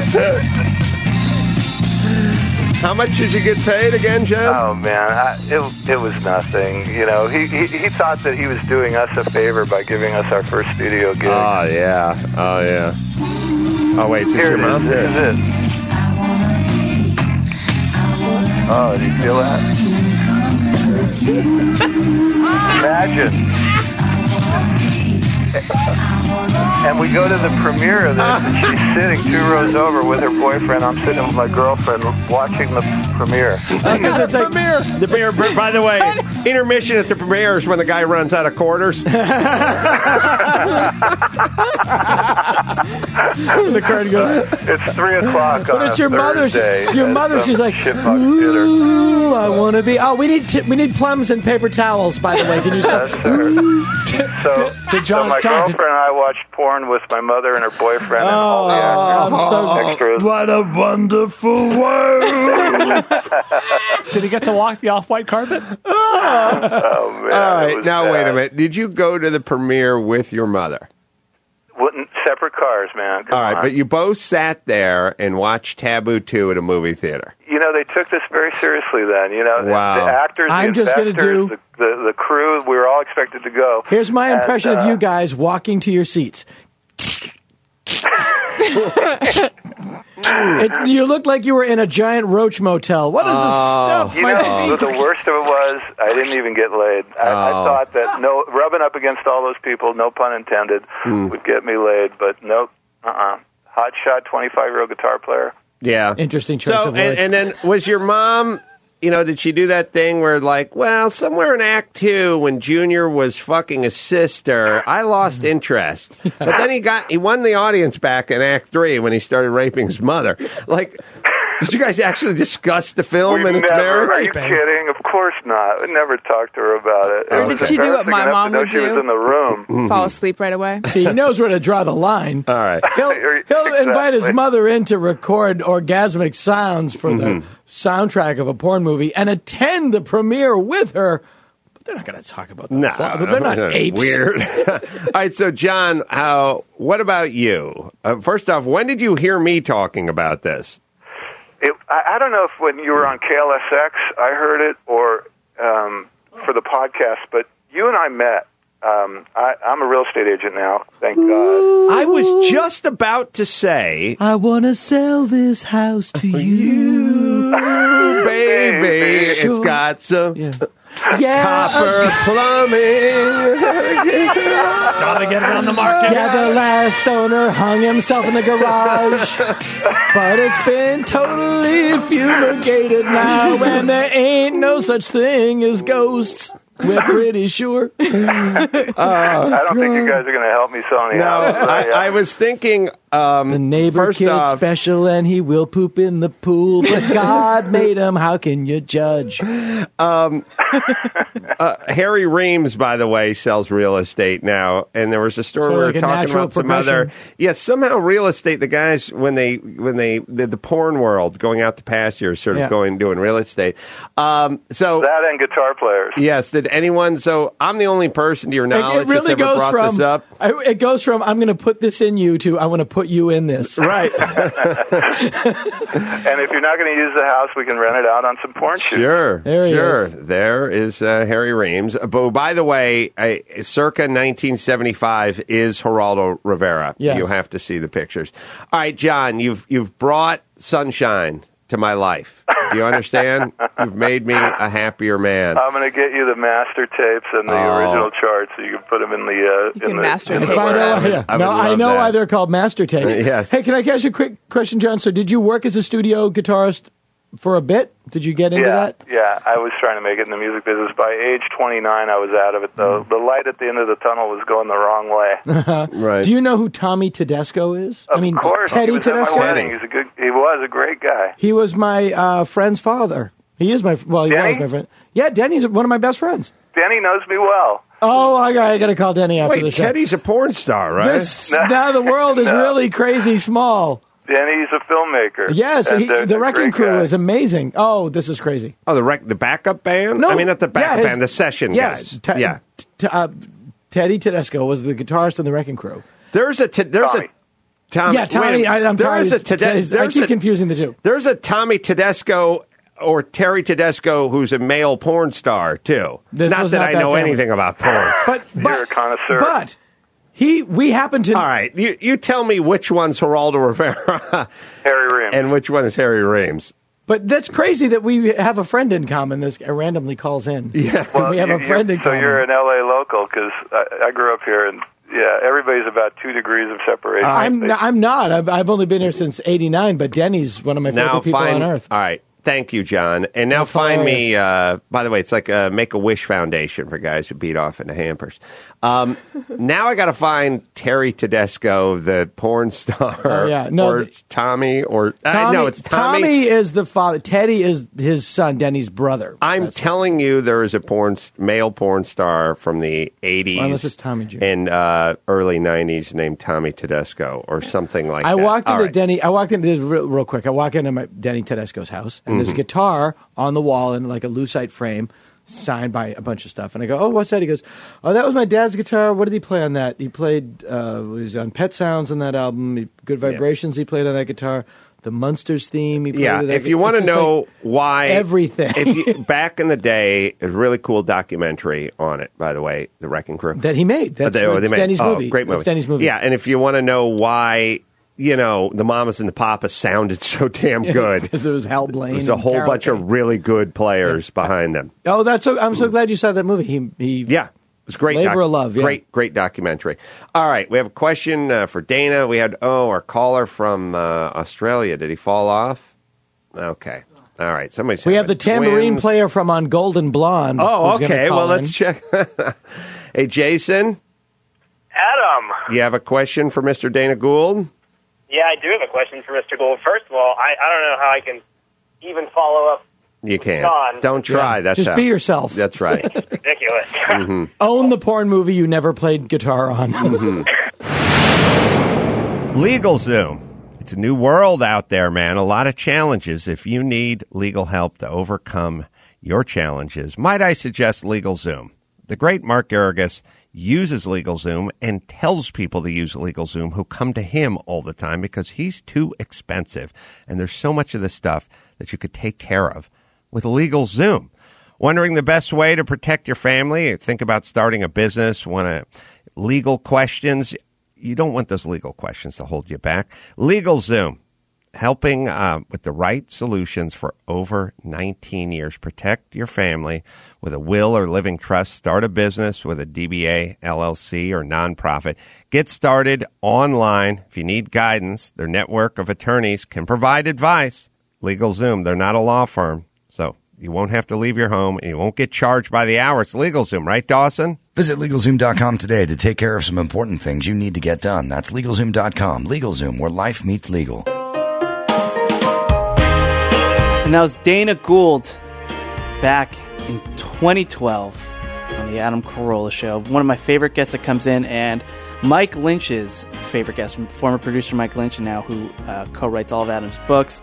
How much did you get paid again, Jen? Oh man, I, it it was nothing. You know, he, he he thought that he was doing us a favor by giving us our first studio gig. Oh, yeah. Oh, yeah. Oh, wait. Is this Here your it is. mom? This is it. Oh, do you feel that? Imagine. And we go to the premiere of this, and she's sitting two rows over with her boyfriend. I'm sitting with my girlfriend watching the premiere. Because it's like premiere. The premiere. By the way, intermission at the premiere is when the guy runs out of quarters. the curtain goes. It's three o'clock on But it's a your mother. Thursday Your at mother. some She's like, shitbox theater. ooh, I want to be. Oh, we need t- we need plums and paper towels. By the way, can you stop? That's her. So Did John? So my John, girlfriend and I watched porn with my mother and her boyfriend and all the actors, I'm so- extras. What a wonderful world! Did he get to walk the off-white carpet? Oh, man. All it right, was now bad. wait a minute. Did you go to the premiere with your mother? Wouldn't- Separate cars, man. Come All right, on. but you both sat there and watched Taboo two at a movie theater. You know, they took this very seriously then. You know, Wow. the actors, the I'm just gonna investors, do- the, the, the crew, we were all expected to go. Here's my And, impression uh, of you guys walking to your seats. It, you looked like you were in a giant roach motel. What is this stuff? You My know, feet. the worst of it was I didn't even get laid. I, I Oh. thought that no rubbing up against all those people, no pun intended, would get me laid, but nope. Uh-uh. Hot shot, twenty-five-year-old guitar player. Yeah. Interesting choice So, of and, words. and then was your mom, you know, did she do that thing where, like, well, somewhere in Act Two, when Junior was fucking his sister, I lost interest. But then he got, he won the audience back in Act Three when he started raping his mother. Like, did you guys actually discuss the film We and its never, merits? are you kidding? Of course not. We never talked to her about it. Or It did was she do what embarrassing my enough mom to know would she do? was in the room. Fall asleep right away. See, he knows where to draw the line. All right. He'll, he'll invite his Exactly. mother in to record orgasmic sounds for the soundtrack of a porn movie and attend the premiere with her. But they're not going to talk about that. No, plot. They're not apes. Weird. All right, so John, how? What about you? Uh, first off, when did you hear me talking about this? It, I, I don't know if when you were on K L S X I heard it or um, for the podcast, but you and I met. Um, I, I'm a real estate agent now, thank God. I was just about to say, I want to sell this house to you. baby, Sure. it's got some Yeah. Yeah, copper plumbing. Gotta get it on the market. Yeah, the last owner hung himself in the garage. But it's been totally fumigated now, and there ain't no such thing as ghosts. We're pretty sure. I don't think you guys are going to help me sell any No, houses. I, uh, I was thinking. Um, The neighbor first kid's off, special, and he will poop in the pool. But God made him. How can you judge? uh, Harry Reams, by the way, sells real estate now, and there was a story So we were like a talking natural about some progression? other. Yeah, somehow real estate. The guys when they when they did the porn world, going out to pastures, sort of Yeah. going doing real estate. Um, so that and guitar players. yes, did anyone? So I'm the only person to your It, knowledge it really that's ever goes brought from this up. I, it goes from I'm going to put this in you to I want to put you in this. Right. And if you're not going to use the house, we can rent it out on some porn shoots. Sure, There he sure. is. There is uh, Harry Reams. But by the way, I, circa nineteen seventy-five is Geraldo Rivera. Yes. You have to see the pictures. All right, John, you've you've brought sunshine to my life. Do you understand? You've made me a happier man. I'm going to get you the master tapes and the Oh. original charts so you can put them in the. Uh, You in can the, master in the tape Find them. out- yeah. I would No, I love know that. why they're called master tapes. Yes. Hey, can I ask you a quick question, John? So, did you work as a studio guitarist for a bit? Did you get into Yeah, that? yeah. I was trying to make it in the music business. By age twenty-nine, I was out of it, though. The light at the end of the tunnel was going the wrong way. Right. Do you know who Tommy Tedesco is? Of I mean, course, Teddy he was at Tedesco. my wedding. He's a good. He was a great guy. He was my uh, friend's father. He is my well. He Denny? was my friend. Yeah, Denny's one of my best friends. Denny knows me well. Oh, I got, I got to call Denny after the Wait, show. Teddy's a porn star, right? This, now the world is No. really crazy small. Denny's a filmmaker. Yes, And he, a- the a Wrecking great Crew guy. is amazing. Oh, this is crazy. Oh, the rec- the backup band? No, I mean, not the backup yeah, his- band, the session yes, guys. Te- yeah. T- uh, Teddy Tedesco was the guitarist in the Wrecking Crew. There's a te- there's Tommy. a Tom, yeah, Tommy. wait a I, minute. I'm There sorry. is a Tede- Teddy's- I there's keep a- confusing the two. There's a Tommy Tedesco or Terry Tedesco who's a male porn star too. This not was that not I that know family. anything about porn. But You're but a connoisseur. but he we happen to All right, you you tell me which one's Geraldo Rivera Harry Reams. and which one is Harry Reams. But that's crazy that we have a friend in common. This guy randomly calls in. Yeah. well, we have you- a friend you- in so common. you're an L A local because I, I grew up here, and yeah, everybody's about two degrees of separation. I'm They- n- I'm not. I've, I've only been here since eighty-nine. But Denny's one of my favorite Now people find on earth. all right. Thank you, John. And now That's find hilarious. me, uh, by the way, it's like a Make-A-Wish Foundation for guys who beat off into hampers. Um, now I got to find Terry Tedesco, the porn star, Oh, yeah. No, or the- it's Tommy, or Tommy, uh, no, it's Tommy. Tommy is the father. Teddy is his son, Denny's brother. I'm That's telling you, there is a porn male porn star from the eighties Well, unless it's Tommy Junior and uh, early nineties named Tommy Tedesco or something like I that. walked All into right. Denny. I walked into this real, real quick. I walk into my Denny Tedesco's house, and there's a Mhm. guitar on the wall in like a lucite frame, signed by a bunch of stuff. And I go, "Oh, what's that?" He goes, "Oh, that was my dad's guitar. What did he play on that? He played. Uh, he was on Pet Sounds on that album. He, Good Vibrations. He played on that guitar. The Munsters theme. He played Yeah, with that if you gu- want to it's just know like why everything if you, back in the day, a really cool documentary on it. By the way, The Wrecking Crew that he made. That's, Oh, they- oh, they that's made- Denny's oh, movie. Great movie. That's Denny's movie. Yeah, and if you want to know why, you know, the Mamas and the Papas sounded so damn good, because it was Hal Blaine. there's a and whole Carol bunch of really good players behind them. Oh, that's so. I'm so glad you saw that movie. He, he Yeah. It was great. Labor doc- of Love. Yeah. Great, great documentary. All right, we have a question uh, for Dana. We had oh, our caller from uh, Australia. Did he fall off? Okay. All right. Somebody. We have the tambourine player from On Golden Blonde. Oh, who's gonna okay. call Well, let's in. check. Hey, Jason. Adam. You have a question for Mister Dana Gould? Yeah, I do have a question for Mister Gould. First of all, I, I don't know how I can even follow up. You can't. John. Don't try. Yeah, That's just how- be yourself. That's right. It's ridiculous. hmm Own the porn movie you never played guitar on. Mm-hmm. LegalZoom. It's a new world out there, man. A lot of challenges. If you need legal help to overcome your challenges, might I suggest LegalZoom? The great Mark Garrigus uses LegalZoom and tells people to use LegalZoom who come to him all the time because he's too expensive. And there's so much of this stuff that you could take care of with LegalZoom. Wondering the best way to protect your family? Think about starting a business, want to legal questions. You don't want those legal questions to hold you back. LegalZoom, helping uh, with the right solutions for over nineteen years. Protect your family with a will or living trust. Start a business with a D B A, L L C, or nonprofit. Get started online. If you need guidance, their network of attorneys can provide advice. LegalZoom, they're not a law firm, so you won't have to leave your home and you won't get charged by the hour. It's LegalZoom, right, Dawson? Visit LegalZoom dot com today to take care of some important things you need to get done. That's LegalZoom dot com. LegalZoom, where life meets legal. And that was Dana Gould back in twenty twelve on the Adam Carolla Show. One of my favorite guests that comes in, and Mike Lynch's favorite guest, former producer Mike Lynch, now who uh, co-writes all of Adam's books.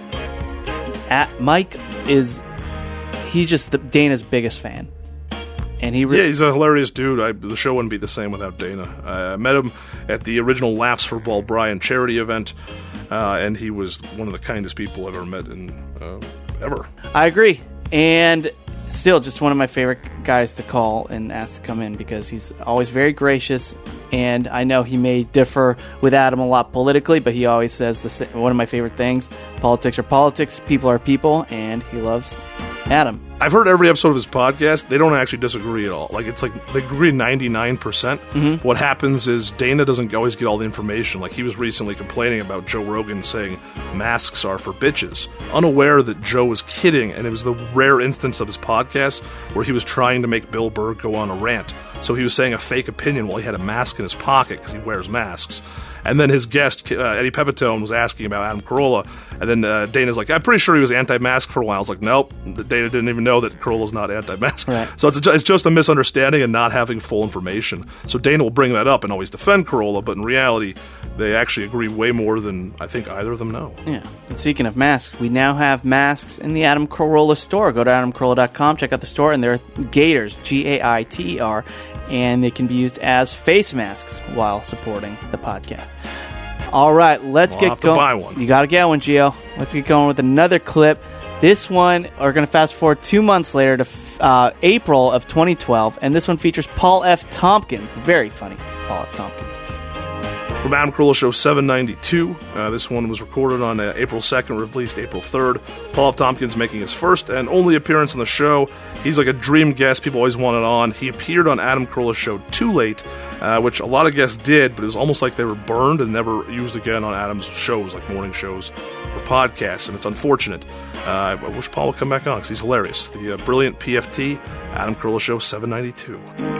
At, Mike is, he's just the, Dana's biggest fan. And he re- yeah, he's a hilarious dude. I, the show wouldn't be the same without Dana. I met him at the original Laughs for Bob Bryan charity event, uh, and he was one of the kindest people I've ever met in uh, ever. I agree. And still just one of my favorite guys to call and ask to come in because he's always very gracious. And I know he may differ with Adam a lot politically, but he always says the sa- one of my favorite things, politics are politics, people are people, and he loves Adam. I've heard every episode of his podcast. They don't actually disagree at all. Like, it's like they agree ninety-nine percent. Mm-hmm. What happens is Dana doesn't always get all the information. Like, he was recently complaining about Joe Rogan saying masks are for bitches, unaware that Joe was kidding, and it was the rare instance of his podcast where he was trying to make Bill Burr go on a rant. So he was saying a fake opinion while he had a mask in his pocket because he wears masks. And then his guest, uh, Eddie Pepitone, was asking about Adam Carolla. And then uh, Dana's like, I'm pretty sure he was anti-mask for a while. I was like, nope. Dana didn't even know that Carolla's not anti-mask. Right. So it's, a, it's just a misunderstanding and not having full information. So Dana will bring that up and always defend Carolla, but in reality, they actually agree way more than I think either of them know. Yeah. And speaking of masks, we now have masks in the Adam Carolla store. Go to adam carolla dot com, check out the store, and they're gaiters, G A I T E R, and they can be used as face masks while supporting the podcast. All right, let's Well, I'll get have to going. buy one. You got to get one, Gio. Let's get going with another clip. This one, we're going to fast forward two months later to uh, April of twenty twelve, and this one features Paul F. Tompkins. Very funny, Paul F. Tompkins. From Adam Carolla Show seven ninety-two. Uh, this one was recorded on uh, April second, released April third. Paul F. Tompkins making his first and only appearance on the show. He's like a dream guest people always wanted on. He appeared on Adam Carolla's show too late, uh, which a lot of guests did, but it was almost like they were burned and never used again on Adam's shows, like morning shows for podcasts, and it's unfortunate. Uh, I wish Paul would come back on because he's hilarious. The uh, brilliant P F T, Adam Carolla Show seven ninety-two.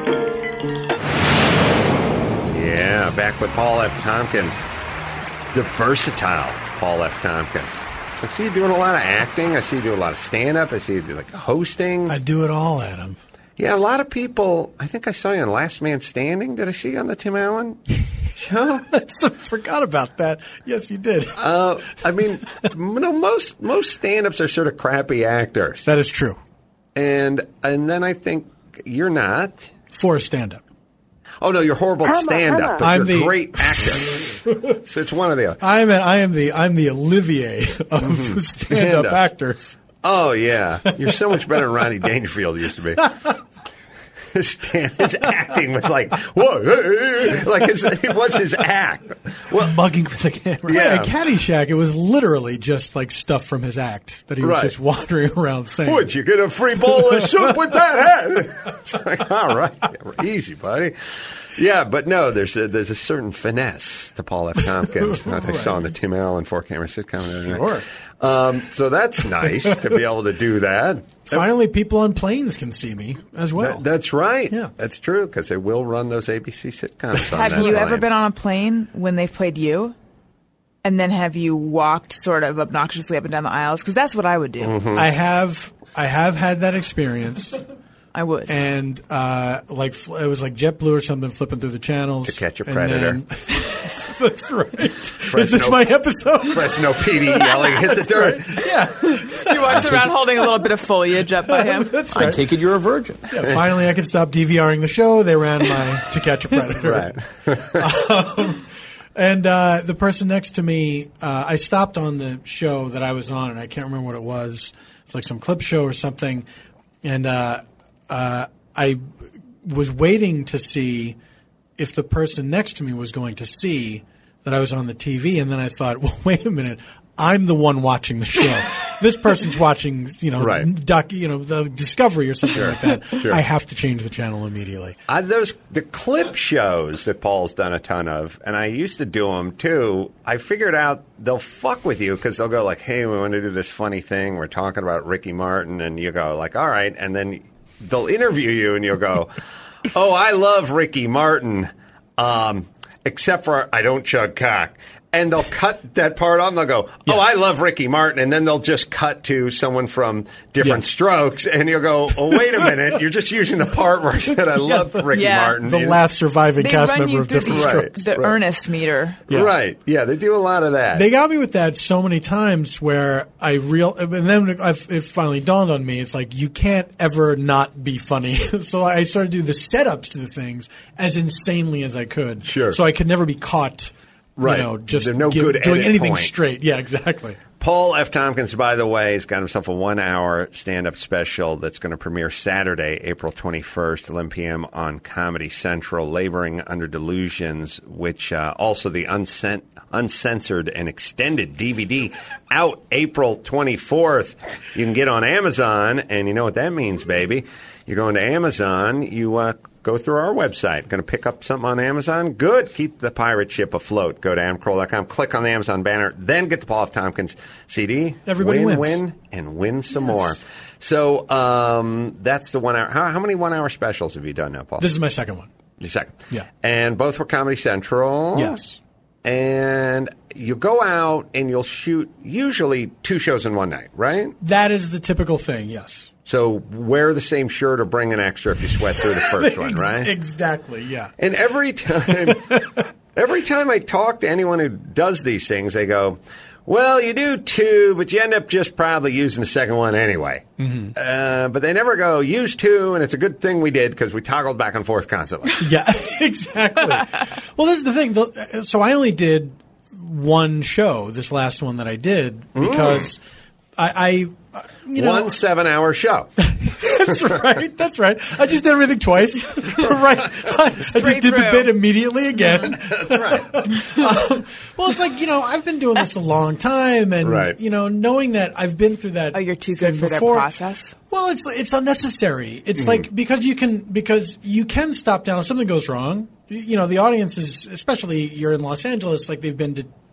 Yeah, back with Paul F. Tompkins. The versatile Paul F. Tompkins. I see you doing a lot of acting. I see you do a lot of stand-up. I see you do like hosting. I do it all, Adam. Yeah, a lot of people. I think I saw you on Last Man Standing. Did I see you on the Tim Allen show? I forgot about that. Yes, you did. Uh, I mean, you know, most most stand-ups are sort of crappy actors. That is true. And and then I think you're not. For a stand-up. Oh, no, you're horrible at stand-up, but I'm you're the- a great actor. So it's one or the other. I am. A, I am the. I'm the Olivier of stand-up Stand-ups. actors. Oh, yeah. You're so much better than Ronnie Dangerfield used to be. His, stand, his acting was like, whoa, hey, hey, like his, it was his act. Well, mugging for the camera. Yeah. Yeah, Caddyshack, it was literally just like stuff from his act that he was Right. just wandering around saying. Would you get a free bowl of soup with that head? It's like, all right, easy, buddy. Yeah, but no, there's a, there's a certain finesse to Paul F. Tompkins that I saw in the Tim Allen four-camera sitcom. Sure. Um, so that's nice to be able to do that. Finally, people on planes can see me as well. That- that's right. Yeah. That's true, because they will run those A B C sitcoms on Have that you ever plane. been on a plane when they've played you? And then have you walked sort of obnoxiously up and down the aisles? Because that's what I would do. Mm-hmm. I have I have had that experience. I would. And uh, like fl- it was like JetBlue or something flipping through the channels. To Catch a and Predator. then- That's right. Fresno, Is this my episode? Fresno P D yelling, hit the That's dirt. right. Yeah. He walks around holding a little bit of foliage up by him. That's I right. take it you're a virgin. Yeah, finally, I could stop DVRing the show. They ran my To Catch a Predator. Right. um, and uh, the person next to me, uh, I stopped on the show that I was on, and I can't remember what it was. It's like some clip show or something. And uh, uh, I was waiting to see if the person next to me was going to see that I was on the T V. And then I thought, well, wait a minute. I'm the one watching the show. This person's watching, you know, Right. doc, you know, the Discovery or something Sure. like that. Sure. I have to change the channel immediately. Uh, those the clip shows that Paul's done a ton of, and I used to do them too. I figured out they'll fuck with you because they'll go like, "Hey, we want to do this funny thing. We're talking about Ricky Martin," and you go like, "All right," and then they'll interview you, and you'll go, "Oh, I love Ricky Martin, um, except for I don't chug cock." And they'll cut that part off and they'll go, oh, I love Ricky Martin. And then they'll just cut to someone from Different Yes. Strokes. And you'll go, oh, wait a minute. You're just using the part where I said I love Ricky Yeah. Martin. The You- last surviving They cast run member you of through Different the, Strokes. the Right. earnest meter. Yeah. Right. Yeah, they do a lot of that. They got me with that so many times where I real, and then I've, it finally dawned on me. It's like you can't ever not be funny. So I started to do the setups to the things as insanely as I could. Sure. So I could never be caught. Right. You know, just There's no give- good doing edit anything point. straight. Yeah, exactly. Paul F. Tompkins, by the way, has got himself a one-hour stand-up special that's going to premiere Saturday, April twenty-first, eleven p.m. on Comedy Central, Laboring Under Delusions, which uh, also the uncen- uncensored and extended D V D out April twenty-fourth. You can get on Amazon, and you know what that means, baby. You go into Amazon, you uh, go through our website. Going to pick up something on Amazon? Good. Keep the pirate ship afloat. Go to adam carolla dot com, click on the Amazon banner, then get the Paul F. Tompkins C D. Everybody win, wins. win, and win some more. So um, that's the one hour. How, how many one-hour specials have you done now, Paul? This is my second one. Your second. Yeah. And both were Comedy Central. Yes. And you go out and you'll shoot usually two shows in one night, right? That is the typical thing. Yes. So wear the same shirt or bring an extra if you sweat through the first one, right? Exactly. Yeah. And every time, every time I talk to anyone who does these things, they go, well, you do two, but you end up just probably using the second one anyway. Mm-hmm. Uh, but they never go, use two, and it's a good thing we did because we toggled back and forth constantly. Yeah, exactly. Well, this is the thing. The- So I only did one show, this last one that I did, because I, I, you know, One seven-hour show. that's right. That's right. I just did everything twice. right. I, I just Straight did the through. bit immediately again. That's right. um, well, it's like, you know, I've been doing this a long time, and Right. you know, knowing that I've been through that. Oh, you're too thing good for their before- process? Well, it's it's unnecessary. It's Mm-hmm. like because you can because you can stop down if something goes wrong. You know, the audience is, especially you're in Los Angeles, like they've been to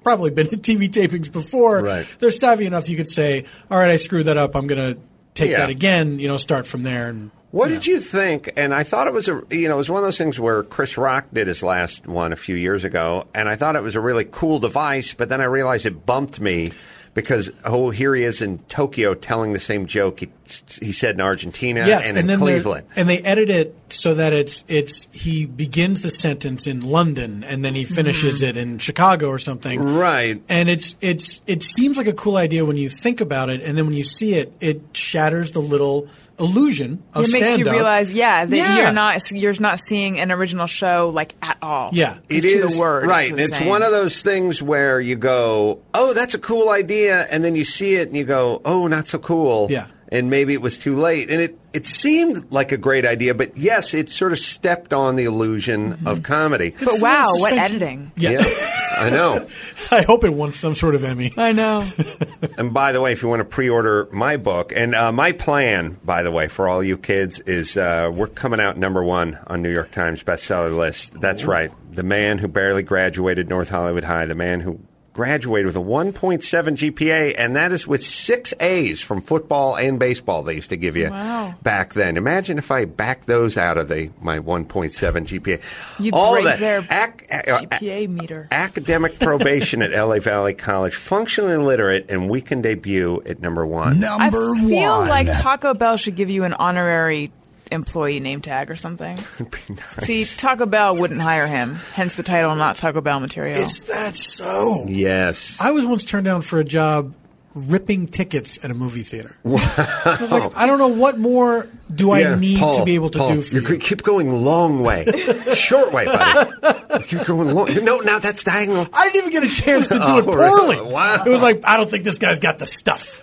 probably been at T V tapings before. Right. They're savvy enough you could say, all right, I screwed that up. I'm going to take Yeah. that again, you know, start from there. And What did you think? And I thought it was a, you know, it was one of those things where Chris Rock did his last one a few years ago, and I thought it was a really cool device, but then I realized it bumped me because, oh, here he is in Tokyo telling the same joke he, he said in Argentina yes, and, and in then Cleveland. And they edit it so that it's it's he begins the sentence in London and then he finishes Mhm. it in Chicago or something. Right. And it's it's it seems like a cool idea when you think about it, and then when you see it, it shatters the little illusion of It makes you stand-up. realize, yeah, that Yeah. you're not you're not seeing an original show like at all. Yeah. it's It to is the word. right. It's, the It's same. one of those things where you go, "Oh, that's a cool idea," and then you see it and you go, "Oh, not so cool." Yeah. And maybe it was too late. And it, it seemed like a great idea, but yes, it sort of stepped on the illusion of comedy. But wow, what editing! Yeah. I know. I hope it won some sort of Emmy. I know. And by the way, if you want to pre-order my book, and uh, my plan, by the way, for all you kids, is uh, we're coming out number one on New York Times bestseller list. That's right. The man who barely graduated North Hollywood High, the man who graduated with a one point seven G P A, and that is with six A's from football and baseball they used to give you Wow. back then. Imagine if I backed those out of the my one point seven G P A. You'd All break that their ac- uh, G P A meter. academic probation at L A Valley College, functionally illiterate, and we can debut at number one. I feel like Taco Bell should give you an honorary employee name tag or something. See, Taco Bell wouldn't hire him, hence the title, not Taco Bell material. Is that so? Yes. I was once turned down for a job ripping tickets at a movie theater. I was like, I don't know what more do I Yeah, need Paul, to be able to Paul, do for you. you. could keep going long way, short way, buddy. You keep going long. No, now that's diagonal. I didn't even get a chance to do Oh, it poorly. really? Wow. It was like, I don't think this guy's got the stuff.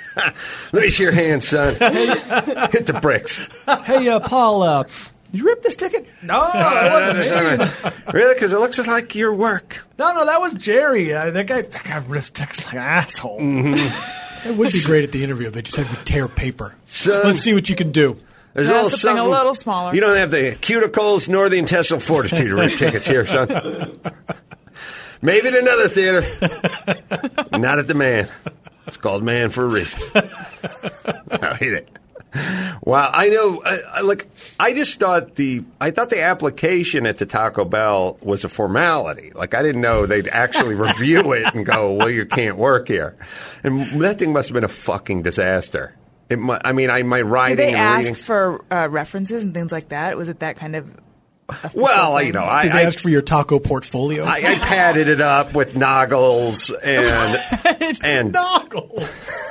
Let me see your hand, son. Hit the bricks. Hey, uh, Paul, uh, did you rip this ticket? No, that wasn't me. Really? Because it looks like your work. No, no, that was Jerry. Uh, that guy, that guy ripped tickets like an asshole. It would be great at the interview. They just have you tear paper. Son. Let's see what you can do. There's That's a little something a something. little smaller. You don't have the cuticles nor the intestinal fortitude to rip tickets here, son. Maybe at another theater. Not at the Man. It's called Man for a reason. I hate it. Wow, I know. I, I, like, I just thought the I thought the application at the Taco Bell was a formality. Like, I didn't know they'd actually review it and go, "Well, you can't work here." And that thing must have been a fucking disaster. It, mu- I mean, I my writing Did they and ask reading. for uh, references and things like that? Was it that kind of? official Well, thing? you know, I, Did they I, ask for your taco portfolio? I, I padded it up with noggles and and Noggle.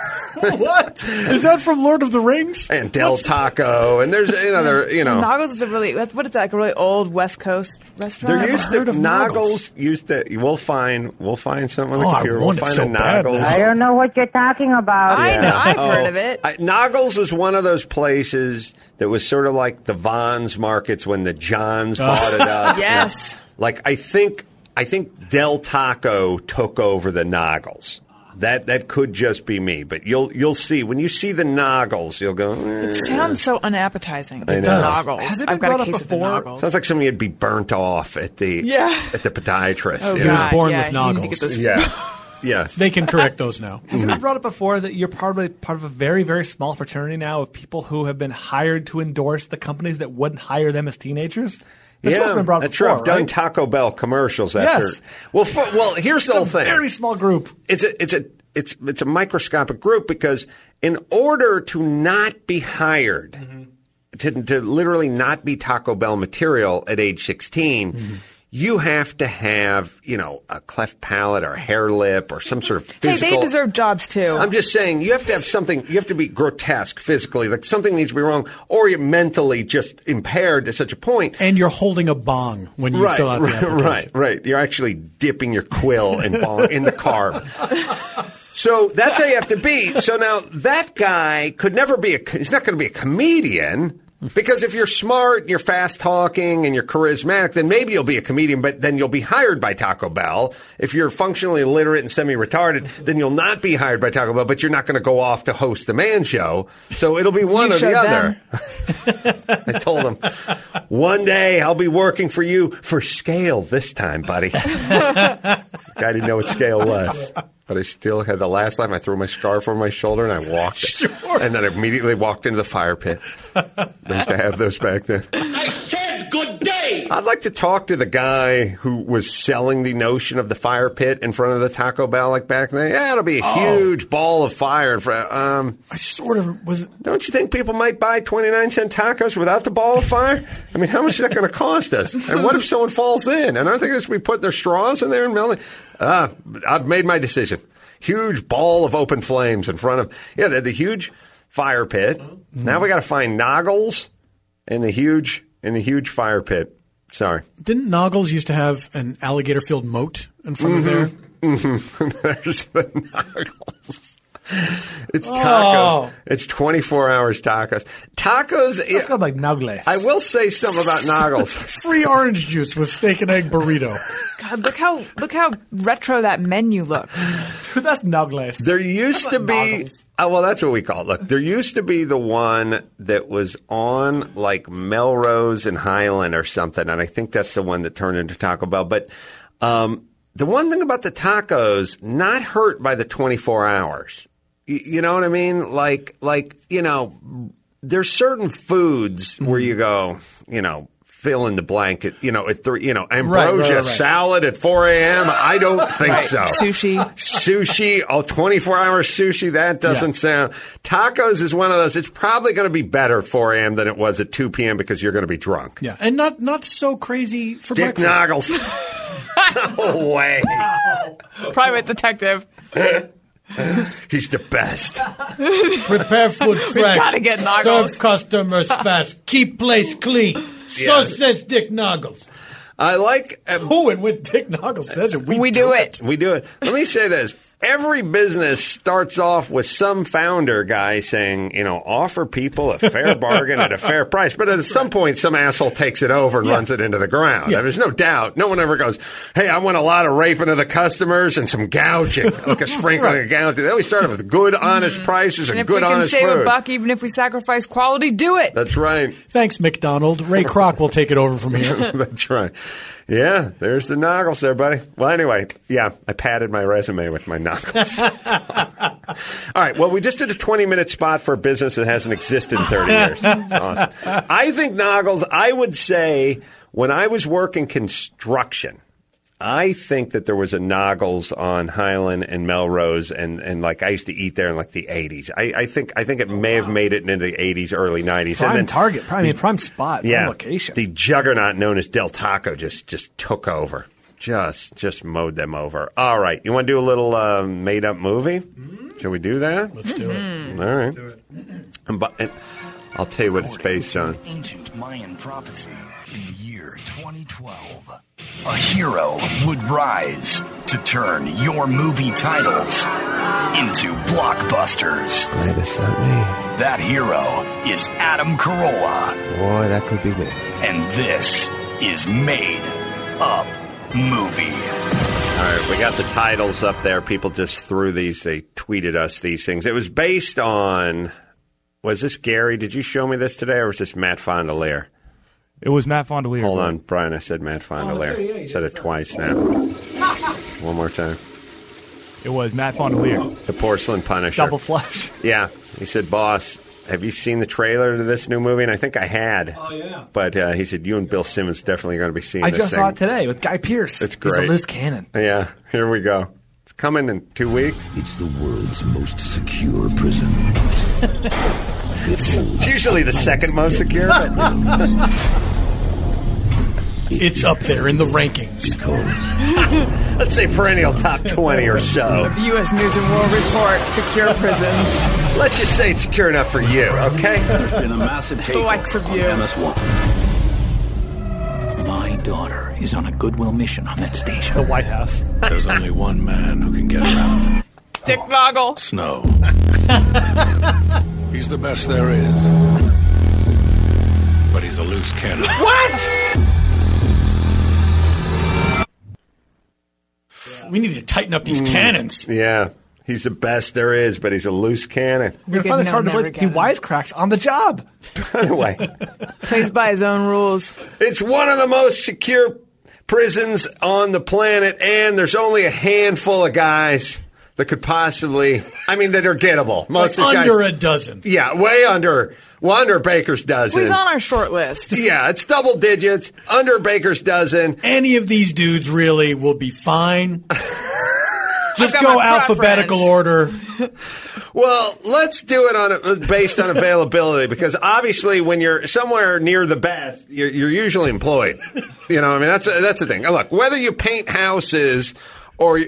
What? Is that from Lord of the Rings? and Del Taco, and there's you know there you know. Noggles is a really what what is that? Like a really old West Coast restaurant. There used heard to of Noggles Noggles. used to. We'll find we'll find something on the Oh, I computer. We'll want it find so a bad Noggles. now. I don't know what you're talking about. I know. I've Oh, heard of it. I, Noggles was one of those places that was sort of like the Vons markets when the Johns bought it up. Yes. Like I think I think Del Taco took over the Noggles. That that could just be me, but you'll you'll see when you see the Noggles, you'll go. Eh. It sounds so unappetizing. I The know. Noggles. Has it been I've got brought a up case of the before? Noggles. Sounds like somebody would be burnt off at the Yeah. at the podiatrist. Oh, you He know? was God, born yeah, with you need to noggles. get those- Yeah. Yes. They can correct those now. Has it been brought up before that you're probably part of a very, very small fraternity now of people who have been hired to endorse the companies that wouldn't hire them as teenagers? This yeah, has been brought up that's before, true. I've done right? Taco Bell commercials after. Yes. Well, for, well, here's the It's whole a thing. very small group. It's a it's a it's it's a microscopic group because in order to not be hired, Mm-hmm. to to literally not be Taco Bell material at age sixteen. Mm-hmm. You have to have, you know, a cleft palate or a hair lip or some sort of Hey, physical. they deserve jobs too. I'm just saying, you have to have something, you have to be grotesque physically, like something needs to be wrong, or you're mentally just impaired to such a point. And you're holding a bong when you Right, fill out the right, application. right, right. You're actually dipping your quill in, bong, in the carb. So that's how you have to be. So now that guy could never be a, he's not going to be a comedian. Because if you're smart, you're fast talking, and you're charismatic, then maybe you'll be a comedian, but then you'll be hired by Taco Bell. If you're functionally illiterate and semi-retarded, then you'll not be hired by Taco Bell, but you're not going to go off to host the Man Show. So it'll be one You or the showed other. I told him, one day I'll be working for you for scale this time, buddy. Guy didn't know what scale was. But I still had the last time I threw my scarf over my shoulder and I walked. Sure. And then I immediately walked into the fire pit. They used to have those back then. I said good day! I'd like to talk to the guy who was selling the notion of the fire pit in front of the Taco Bell like back then. Yeah, it'll be a Oh. huge ball of fire in front. Um, I sort of was. Don't you think people might buy twenty-nine cent tacos without the ball of fire? I mean, how much is that going to cost us? And what if someone falls in? And aren't they going to be putting their straws in there and melting? Ah, I've made my decision. Huge ball of open flames in front of, yeah, the, the huge fire pit. Mm-hmm. Now we got to find Noggles in the huge in the huge fire pit. Sorry. Didn't Noggles used to have an alligator-filled moat in front Mm-hmm. of there? Mm-hmm. There's the Noggles. It's Oh. tacos. It's twenty-four hours tacos. Tacos. It's called like Nuggles. I will say something about Noggles. Free orange juice with steak and egg burrito. God, look how look how retro that menu looks. Dude, that's Nuggles. There used to be. Oh, well, that's what we call it. Look, there used to be the one that was on like Melrose and Highland or something, and I think that's the one that turned into Taco Bell. But um, the one thing about the tacos, not hurt by the twenty-four hours. Y- you know what I mean? Like, like you know, there's certain foods where you go, you know. Fill in the blank, at, you know, at three, you know, ambrosia right, right, right. salad at four a.m. I don't think Right. so. Sushi. Sushi, oh, twenty-four hour sushi, that doesn't Yeah. sound. Tacos is one of those, it's probably going to be better at four a.m. than it was at two p.m. because you're going to be drunk. Yeah, and not not so crazy for Dick breakfast. Noggles. No way. Private detective. He's the best. Prepare food fresh. gotta get Noggles. Serve customers fast. Keep place clean. So Yeah. says Dick Noggles. I like. Uh, Who and when Dick Noggles says it, we, We do it. We do it. Let me say this. Every business starts off with some founder guy saying, you know, offer people a fair bargain at a fair price. But at some point, some asshole takes it over and Yeah. runs it into the ground. Yeah. There's no doubt. No one ever goes, hey, I want a lot of raping of the customers and some gouging, like a sprinkling Right. of gouging. They always start off with good, honest prices and, And if good, we can honest save food. a buck, even if we sacrifice quality, do it. That's right. Thanks, McDonald. Ray Kroc will take it over from here. That's right. Yeah, there's the Noggles there, buddy. Well, anyway, yeah, I padded my resume with my Noggles. All right, well, we just did a twenty-minute spot for a business that hasn't existed in thirty years. That's awesome. I think Noggles, I would say, when I was working construction, I think that there was a Noggles on Highland and Melrose, and, and like I used to eat there in like the eighties. I, I think I think it may have made it into the eighties, early nineties. Prime and then target, prime, I mean, prime spot, prime yeah, location. the juggernaut known as Del Taco just just took over, just just mowed them over. All right, you want to do a little uh, made up movie? Shall we do that? Let's do it. All right. And, bu- and I'll tell you what it's based on. Ancient Mayan prophecy in the year twenty twelve. A hero would rise to turn your movie titles into blockbusters. Glad it's not me. That hero is Adam Carolla, Boy, that could be me. and this is Made Up Movie. All right, we got the titles up there. People just threw these. They tweeted us these things. It was based on. Was this Gary? Did you show me this today, or was this Matt Fondelier? It was Matt Fondelier. Hold on, Brian. I said Matt Fondelier. Oh, yeah, yeah, said it twice now. One more time. It was Matt Fondelier. The Porcelain Punisher. Double flush. Yeah. He said, boss, have you seen the trailer to this new movie? And I think I had. Oh, yeah. But uh, he said, you and Bill Simmons definitely going to be seeing I this just thing. saw it today with Guy Pearce. It's He's great. a loose cannon. Yeah. Here we go. It's coming in two weeks. It's the world's most secure prison. It's usually the second most secure. It's up there in the rankings. Let's say perennial top twenty or so. The U S News and World Report, secure prisons. Let's just say it's secure enough for you, okay? There's been a massive The likes of takeover on you. M S one. My daughter is on a goodwill mission on that station. The White House. There's only one man who can get around. Dick Noggle. Snow. He's the best there is. But he's a loose cannon. What? We need to tighten up these cannons. Yeah. He's the best there is, but he's a loose cannon. You're gonna find this hard to believe. He wisecracks on the job. By the way, Plays by his own rules. it's one of the most secure prisons on the planet, and there's only a handful of guys that could possibly, I mean, that are gettable. Most like of the under guys, a dozen. Yeah, way under, well, under Baker's dozen. He's on our short list. Yeah, it's double digits, under Baker's dozen. Any of these dudes really will be fine. Just got go my alphabetical order. Well, let's do it on a, based on availability, because obviously when you're somewhere near the best, you're, you're usually employed. You know, I mean, that's that's the thing. Look, whether you paint houses or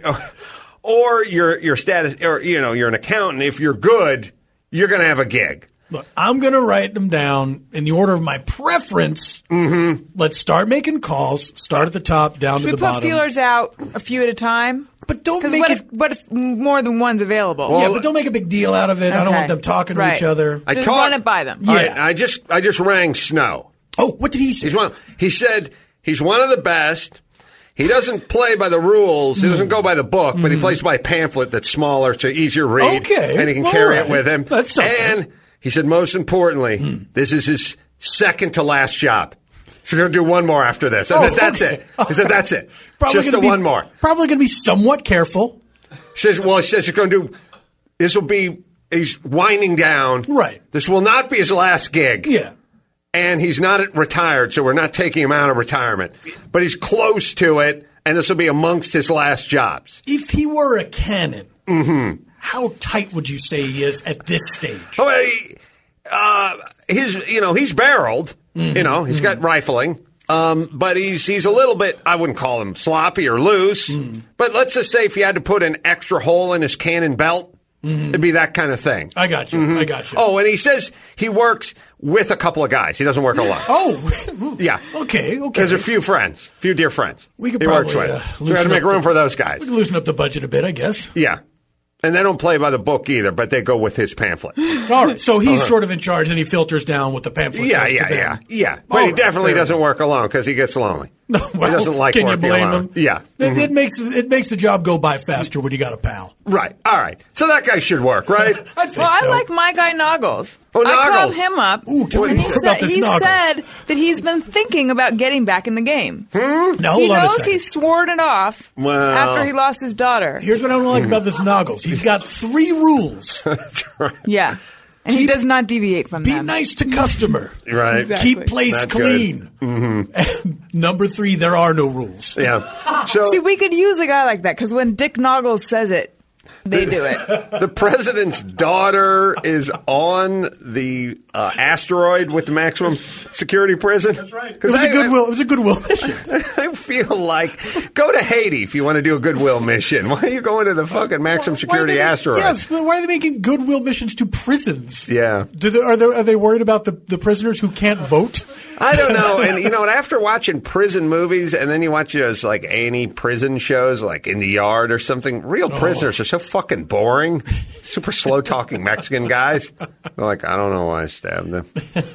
or you're your status, or you know, you're an accountant, if you're good, you're going to have a gig. Look, I'm going to write them down in the order of my preference. Mm-hmm. Let's start making calls. Start at the top, down Should to we the put bottom. feelers out a few at a time? But don't 'Cause make what it. If, what if more than one's available? yeah, but don't make a big deal out of it. I don't Okay. want them talking Right. to each other. I Just talk- run it by them. All Yeah. right, I just I just rang Snow. Oh, what did he say? He's one. He said he's one of the best. He doesn't play by the rules. He doesn't go by the book, but he plays by a pamphlet that's smaller, so easier to read. Okay. And he can Well, carry all it with right. him. That's something. And he said, most importantly, this is his second to last job. So he'll do one more after this. And Oh, that's okay. it. He said, that's it. Probably Just the gonna be- one more. Probably going to be somewhat careful. Says, well, he says he's going to do, this will be, he's winding down. Right. This will not be his last gig. Yeah. And he's not retired, so we're not taking him out of retirement. But he's close to it, and this will be amongst his last jobs. If he were a cannon, Mm-hmm. how tight would you say he is at this stage? Oh, he, uh, his, you know, he's barreled. Mm-hmm. You know, he's got rifling. Um, but he's he's a little bit, I wouldn't call him sloppy or loose. Mm-hmm. But let's just say if you had to put an extra hole in his cannon belt, it'd be that kind of thing. I got you. Mhm. I got you. Oh, and he says he works with a couple of guys. He doesn't work alone. Oh, yeah. Okay, okay. There's a few friends, a few dear friends. We could he probably works with. uh, So we have to loosen make up room the- for those guys. We can loosen up the budget a bit, I guess. Yeah. And they don't play by the book either, but they go with his pamphlet. All right, so he's Uh-huh. sort of in charge, and he filters down what the pamphlet Yeah, says yeah, to yeah, them. yeah. But All he right, definitely fair doesn't enough. work alone because he gets lonely. Well, he doesn't like can you working blame alone. him? Yeah. It, Mhm. it makes it makes the job go by faster when you got a pal. Right. All right. So that guy should work, right? I think Well, I so. like my guy Noggles. Oh, I called Noggles. him up. Ooh, tell me and he more about said, this he Noggles. said that he's been thinking about getting back in the game. Now, he hold on a knows second. he sworn it off Well. after he lost his daughter. Here's what I don't like about this Noggles. He's got three rules. That's right. Yeah. And he Keep- does not deviate from Be them. nice to customer. Right. Exactly. Keep place Not clean. Mm-hmm. And number three, there are no rules. Yeah. So See, we could use a guy like that because when Dick Noggles says it, they do it. the president's daughter is on the uh, asteroid with the maximum security prison. That's It was a goodwill. It was a goodwill mission. I feel like go to Haiti if you want to do a goodwill mission. Why are you going to the fucking maximum Why are security they make- asteroid? Yes. Why are they making goodwill missions to prisons? Yeah. Do they, are, they, are they worried about the, the prisoners who can't vote? I don't know. And, you know, and after watching prison movies and then you watch those, like, Annie prison shows, like In the Yard or something, real Oh. prisoners are so fucking boring. Super slow-talking Mexican guys. They're like, I don't know why I stabbed them.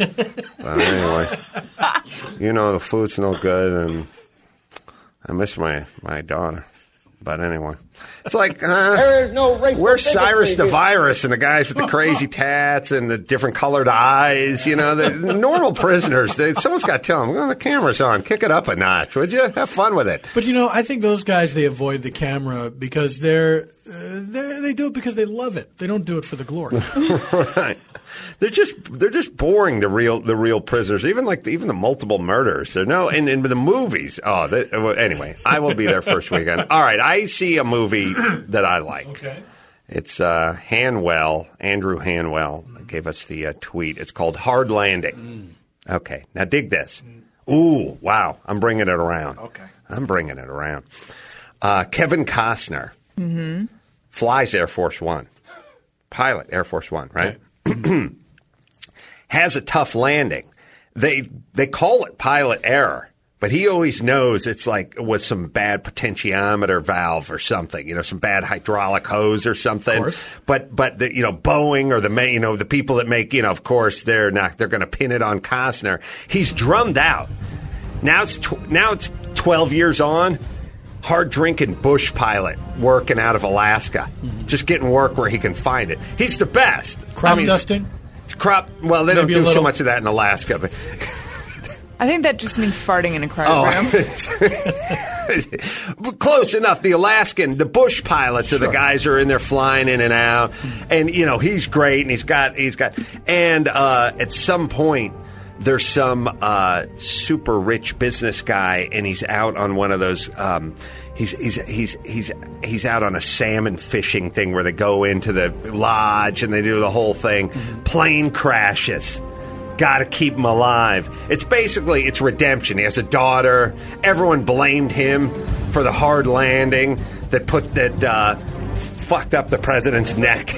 But anyway, you know, the food's no good and I miss my, my daughter. But anyway, it's like, uh, There is no racial where's bigotry Cyrus the here. Virus and the guys with the crazy tats and the different colored eyes? You know, the normal prisoners. They, someone's got to tell them, well, the camera's on. Kick it up a notch, would you? Have fun with it. But you know, I think those guys, they avoid the camera because they're, uh, they're they do it because they love it. They don't do it for the glory. Right. They're just they're just boring. The real the real prisoners, even like the, even the multiple murders. They're no in, in the movies. Oh, they, well, anyway, I will be there first weekend. All right, I see a movie that I like. Okay. It's uh, Hanwell, Andrew Hanwell gave us the uh, tweet. It's called Hard Landing. Mm. Okay, now dig this. Mm. Ooh, wow! I'm bringing it around. Okay, I'm bringing it around. Uh, Kevin Costner Mm-hmm. flies Air Force One, pilot Air Force One, right? right. Has a tough landing. They they call it pilot error, but he always knows it's like with some bad potentiometer valve or something, you know, some bad hydraulic hose or something. Of course. But but the, you know, Boeing or the ma- you know the people that make, you know, of course they're not they're going to pin it on Costner. He's drummed out. Now it's tw- now it's twelve years on. Hard drinking bush pilot working out of Alaska, mm-hmm. just getting work where he can find it. He's the best. Crop I mean, dusting? Crop. Well, they Maybe a don't do little- so much of that in Alaska, but I think that just means farting in a crowded room. Close enough. The Alaskan, the bush pilots are the guys who are in there flying in and out. And, you know, he's great, and he's got, he's got, and uh, at some point, there's some uh, super rich business guy, and he's out on one of those, um, he's, he's, he's, he's, he's out on a salmon fishing thing where they go into the lodge and they do the whole thing. Mm-hmm. Plane crashes. Got to keep him alive. It's basically, it's redemption. He has a daughter. Everyone blamed him for the hard landing that put that uh, fucked up the president's neck.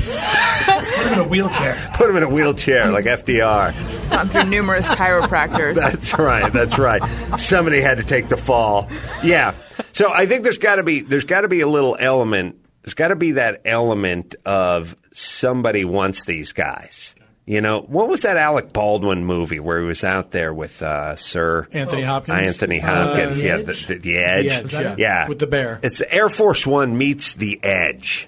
Put him in a wheelchair. Put him in a wheelchair like F D R. Gone through numerous chiropractors. That's right. That's right. Somebody had to take the fall. Yeah. So I think there's got to be there's got to be a little element. There's got to be that element of somebody wants these guys. You know, what was that Alec Baldwin movie where he was out there with uh, Sir Anthony Hopkins? Anthony Hopkins, Uh, yeah, The the, Edge? the, the Edge, The Edge, yeah. yeah, With the bear. It's the Air Force One meets the Edge.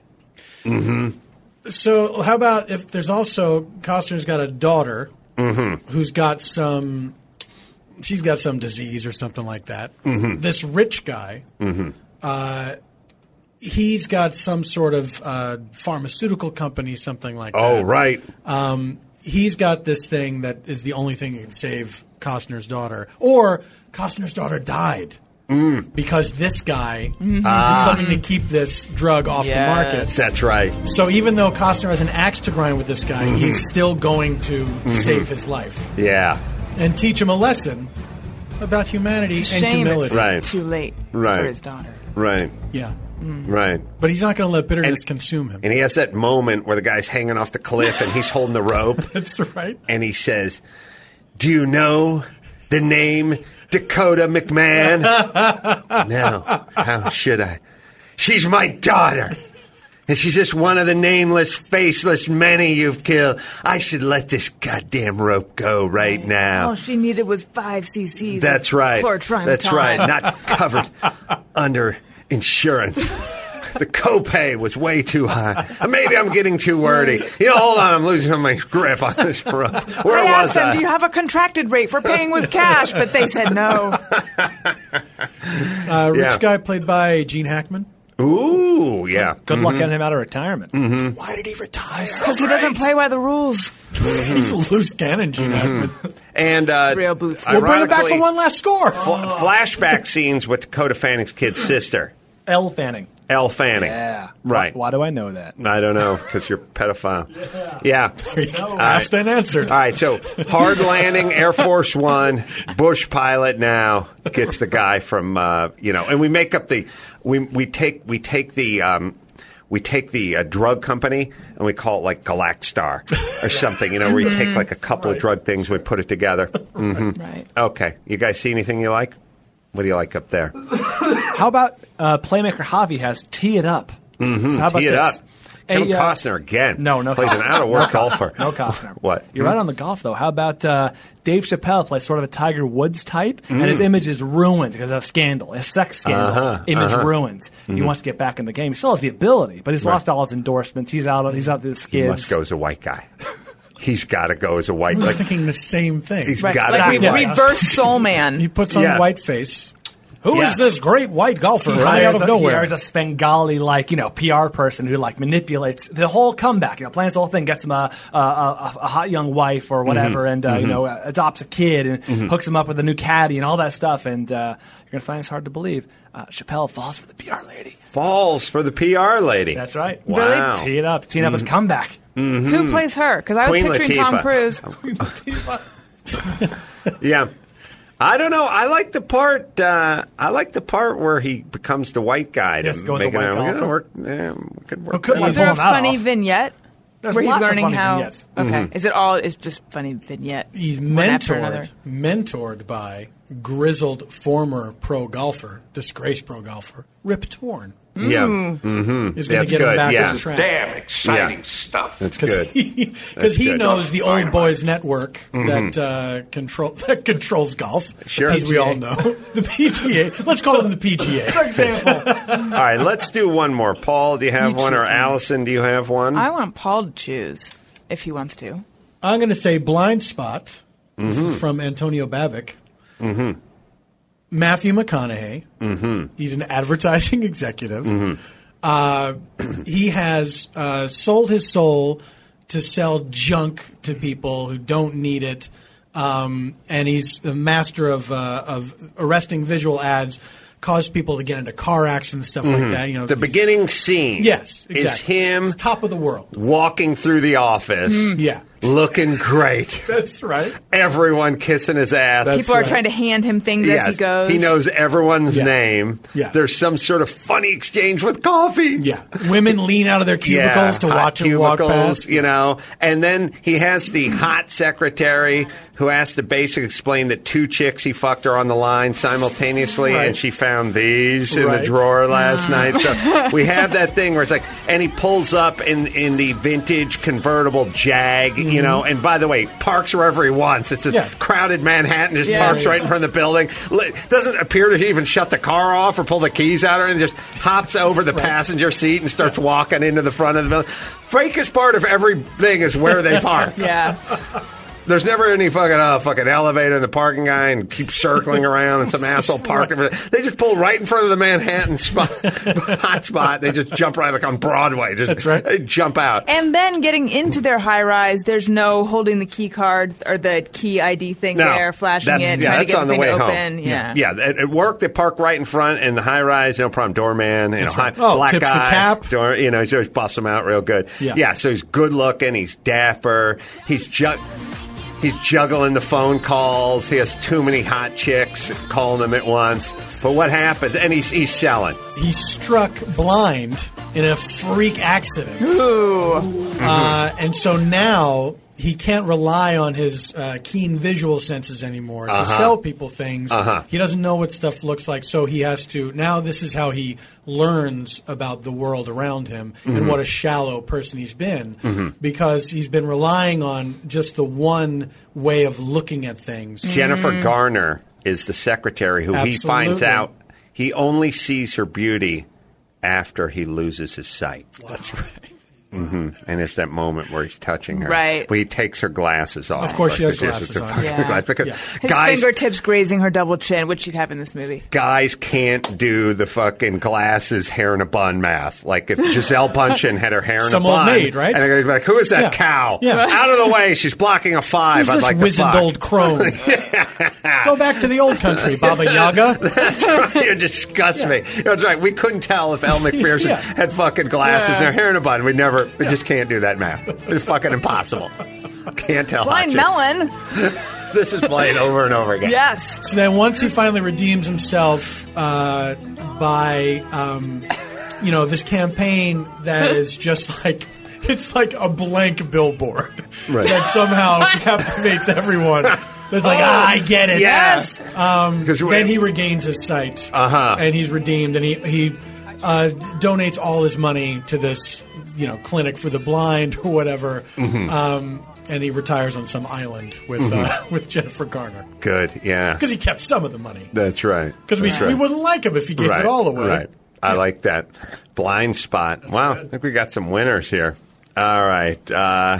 Mm-hmm. So how about if there's also Costner's got a daughter Mm-hmm. who's got some, she's got some disease or something like that. Mm-hmm. This rich guy, Mm-hmm. uh, he's got some sort of uh, pharmaceutical company, something like that. Oh, right. Um, he's got this thing that is the only thing that can save Costner's daughter. Or Costner's daughter died Mm. because this guy Mm-hmm. Ah. did something to keep this drug off Yes. the market. That's right. So even though Costner has an axe to grind with this guy, Mhm. he's still going to Mhm. save his life Yeah. and teach him a lesson about humanity It's a and shame humility. it's Right. too late Right. for his daughter. Right. Yeah. Right. But he's not going to let bitterness consume him. And he has that moment where the guy's hanging off the cliff and he's holding the rope. That's right. And he says, "Do you know the name Dakota McMahon?" No. How should I? She's my daughter. And she's just one of the nameless, faceless many you've killed. I should let this goddamn rope go right now. All she needed was five cc's. That's of right. chlorotrimazole. That's right. Not covered under insurance. The copay was way too high. Or maybe I'm getting too wordy. You know, hold on. I'm losing my grip on this rope. Where I was asked them, I? do you have a contracted rate for paying with cash? But they said no. Uh, rich Yeah. guy played by Gene Hackman. Ooh, yeah. Good luck Mhm. getting him out of retirement. Mm-hmm. Why did he retire? Because he doesn't play by the rules. He's a loose cannon, Gene Hackman. And uh, Real booth. We'll bring it back ironically, for one last score. fl- flashback scenes with Dakota Fanning's kid sister, Elle Fanning. Elle Fanning. Yeah. Right. Why, why do I know that? I don't know, because you're a pedophile. Yeah. All right. Asked and answered. All right, so hard landing, Air Force One, Bush pilot now gets the guy from, uh, you know, and we make up the, we we take we take the, um, we take the uh, drug company and we call it like Galaxstar or something, you know, where you take like a couple of drug things, we put it together. Mm-hmm. Right. Okay, you guys see anything you like? What do you like up there? How about uh, Playmaker Javi has Tee It Up? Mm-hmm. So how about Tee it this? up. Kevin A, uh, Costner again. No, no. Plays an Costner. out-of-work No golfer. No Costner. What? You're right on the golf, though. How about uh, Dave Chappelle plays sort of a Tiger Woods type, Mm. and his image is ruined because of scandal, a sex scandal. Uh-huh, image uh-huh. ruined. He Mhm. wants to get back in the game. He still has the ability, but he's Right. lost all his endorsements. He's out. He's out to the He skids. must go as a white guy. He's got to go as a white I was guy. thinking the same thing. He's Right. got Like to re- be white. reverse Soul Man. He puts on Yeah. white face. Who is Yeah. this great white golfer He running out hires, of a, he nowhere? hires a Svengali like you know P R person who like manipulates the whole comeback. You know, plans the whole thing, gets him a a, a, a hot young wife or whatever, and uh, you know uh, adopts a kid and hooks him up with a new caddy and all that stuff. And uh, you're gonna find it's hard to believe. Uh, Chappelle falls for the P R lady. Falls for the P R lady. That's right. Wow. Tee it up. Tee it up his comeback. Who plays her? Because I was Queen picturing Tom Latifah. Cruise. Yeah. I don't know. I like the part. Uh, I like the part where he becomes the white guy to Yes, goes make the it. white We're golfer. gonna work. Yeah, we could work. could that we Is out. there a Pull him out funny off. vignette There's where he's lots of learning funny how? vignettes. Okay, Mm-hmm. is it all? Is just funny vignette? He's one after another? mentored, mentored by grizzled former pro golfer, disgraced pro golfer, Rip Torn. Yeah. Mm-hmm. Is going That's to get him good. back yeah. on track. Damn exciting Yeah. stuff. That's good. Because That's he good. knows the old Dynamite. boys network that uh, control that controls golf, Sure. as we all know. The P G A. Let's call him the P G A. For example, All right. Let's do one more. Paul, do you have You one, or choose one. Allison, do you have one? I want Paul to choose if he wants to. I'm going to say Blind Spot. This Mm-hmm. is from Antonio Babic. Mm-hmm. Matthew McConaughey. Mm-hmm. He's an advertising executive. Mm-hmm. Uh, he has uh, sold his soul to sell junk to people who don't need it, um, and he's the master of uh, of arresting visual ads. Cause people to get into car accidents, stuff Mm-hmm. like that. You know, the beginning scene. Yes, is exactly. him It's top of the world, walking through the office. Mm, yeah. Looking great. That's right. Everyone kissing his ass. People are trying to hand him things Yes, as he goes. he knows everyone's Yeah. name. Yeah. There's some sort of funny exchange with coffee. Yeah. Women lean out of their cubicles Yeah, to hot watch him walk cubicles, past. you know. And then he has the hot secretary who has to basically explain that two chicks he fucked her on the line simultaneously, Right. and she found these in Right. the drawer last night. So we have that thing where it's like, and he pulls up in in the vintage convertible Jag, you know. And by the way, parks wherever he wants. It's a Yeah. crowded Manhattan, just Yeah. parks right in front of the building. Li- Doesn't appear to even shut the car off or pull the keys out or anything. Just hops over the passenger seat and starts walking into the front of the building. Fakest part of everything is where they park. Yeah. There's never any fucking uh, fucking elevator in the parking guy and keep circling around and some asshole parking. They just pull right in front of the Manhattan spot, hot spot. They just jump right like on Broadway. Just, That's right. They jump out. And then getting into their high rise, there's no holding the key card or the key I D thing No, there, flashing that's- it, yeah, trying to that's get on the the thing way to home. open. Yeah. Yeah, at, at work they park right in front in the high rise, no problem. Doorman, you know, That's high, right. Oh, black tips the guy, cap. Door, you know, he always buffs them out real good. Yeah. yeah, so he's good looking, he's dapper, he's ju- he's juggling the phone calls. He has too many hot chicks calling him at once. But what happens? And he's he's selling. He's struck blind in a freak accident. Ooh. Uh, and so now he can't rely on his uh, keen visual senses anymore to Uh-huh. sell people things. Uh-huh. He doesn't know what stuff looks like, so he has to. Now, this is how he learns about the world around him Mhm. and what a shallow person he's been Mhm. because he's been relying on just the one way of looking at things. Jennifer Garner is the secretary who he finds Absolutely. out he only sees her beauty after he loses his sight. That's right. hmm And there's that moment where he's touching her. Right. But he takes her glasses off. Of course she has Because glasses the on. fucking Yeah. glass- Because His guys, fingertips grazing her double chin, which she'd have in this movie. guys can't do the fucking glasses, hair in a bun math. Like if Giselle Bundchen had her hair in Some a bun. old maid, right? And they're like, who is that Yeah. cow? Yeah. Out of the way. She's blocking a five. Who's I'd this like to wizened fuck. old crone? Go back to the old country, Baba Yaga. That's right. You disgust me. That's right. We couldn't tell if Elle McPherson Yeah. had fucking glasses Yeah. and her hair in a bun. We never, we just can't do that math. It's fucking impossible. Can't tell. Blind hot chicks. melon. This is played over and over again. Yes. So then, once he finally redeems himself uh, by, um, you know, this campaign that is just like it's like a blank billboard Right. that somehow captivates everyone. It's like, Oh, ah, I get it. yes. Um, 'Cause we- then he regains his sight, Uh-huh. and he's redeemed, and he he uh, donates all his money to this, you know, clinic for the blind or whatever. Mhm. Um, and he retires on some island with uh, with Jennifer Garner Good. Yeah. because he kept some of the money. That's right. Because we, That's we right. wouldn't like him if he gave right. it all away. Right. I like that. Blind spot. Wow. I think we got some winners here. All right. Uh,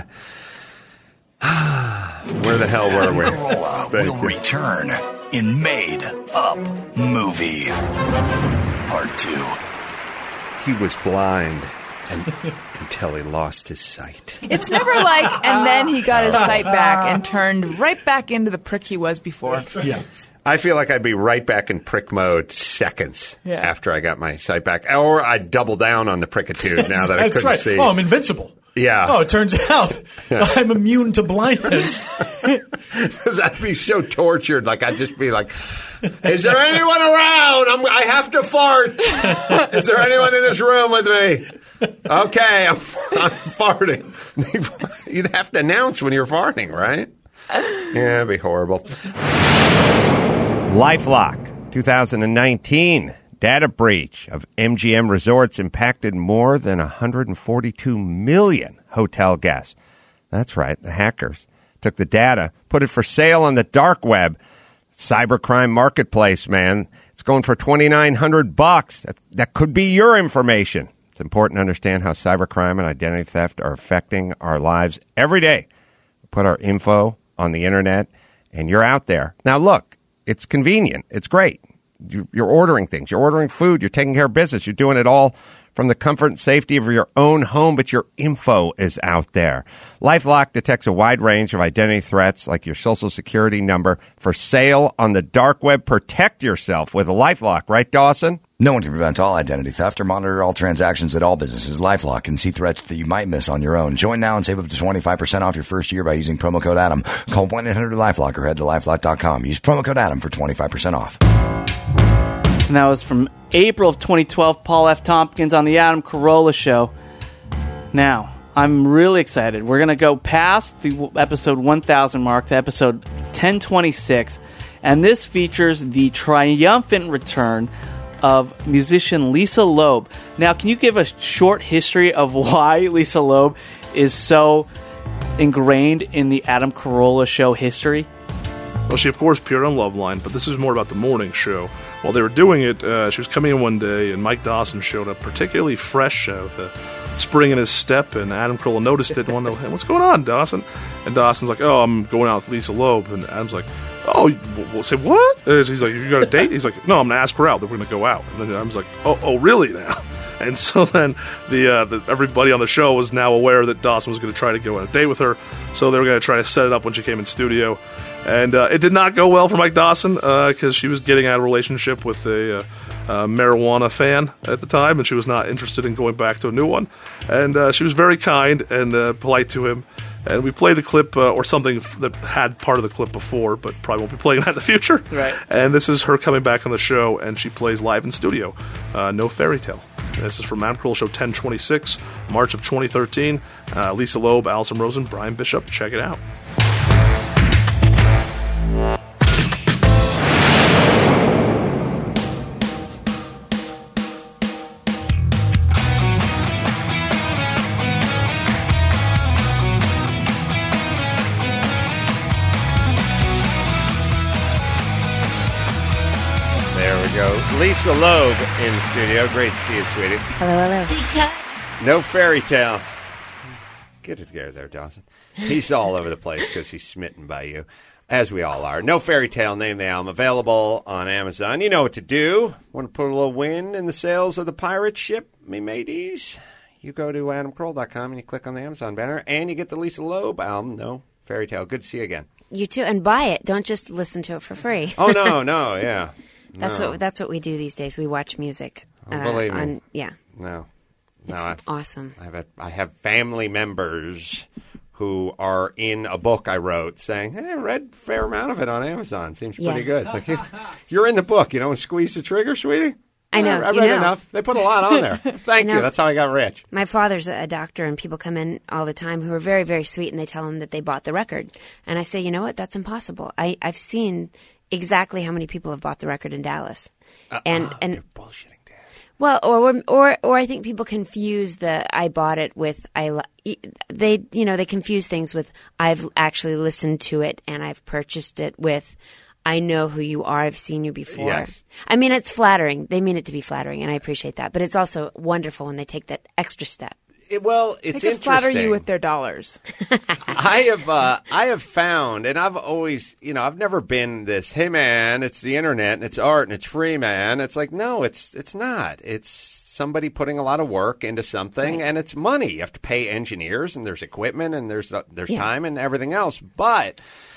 where the hell were we? Carolla Thank will you. return in Made Up Movie Part two. He was blind and, until he lost his sight. It's never like, and then he got his sight back and turned right back into the prick he was before. Yeah. I feel like I'd be right back in prick mode seconds Yeah. after I got my sight back. Or I'd double down on the prickitude now that I That's couldn't right. see. Oh, I'm invincible. Yeah. Oh, it turns out I'm immune to blindness. Because I'd be so tortured. Like, I'd just be like, is there anyone around? I'm, I have to fart. Is there anyone in this room with me? Okay, I'm, I'm farting. You'd have to announce when you're farting, right? Yeah, it'd be horrible. LifeLock, two thousand nineteen. Data breach of M G M Resorts impacted more than one hundred forty-two million hotel guests. That's right, the hackers took the data, put it for sale on the dark web. Cybercrime marketplace, man. It's going for twenty-nine hundred bucks. That, that could be your information. It's important to understand how cybercrime and identity theft are affecting our lives every day. We put our info on the internet, and you're out there. Now, look, it's convenient. It's great. You- You're ordering things. You're ordering food. You're taking care of business. You're doing it all from the comfort and safety of your own home, but your info is out there. LifeLock detects a wide range of identity threats like your social security number for sale on the dark web. Protect yourself with a LifeLock, right, Dawson? No one can prevent all identity theft or monitor all transactions at all businesses. LifeLock can see threats that you might miss on your own. Join now and save up to twenty-five percent off your first year by using promo code Adam. Call one eight hundred LifeLock or head to lifelock dot com. Use promo code Adam for twenty-five percent off. And that was from April of twenty twelve, Paul F. Tompkins on the Adam Carolla Show. Now, I'm really excited. We're going to go past the w- episode one thousand mark to episode ten twenty-six, and this features the triumphant return of musician Lisa Loeb. Now, can you give a short history of why Lisa Loeb is so ingrained in the Adam Carolla Show history? Well, she, of course, appeared on Loveline, but this is more about the morning show. While they were doing it, uh, she was coming in one day, and Mike Dawson showed up particularly fresh uh, with a spring in his step, and Adam Carolla noticed it and wanted to know, hey, what's going on, Dawson? And Dawson's like, oh, I'm going out with Lisa Loeb. And Adam's like, oh, we'll say what? And he's like, you got a date? He's like, no, I'm going to ask her out. Then we're going to go out. And then Adam's like, oh, oh, really now? And so then the, uh, the everybody on the show was now aware that Dawson was going to try to go on a date with her, so they were going to try to set it up when she came in studio. And uh, it did not go well for Mike Dawson because uh, she was getting out of a relationship with a uh, uh, marijuana fan at the time, and she was not interested in going back to a new one. And uh, she was very kind and uh, polite to him. And we played the clip, uh, or something that had part of the clip before, but probably won't be playing that in the future. Right. And this is her coming back on the show, and she plays live in studio. Uh, No Fairy Tale. This is from Adam Carolla Show ten twenty-six, March of twenty thirteen. Uh, Lisa Loeb, Allison Rosen, Brian Bishop. Check it out. Lisa Loeb in the studio. Great to see you, sweetie. Hello, hello. No Fairy Tale. Get it together there, Dawson. He's all over the place because he's smitten by you, as we all are. No Fairy Tale, name the album, available on Amazon. You know what to do. Want to put a little win in the sales of the pirate ship, me mateys? You go to adam carolla dot com and you click on the Amazon banner, and you get the Lisa Loeb album, No Fairy Tale. Good to see you again. You too, and buy it. Don't just listen to it for free. Oh, no, no, yeah. That's no. what that's what we do these days. We watch music. Oh, believe uh, me. on, yeah. No. No, It's I, awesome. I have, a, I have family members who are in a book I wrote saying, hey, I read a fair amount of it on Amazon. Seems pretty Yeah. good. It's like, you're in the book. You don't squeeze the trigger, sweetie? I know. I, I you read know. enough. They put a lot on there. Thank I you. know. That's how I got rich. My father's a doctor, and people come in all the time who are very, very sweet, and they tell him that they bought the record. And I say, you know what? That's impossible. I, I've seen exactly how many people have bought the record in Dallas. Uh, and uh, and you're bullshitting, Dad. Well, or or or I think people confuse the I bought it with I li- they you know they confuse things with I've actually listened to it and I've purchased it with I know who you are, I've seen you before. Yes. I mean, it's flattering. They mean it to be flattering, and I appreciate that. But it's also wonderful when they take that extra step. It, well, They it's could interesting. flatter you with their dollars. I have uh, I have found, and I've always, you know, I've never been this, hey, man, it's the internet, and it's art, and it's free, man. It's like, no, it's it's not. It's somebody putting a lot of work into something, Right. and it's money. You have to pay engineers, and there's equipment, and there's uh, there's Yeah. time and everything else. But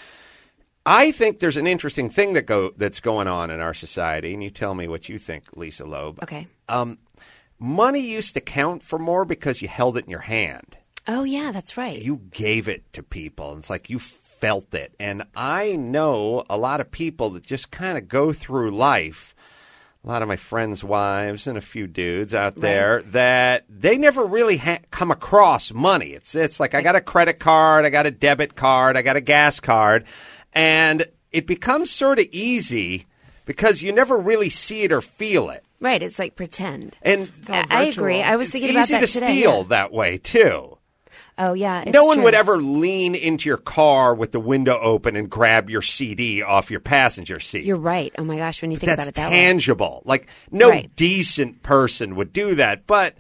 I think there's an interesting thing that go that's going on in our society, and you tell me what you think, Lisa Loeb. Okay. Um, money used to count for more because you held it in your hand. Oh yeah, that's right. You gave it to people. It's like you felt it. And I know a lot of people that just kind of go through life, a lot of my friends' wives and a few dudes out there, that they never really ha- come across money. It's it's like I got a credit card, I got a debit card, I got a gas card, and it becomes sort of easy because you never really see it or feel it. Right, it's like pretend. And I, I agree. I was it's thinking about easy that to today. steal yeah. that way, too. Oh yeah, it's No one true. would ever lean into your car with the window open and grab your C D off your passenger seat. You're right. Oh my gosh, when you think That's about it that way. tangible. Like, no Right. decent person would do that. But,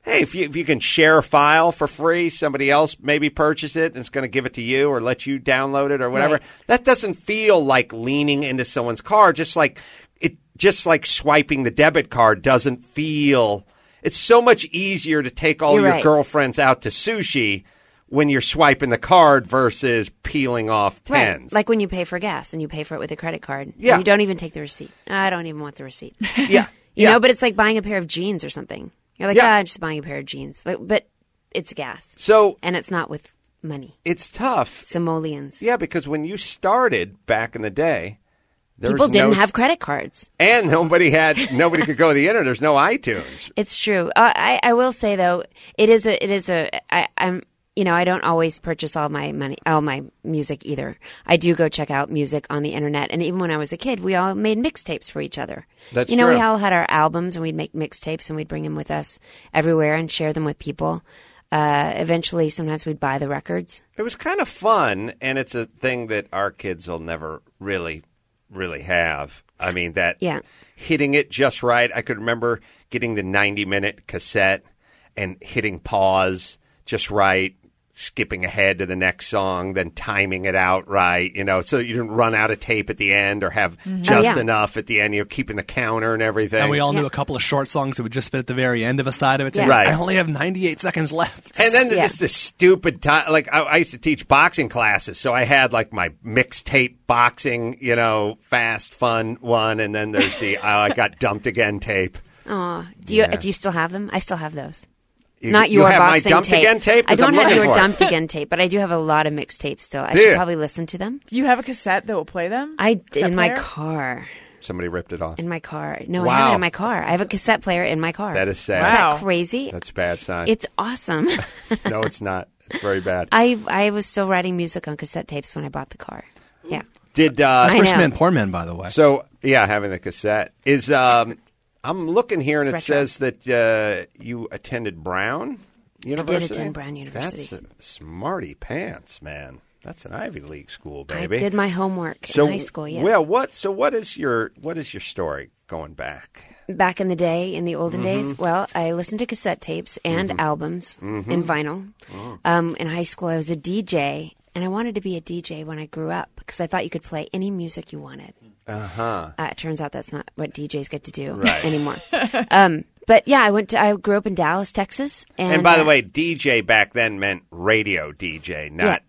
hey, if you if you can share a file for free, somebody else maybe purchase it and it's going to give it to you or let you download it or whatever. Right. That doesn't feel like leaning into someone's car. Just like it, just like swiping the debit card doesn't feel. It's so much easier to take all You're your right. girlfriends out to sushi when you're swiping the card versus peeling off tens. Right. Like when you pay for gas and you pay for it with a credit card. Yeah. And you don't even take the receipt. I don't even want the receipt. Yeah. You yeah. know, but it's like buying a pair of jeans or something. You're like, Yeah. ah, I'm just buying a pair of jeans. Like, but it's gas. So and it's not with money. It's tough. Simoleons. Yeah, because when you started back in the day, there People was didn't no, have credit cards. and nobody had nobody could go to the internet. There's no iTunes. It's true. Uh, I I will say though, it is a it is a I, I'm you know I don't always purchase all my money all my music either. I do go check out music on the internet, and even when I was a kid, we all made mixtapes for each other. That's you know true. we all had our albums, and we'd make mixtapes, and we'd bring them with us everywhere and share them with people. Uh, eventually, sometimes we'd buy the records. It was kind of fun, and it's a thing that our kids will never really, really have. I mean, that Yeah. hitting it just right. I could remember getting the ninety-minute cassette and hitting pause just right, skipping ahead to the next song, then timing it out right, you know, so you didn't run out of tape at the end or have Mhm. just Oh, yeah. enough at the end. You're keeping the counter and everything. And we all knew a couple of short songs that would just fit at the very end of a side of it. Yeah. Saying, Right. I only have ninety-eight seconds left. And then there's just the stupid time. Like I, I used to teach boxing classes, so I had like my mixtape boxing, you know, fast, fun one, and then there's the oh, I got dumped again tape. Oh, do you Yeah. do you still have them? I still have those. You- Not you your have my boxing dumped tape. again tape? I 'Cause don't I'm have looking your for it. dumped again tape, but I do have a lot of mixtapes still. I Do should you? probably listen to them. Do you have a cassette that will play them? I Cassette in my player? car. Somebody ripped it off. In my car. No, I Wow. have it in my car. I have a cassette player in my car. That is sad. Is Wow. that crazy? That's a bad sign. It's awesome. No, it's not. It's very bad. I I was still writing music on cassette tapes when I bought the car. Yeah. Did uh, I know. Rich Man, Poor Man, by the way. So yeah, having the cassette is. Um, I'm looking here, and it It's retro. says that uh, you attended Brown University. attend Brown University. That's a smarty pants, man. That's an Ivy League school, baby. I did my homework so, in high school, yes. Well, what? So what is your what is your story going back? Back in the day, in the olden Mhm. days, well, I listened to cassette tapes and Mhm. albums Mhm. and vinyl. Oh. Um, in high school, I was a D J, and I wanted to be a D J when I grew up because I thought you could play any music you wanted. Uh-huh. Uh, it turns out that's not what D Js get to do Right. anymore. um, but yeah, I went to. I grew up in Dallas, Texas, and, And, by the uh, way, D J back then meant radio D J, not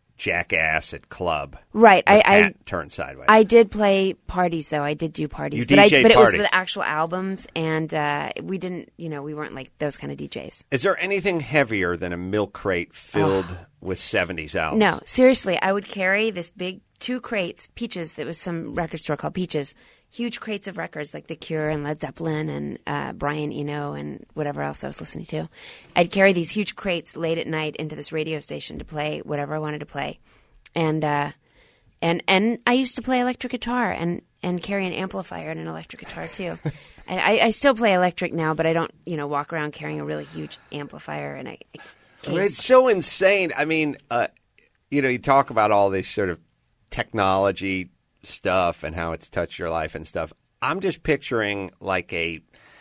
jackass at club. Right, with I- I- hat turned sideways. I did play parties though. I did do parties, You but I, DJ'd but it was parties. with actual albums, and uh, we didn't. You know, we weren't like those kind of D Js. Is there anything heavier than a milk crate filled with seventies albums? No, seriously, I would carry this big two crates, Peaches. There was some record store called Peaches. Huge crates of records like The Cure and Led Zeppelin and uh, Brian Eno and whatever else I was listening to. I'd carry these huge crates late at night into this radio station to play whatever I wanted to play, and uh, and and I used to play electric guitar and, and carry an amplifier and an electric guitar too. And I, I still play electric now, but I don't you know walk around carrying a really huge amplifier and a, a case. It's so insane. I mean, uh, you know, you talk about all this sort of technology stuff and how it's touched your life and stuff. I'm just picturing like a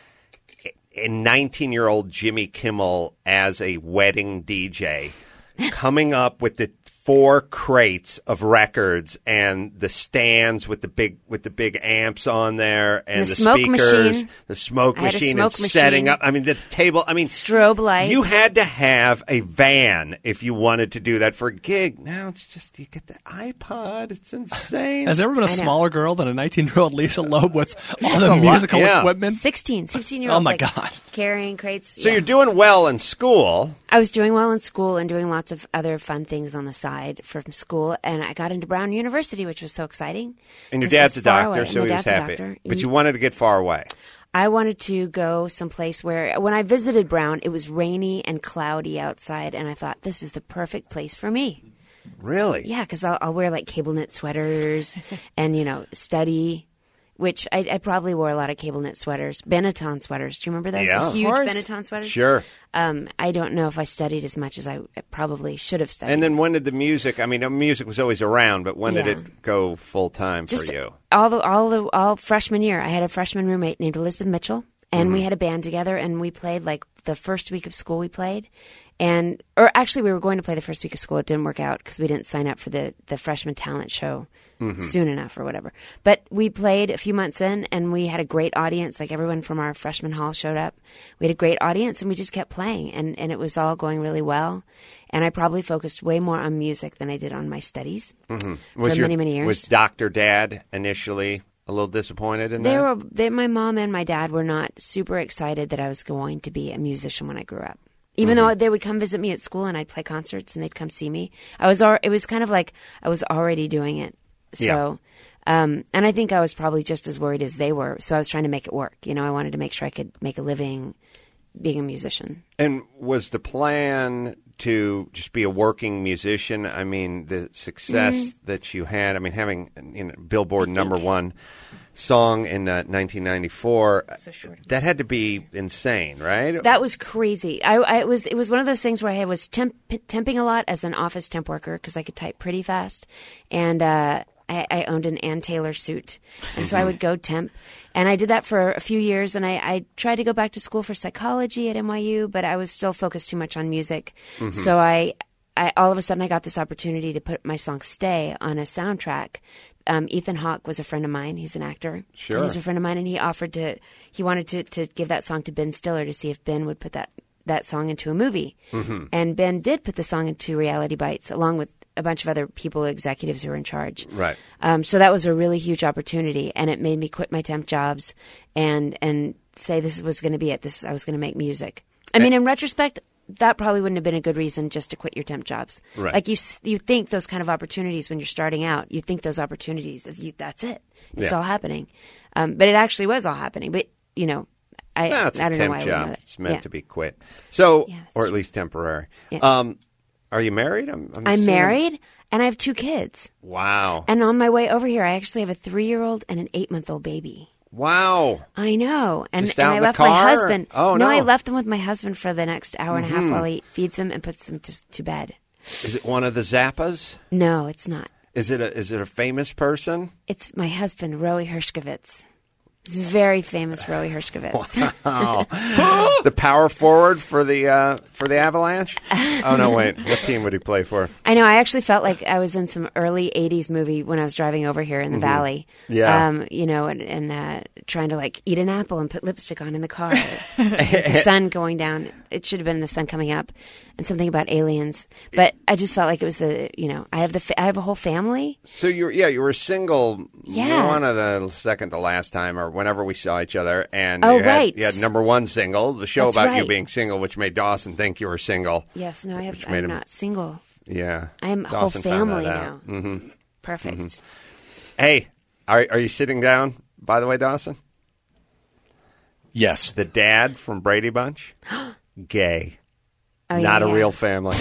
a nineteen-year-old Jimmy Kimmel as a wedding D J coming up with the four crates of records and the stands with the big with the big amps on there and, And the the, smoke speakers, machine. the smoke I had a machine, smoke and setting machine. up. I mean, the table. I mean, strobe lights. you had to have a van if you wanted to do that for a gig. Now it's just you get the iPod. It's insane. Has there ever been a I know. smaller girl than a nineteen-year-old Lisa Loeb with all That's the a lot, musical yeah. equipment? sixteen, sixteen-year-old. Oh, my like, God. Carrying crates. So yeah. you're doing well in school. I was doing well in school and doing lots of other fun things on the side from school, and I got into Brown University, which was so exciting. And your 'cause it dad's was a far doctor, away. so My he was dad's a happy. doctor. But He- you wanted to get far away. I wanted to go someplace where, when I visited Brown, it was rainy and cloudy outside, and I thought, this is the perfect place for me. Really? Yeah, because I'll, I'll wear like cable knit sweaters and, you know, study, which I, I probably wore a lot of cable knit sweaters. Benetton sweaters. Do you remember those? Yeah. The Of huge course. Benetton sweaters? Sure. Um, I don't know if I studied as much as I probably should have studied. And then when did the music? I mean, the music was always around, but when Yeah. did it go full time for Just you? all the all the all freshman year, I had a freshman roommate named Elizabeth Mitchell, And Mm-hmm. we had a band together, and we played like the first week of school we played. And, or actually, we were going to play the first week of school. It didn't work out because we didn't sign up for the, the freshman talent show Mhm. soon enough or whatever. But we played a few months in, and we had a great audience. Like everyone from our freshman hall showed up. We had a great audience, and we just kept playing, and, and it was all going really well. And I probably focused way more on music than I did on my studies Mhm. for Was your- many, many years. Was Doctor Dad initially a little disappointed in They that? were. They, my mom and my dad were not super excited that I was going to be a musician when I grew up. Even Mm-hmm. though they would come visit me at school and I'd play concerts and they'd come see me, I was. Al- it was kind of like I was already doing it. So, um, and I think I was probably just as worried as they were. So I was trying to make it work. You know, I wanted to make sure I could make a living being a musician. And was the plan to just be a working musician? I mean, the success Mhm. that you had, I mean, having you know, Billboard number one song in uh, nineteen ninety-four, that had to be insane, right? That was crazy. I, I it was it was one of those things where I was temp, temping a lot as an office temp worker because I could type pretty fast, and uh, I, I owned an Ann Taylor suit, and so I Mhm. would go temp, and I did that for a few years, and I, I tried to go back to school for psychology at N Y U, but I was still focused too much on music, Mhm. so I. I, all of a sudden, I got this opportunity to put my song "Stay" on a soundtrack. Um, Ethan Hawke was a friend of mine. He's an actor. Sure. And he's a friend of mine, and he offered to. He wanted to, to give that song to Ben Stiller to see if Ben would put that that song into a movie. Mhm. And Ben did put the song into Reality Bites, along with a bunch of other people, executives who were in charge. Right. Um, so that was a really huge opportunity, and it made me quit my temp jobs and and say this was going to be it. This I was going to make music. I mean, in retrospect, that probably wouldn't have been a good reason just to quit your temp jobs. Right. Like you, s- you think those kind of opportunities when you're starting out. You think those opportunities. That you, that's it. It's Yeah. all happening. Um, but it actually was all happening. But you know, I, No, it's I a don't know temp why I wouldn't job. know that. It's meant Yeah. to be quit. So, Yeah, or at least temporary. Yeah. Um, are you married? I'm, I'm, I'm assuming- married and I have two kids. Wow. And on my way over here, I actually have a three-year-old and an eight-month-old baby. Wow. I know. And, Just and out I in the left my car? husband. Oh, no, no. I left them with my husband for the next hour and a half Mhm. while he feeds them and puts them to, to bed. Is it one of the Zappas? No, it's not. Is it a is it a famous person? It's my husband, Roey Hershkovitz. It's very famous, Roey Hershkovitz. Wow. The power forward for the uh, for the Avalanche? Oh no, wait. What team would he play for? I know. I actually felt like I was in some early eighties movie when I was driving over here in the Mhm. valley. Yeah. Um, you know, and, and uh, trying to like eat an apple and put lipstick on in the car. The sun going down. It should have been the sun coming up, and something about aliens. But I just felt like it was the. You know, I have the. Fa- I have a whole family. So you were, yeah, you were single Yeah. one of the second to last time or whenever we saw each other, and Oh, you, had, right. you had number one single, the show That's about you right. being single, which made Dawson think you were single. Yes. No, I have. Which made I'm him- not single. Yeah, I am a whole Dawson found family that now. out. Mm-hmm. Perfect. Mhm. Hey, are are you sitting down? By the way, Dawson. Yes. The dad from Brady Bunch, gay, Oh, not yeah, a yeah. real family.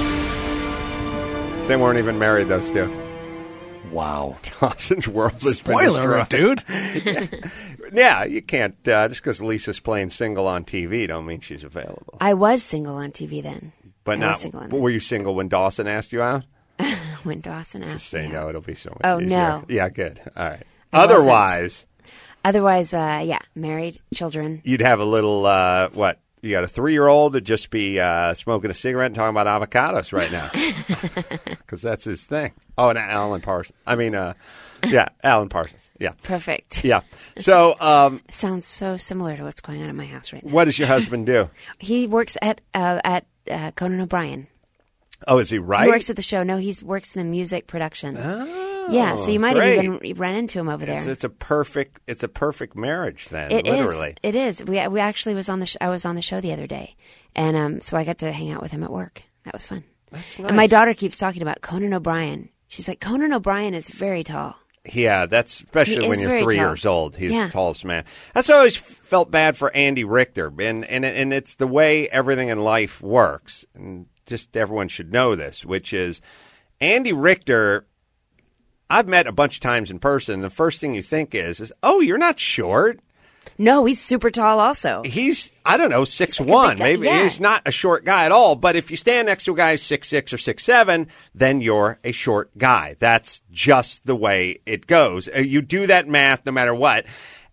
They weren't even married, those two. Wow. Dawson's world has Spoiler been alert, dude. destroyed. Yeah, you can't uh, just because Lisa's playing single on T V don't mean she's available. I was single on T V then. But I was not. single on Were you single when Dawson asked you out? when Dawson asked Say me no, out. it'll be so much Oh, easier. no. Yeah, good. All right. I wasn't. Otherwise, Otherwise, uh, yeah, married, children. you'd have a little uh, what? You got a three-year-old to just be uh, smoking a cigarette and talking about avocados right now, because that's his thing. Oh, and Alan Parsons. I mean, uh, yeah, Alan Parsons. Yeah, Perfect. yeah. So, um, Sounds so similar to what's going on in my house right now. what does your husband do? He works at uh, at uh, Conan O'Brien. Oh, is he right? He works at the show. No, he works in the music production. yeah, so you might great. have even run into him over there. It's, it's a perfect. It's a perfect marriage then. It is. literally. It is. We we actually was on the sh- I was on the show the other day, and um, so I got to hang out with him at work. That was fun. That's And my nice. daughter keeps talking about Conan O'Brien. She's like, Conan O'Brien is very tall. Yeah, that's especially He when is you're very three tall. years old. He's Yeah. the tallest man. That's why I always felt bad for Andy Richter, and and and it's the way everything in life works. And just everyone should know this, which is Andy Richter. I've met a bunch of times in person. The first thing you think is, is oh, you're not short. No, he's super tall also. He's, I don't know, six one. big guy. Maybe Yeah. he's not a short guy at all. But if you stand next to a guy who's six six or six seven, then you're a short guy. That's just the way it goes. Uh, You do that math no matter what.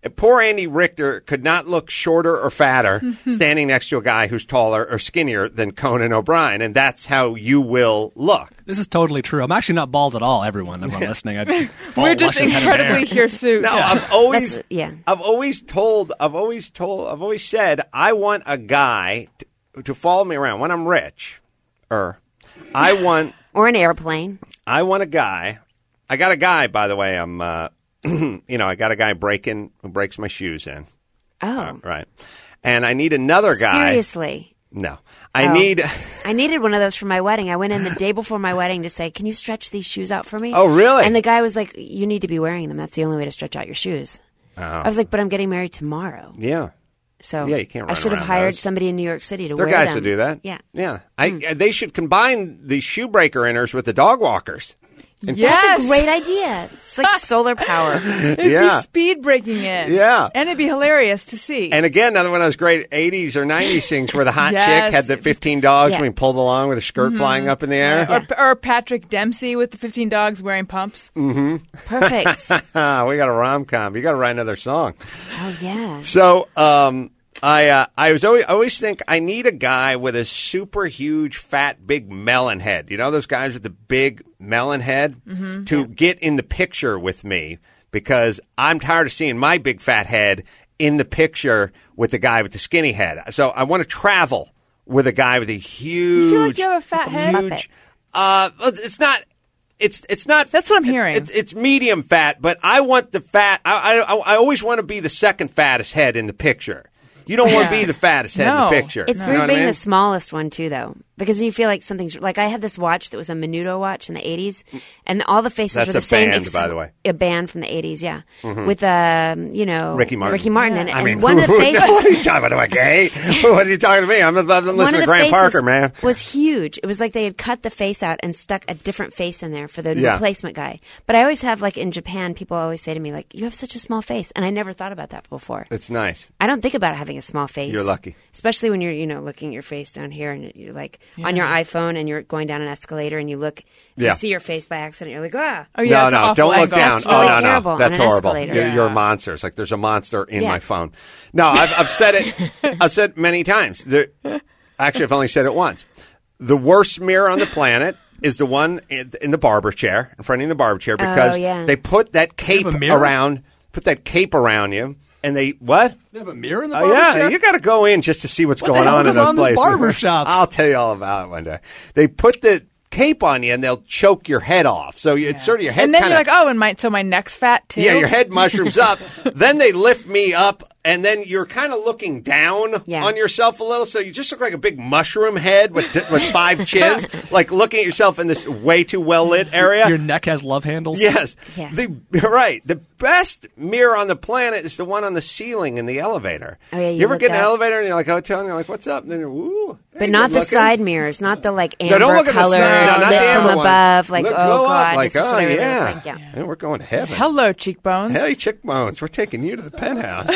poor Andy Richter could not look shorter or fatter standing next to a guy who's taller or skinnier than Conan O'Brien, and that's how you will look. This is totally true. I'm actually not bald at all, everyone. Everyone listening. I We're just incredibly hirsute. No, I've always, That's- yeah. I've always told, I've always told, I've always said, I want a guy to, to follow me around when I'm rich. Or, I want, Or an airplane. I want a guy. I got a guy, by the way. I'm, uh, you know, I got a guy breaking who breaks my shoes in. Oh. Uh, right, and I need another guy. Seriously. No, I Oh. need. I needed one of those for my wedding. I went in the day before my wedding to say, "Can you stretch these shoes out for me?" Oh, really? And the guy was like, "You need to be wearing them. That's the only way to stretch out your shoes." Oh. I was like, "But I'm getting married tomorrow." Yeah. So Yeah, you can't I run should have around hired those. somebody in New York City to There are wear guys them. that do that. Yeah. Yeah. I, They should combine the shoe breaker inners with the dog walkers. And That's a great idea. It's like solar power. It'd Yeah. be speed breaking it. Yeah. And it'd be hilarious to see. And again, another one of those great eighties or nineties things where the hot Yes. chick had the fifteen dogs Yeah. when he pulled along with her skirt Mhm. flying up in the air. Or, or Patrick Dempsey with the fifteen dogs wearing pumps. Mm-hmm. Perfect. We got a rom-com. You got to write another song. Oh yeah. So, um, I uh, I was always I always think I need a guy with a super huge, fat, big melon head. You know those guys with the big melon head Mhm. to get in the picture with me because I'm tired of seeing my big fat head in the picture with the guy with the skinny head. So I want to travel with a guy with a huge. You feel like you have a fat head? huge. Uh, it's not. It's it's not. That's what I'm hearing. It's, it's medium fat, but I want the fat. I I, I always want to be the second fattest head in the picture. You don't want to be the fattest head in the picture. It's You weird know what being I mean? the smallest one too, though, because you feel like something's like I had this watch that was a Menudo watch in the eighties, and all the faces That's were the a same. band, by the way. A band from the eighties, yeah, Mhm. with um, you know, Ricky Martin. Ricky Martin in it. I and mean, one of the faces. what are you talking about? Am I gay? What are you talking to me? I'm, I'm One listening of to the Graham faces Parker, man. was huge. It was like they had cut the face out and stuck a different face in there for the Yeah. replacement guy. But I always have, like in Japan, people always say to me, like, "You have such a small face," and I never thought about that before. It's nice. I don't think about having a small face. You're lucky. Especially when you're, you know, looking at your face down here and you're like on your Yeah. iPhone and you're going down an escalator and you look, Yeah. you see your face by accident. You're like, ah. Oh, yeah, no, it's an no, awful don't look angle. down. That's really oh, no, terrible no, on that's an horrible. escalator. You're, Yeah. you're a monster. It's like there's a monster in Yeah. my phone. No, I've, I've said it. I've said it many times. The, actually, I've only said it once. The worst mirror on the planet is the one in, in the barber chair, in front of the barber chair, because Oh, yeah. they put that cape have a mirror? around, put that cape around you, and they what? They have a mirror in the Oh, barber yeah, shop? you got to go in just to see what's What the going hell on in goes those on in these places. barber shops? I'll tell you all about it one day. They put the cape on you and they'll choke your head off. So you it's sort of your head and then kind you're of like, oh, and my so my neck's fat too. yeah, your head mushrooms up. Then they lift me up, and then you're kind of looking down Yeah. on yourself a little. So you just look like a big mushroom head with with five chins, like looking at yourself in this way too well lit area. Your neck has love handles. Yes, Yeah. the you're right. The best mirror on the planet is the one on the ceiling in the elevator. Oh, yeah, you ever look get in an up. elevator and you're like hotel and you're like, what's up? And then you're woo. But hey, not good the looking. side mirrors, not the like No, amber don't look at the color side. No, not lit the from amber one. above. Like, Look, oh go god, up, like, this is oh what I really look yeah. like. Yeah. Yeah, we're going to heaven. Hello, cheekbones. Hey, cheekbones. We're taking you to the penthouse.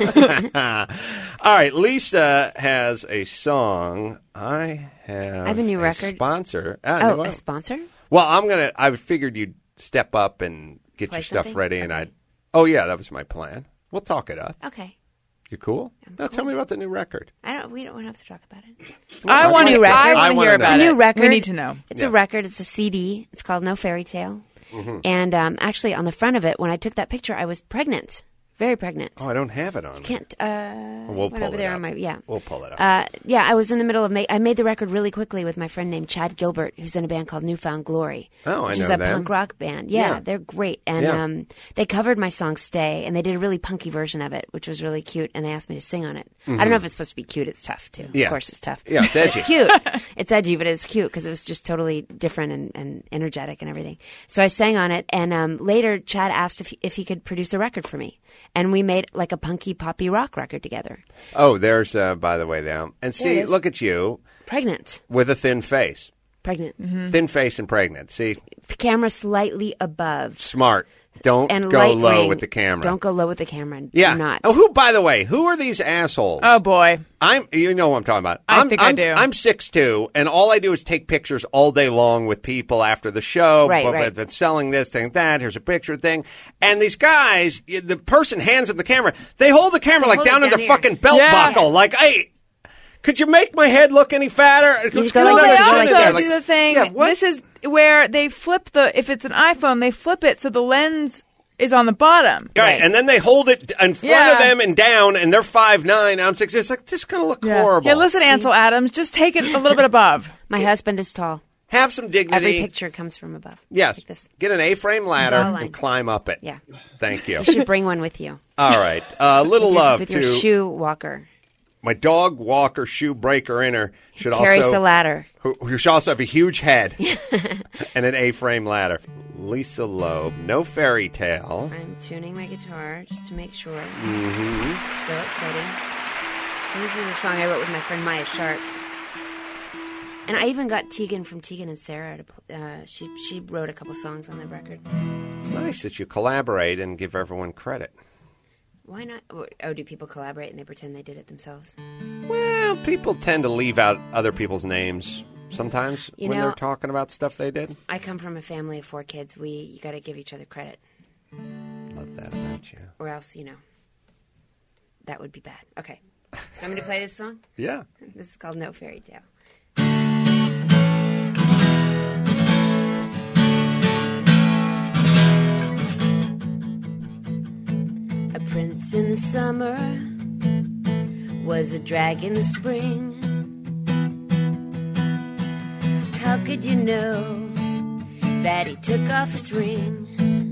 All right, Lisa has a song. I have I have a new record. sponsor. Ah, Oh, new a one. sponsor? Well, I'm gonna. I figured you'd step up and get Play your stuff something? ready, and I'd. Oh yeah, that was my plan. We'll talk it up. Okay. You cool? Now tell me about the new record. I don't. We don't want to have to talk about it. I It's a want new to. record. I I want to wanna hear know. It's about a it. new record. We need to know. It's a Yes. record. It's a C D. It's called No Fairy Tale. Mm-hmm. And um, actually, on the front of it, when I took that picture, I was pregnant, very pregnant. Oh, I don't have it on. me. Can't. Uh, We'll went pull over it there up. on my yeah. We'll pull it up. Uh, yeah, I was in the middle of. Ma- I made the record really quickly with my friend named Chad Gilbert, who's in a band called Newfound Glory. Oh, I which know is a them. punk rock band. Yeah, Yeah. they're great, and Yeah. um, they covered my song "Stay," and they did a really punky version of it, which was really cute. And they asked me to sing on it. I don't know if it's supposed to be cute. It's tough too. Yeah. Of course, it's tough. Yeah, it's edgy. It's cute. It's edgy, but it's cute because it was just totally different and, and energetic and everything. So I sang on it, and um, later Chad asked if he, if he could produce a record for me, and we made like a punky poppy rock record together. Oh, there's uh, by the way now. And There it see, is. look at you Pregnant, with a thin face, pregnant, thin face and pregnant. See, camera slightly above. smart. Don't and go light low ring. with the camera. Don't go low with the camera. Yeah. Do not. Oh, who, by the way, who are these assholes? Oh, boy. I'm. You know what I'm talking about. I I'm, think I'm, I do. I'm six two, and all I do is take pictures all day long with people after the show. Right, but, right. but selling this, thing, that. Here's a picture thing. And these guys, the person hands them the camera. They hold the camera They like hold down it in down the here. fucking belt Yeah. buckle. Like, hey, could you make my head look any fatter? just What's go going like on? Well, this, they It's like also in there, do like- the thing. Yeah, what? This is where they flip the. If it's an iPhone, they flip it so the lens is on the bottom. Right, and then they hold it in front Yeah. of them and down, and they're five nine. I'm six. It's like, this is going to look Yeah. horrible. Yeah, listen, Ansel Adams, just take it a little bit above. My husband is tall. Have some dignity. Every picture comes from above. Yes. Like this. Get an A-frame ladder Jawline. and climb up it. Yeah. Thank you. You should bring one with you. All right. Uh, little With your- love with to your shoe walker. my dog walker shoe breaker inner should Carries also the ladder. Who, who should also have a huge head and an A-frame ladder. Lisa Loeb, No Fairy Tale. I'm tuning my guitar just to make sure. Mm-hmm. So exciting. So this is a song I wrote with my friend Maya Sharp. And I even got Tegan from Tegan and Sarah to pl- uh, she she wrote a couple songs on the record. It's nice that you collaborate and give everyone credit. Why not? Oh, do people collaborate and they pretend they did it themselves? Well, people tend to leave out other people's names sometimes You when know- they're talking about stuff they did. I come from a family of four kids. We you got to give each other credit, Love that about you. or else you know that would be bad. Okay, want me to play this song? Yeah. This is called No Fairy Tale. A prince in the summer was a drag in the spring. How could you know that he took off his ring?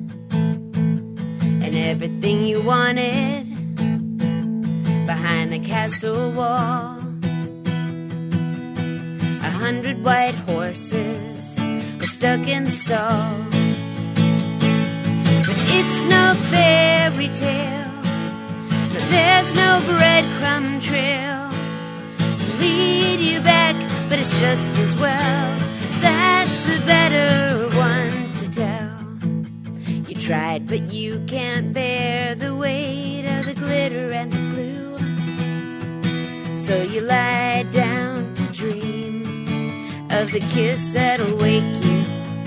And everything you wanted behind the castle wall. A hundred white horses were stuck in the stall. But it's no fairy tale. No, there's no breadcrumb trail to lead you back, but it's just as well. That's a better one to tell. You tried, but you can't bear the weight of the glitter and the glue. So you lie down to dream of the kiss that'll wake you.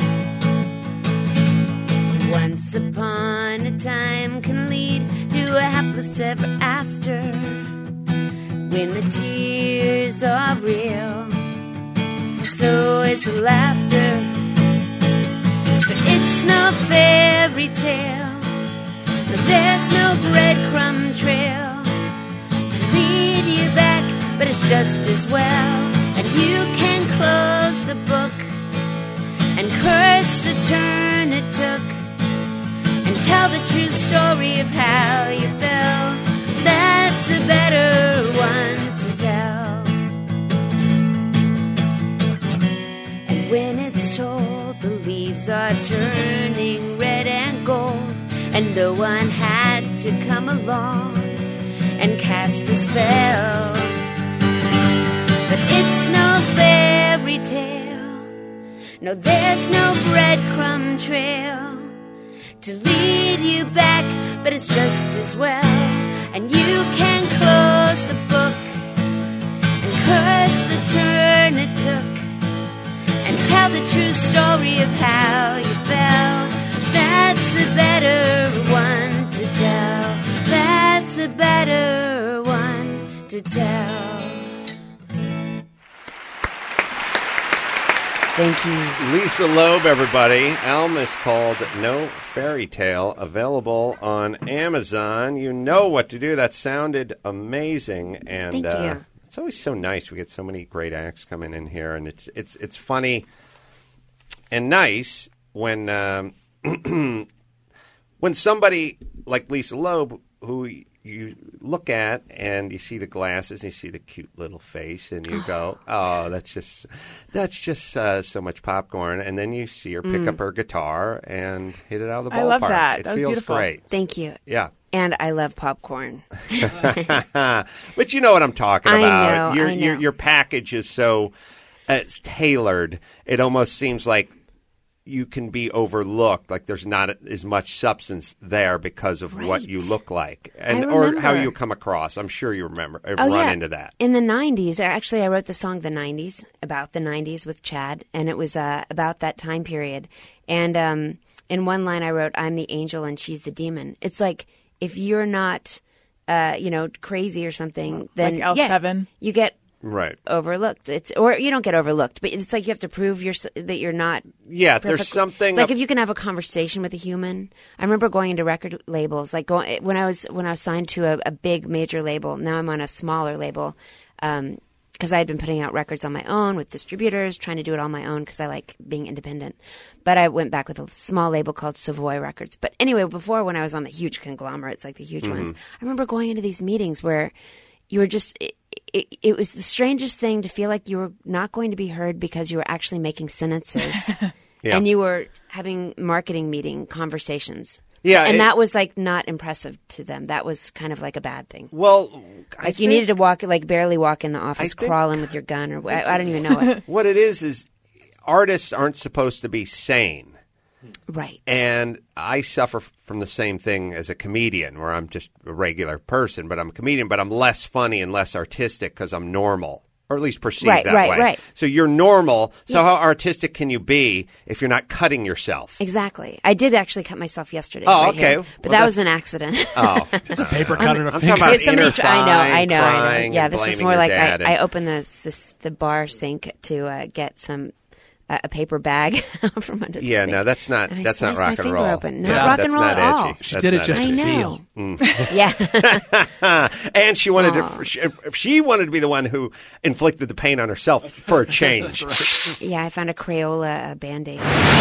Once upon a time can lead to a hapless ever after, when the tears are real, so is the laughter. But it's no fairy tale. No, there's no breadcrumb trail to lead you back, but it's just as well. And you can close the book and curse the turn it took, and tell the true story of how you fell. That's a better one to tell. And when it's told, the leaves are turning red and gold, and no one had to come along and cast a spell. But it's no fairy tale. No, there's no breadcrumb trail to lead you back, but it's just as well. And you can close the book and curse the turn it took, and tell the true story of how you fell. That's a better one to tell. That's a better one to tell. Thank you. Lisa Loeb, everybody. Elm is called No Fairy Tale, available on Amazon. You know what to do. That sounded amazing, and Thank uh, you. it's always so nice. We get so many great acts coming in here, and it's it's it's funny and nice when um, when somebody like Lisa Loeb, who you look at and you see the glasses and you see the cute little face and you go, oh, that's just that's just uh, so much popcorn. And then you see her pick Mm. up her guitar and hit it out of the ballpark. I love that. It That was feels beautiful. great. Thank you. Yeah. And I love popcorn. But you know what I'm talking I about. know, your, I your know. your package is so uh, it's tailored. It almost seems like you can be overlooked. Like there's not as much substance there because of what Right. you look like and I or how remember. you come across. I'm sure you remember uh, Oh, run yeah. into that. In the nineties, actually, I wrote the song The nineties, about the nineties with Chad, and it was uh, about that time period. And um, in one line I wrote, I'm the angel and she's the demon. It's like, if you're not, uh, you know, crazy or something, then Like L yeah, seven? you get Right. overlooked. It's or you don't get overlooked, but it's like you have to prove you're, that you're not. Yeah, there's perfect- something It's like up- if you can have a conversation with a human. I remember going into record labels, like going when I was when I was signed to a, a big major label. Now I'm on a smaller label because I had been putting out records on my own with distributors, trying to do it on my own because I like being independent. But I went back with a small label called Savoy Records. But anyway, before when I was on the huge conglomerates, like the huge Mm-hmm. ones, I remember going into these meetings where you were just. It, it, it was the strangest thing to feel like you were not going to be heard because you were actually making sentences. Yeah. And you were having marketing meeting conversations. Yeah, And it- that was like not impressive to them. That was kind of like a bad thing. Well, I Like you think- needed to walk, like barely walk in the office, think- crawling with your gun, or I, I don't even know it. What it is is artists aren't supposed to be sane. Right. And I suffer from the same thing as a comedian, where I'm just a regular person, but I'm a comedian, but I'm less funny and less artistic because I'm normal, or at least perceived Right, that right, way. right. So you're normal. So Yeah. how artistic can you be if you're not cutting yourself? Exactly. I did actually cut myself yesterday. Oh, right okay. here, but Well, that was that's- an accident. Oh, It's a paper I'm- cut and a I'm finger. talking about There's somebody inner tr- I know, I crying, know, I know. crying, Yeah, and this is blaming more your like I, dad and- I opened this, this the bar sink to uh, get some uh, a paper bag from under the Yeah, sink. no, that's not And I that's not sliced my rock and finger roll. open. Not Yeah, rock that's and roll not at all. edgy. She That's did it not just I edgy. to know. feel. Yeah. And she wanted Aw. to. She, she wanted to be the one who inflicted the pain on herself for a change. Yeah, I found a Crayola uh, Band-Aid.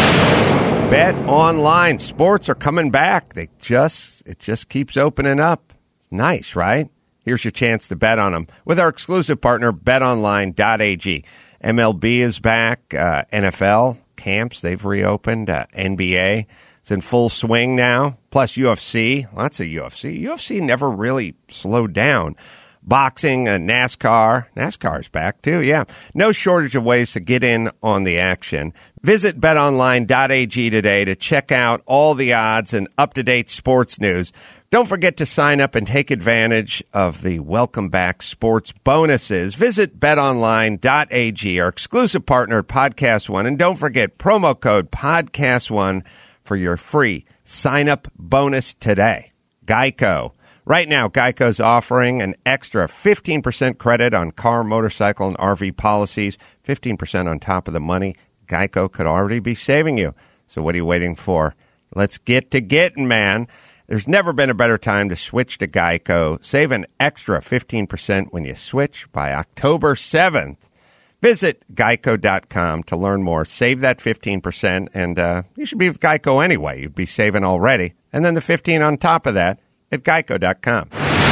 Bet online, sports are coming back. They just it just keeps opening up. It's nice, right? Here's your chance to bet on them with our exclusive partner, bet online dot a g. M L B is back. Uh, N F L camps, they've reopened. Uh, N B A is in full swing now. Plus U F C, lots of U F C. U F C never really slowed down. Boxing, uh, NASCAR. NASCAR's back too, yeah. No shortage of ways to get in on the action. Visit bet online dot a g today to check out all the odds and up-to-date sports news. Don't forget to sign up and take advantage of the Welcome Back sports bonuses. Visit bet online dot a g, our exclusive partner at Podcast One. And don't forget promo code Podcast One for your free sign-up bonus today. Geico. Right now, Geico's offering an extra fifteen percent credit on car, motorcycle, and R V policies, fifteen percent on top of the money Geico could already be saving you. So what are you waiting for? Let's get to getting, man. There's never been a better time to switch to Geico. Save an extra fifteen percent when you switch by October seventh. Visit geico dot com to learn more. Save that fifteen percent, and uh, you should be with Geico anyway. You'd be saving already. And then the fifteen on top of that at geico dot com.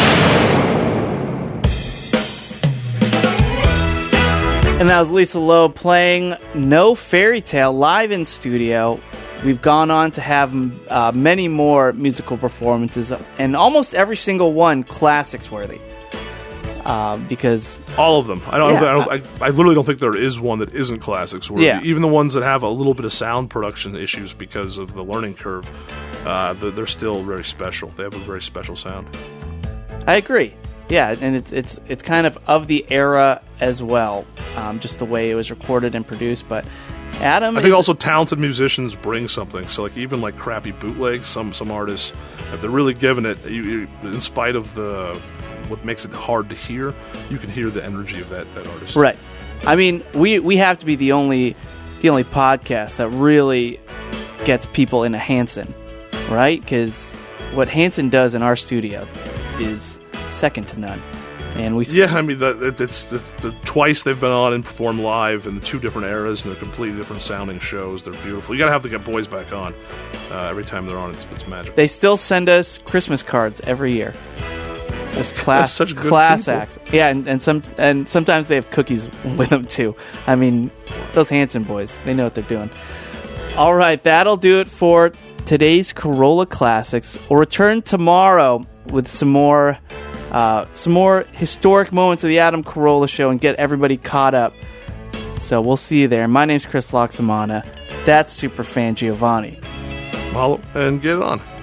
And that was Lisa Loeb playing No Fairy Tale live in studio. We've gone on to have uh, many more musical performances, and almost every single one classics worthy. Uh, because all of them, I don't, Yeah. I, don't I, I literally don't think there is one that isn't classics worthy. Yeah. Even the ones that have a little bit of sound production issues because of the learning curve, uh, they're, they're still very special. They have a very special sound. I agree. Yeah, and it's it's it's kind of of the era as well, um, just the way it was recorded and produced. But Adam, I think is- also talented musicians bring something. So like even like crappy bootlegs, some some artists, if they're really giving it, you, you, in spite of the what makes it hard to hear, you can hear the energy of that, that artist. right. I mean, we we have to be the only the only podcast that really gets people into Hanson, right? Because what Hanson does in our studio is second to none. And we Yeah, I mean, the, it, it's the, the twice they've been on and performed live in the two different eras, and they're completely different sounding shows. They're beautiful. You got to have to get boys back on uh, every time they're on. It's, it's magic. They still send us Christmas cards every year. Just class, Such good class people. acts. Yeah, and, and some and sometimes they have cookies with them too. I mean, those Hanson boys, they know what they're doing. All right, that'll do it for today's Corolla Classics. We'll return tomorrow with some more uh, some more historic moments of the Adam Carolla Show and get everybody caught up. So we'll see you there. My name's Chris Loxamana. That's Superfan Giovanni. Follow and get it on.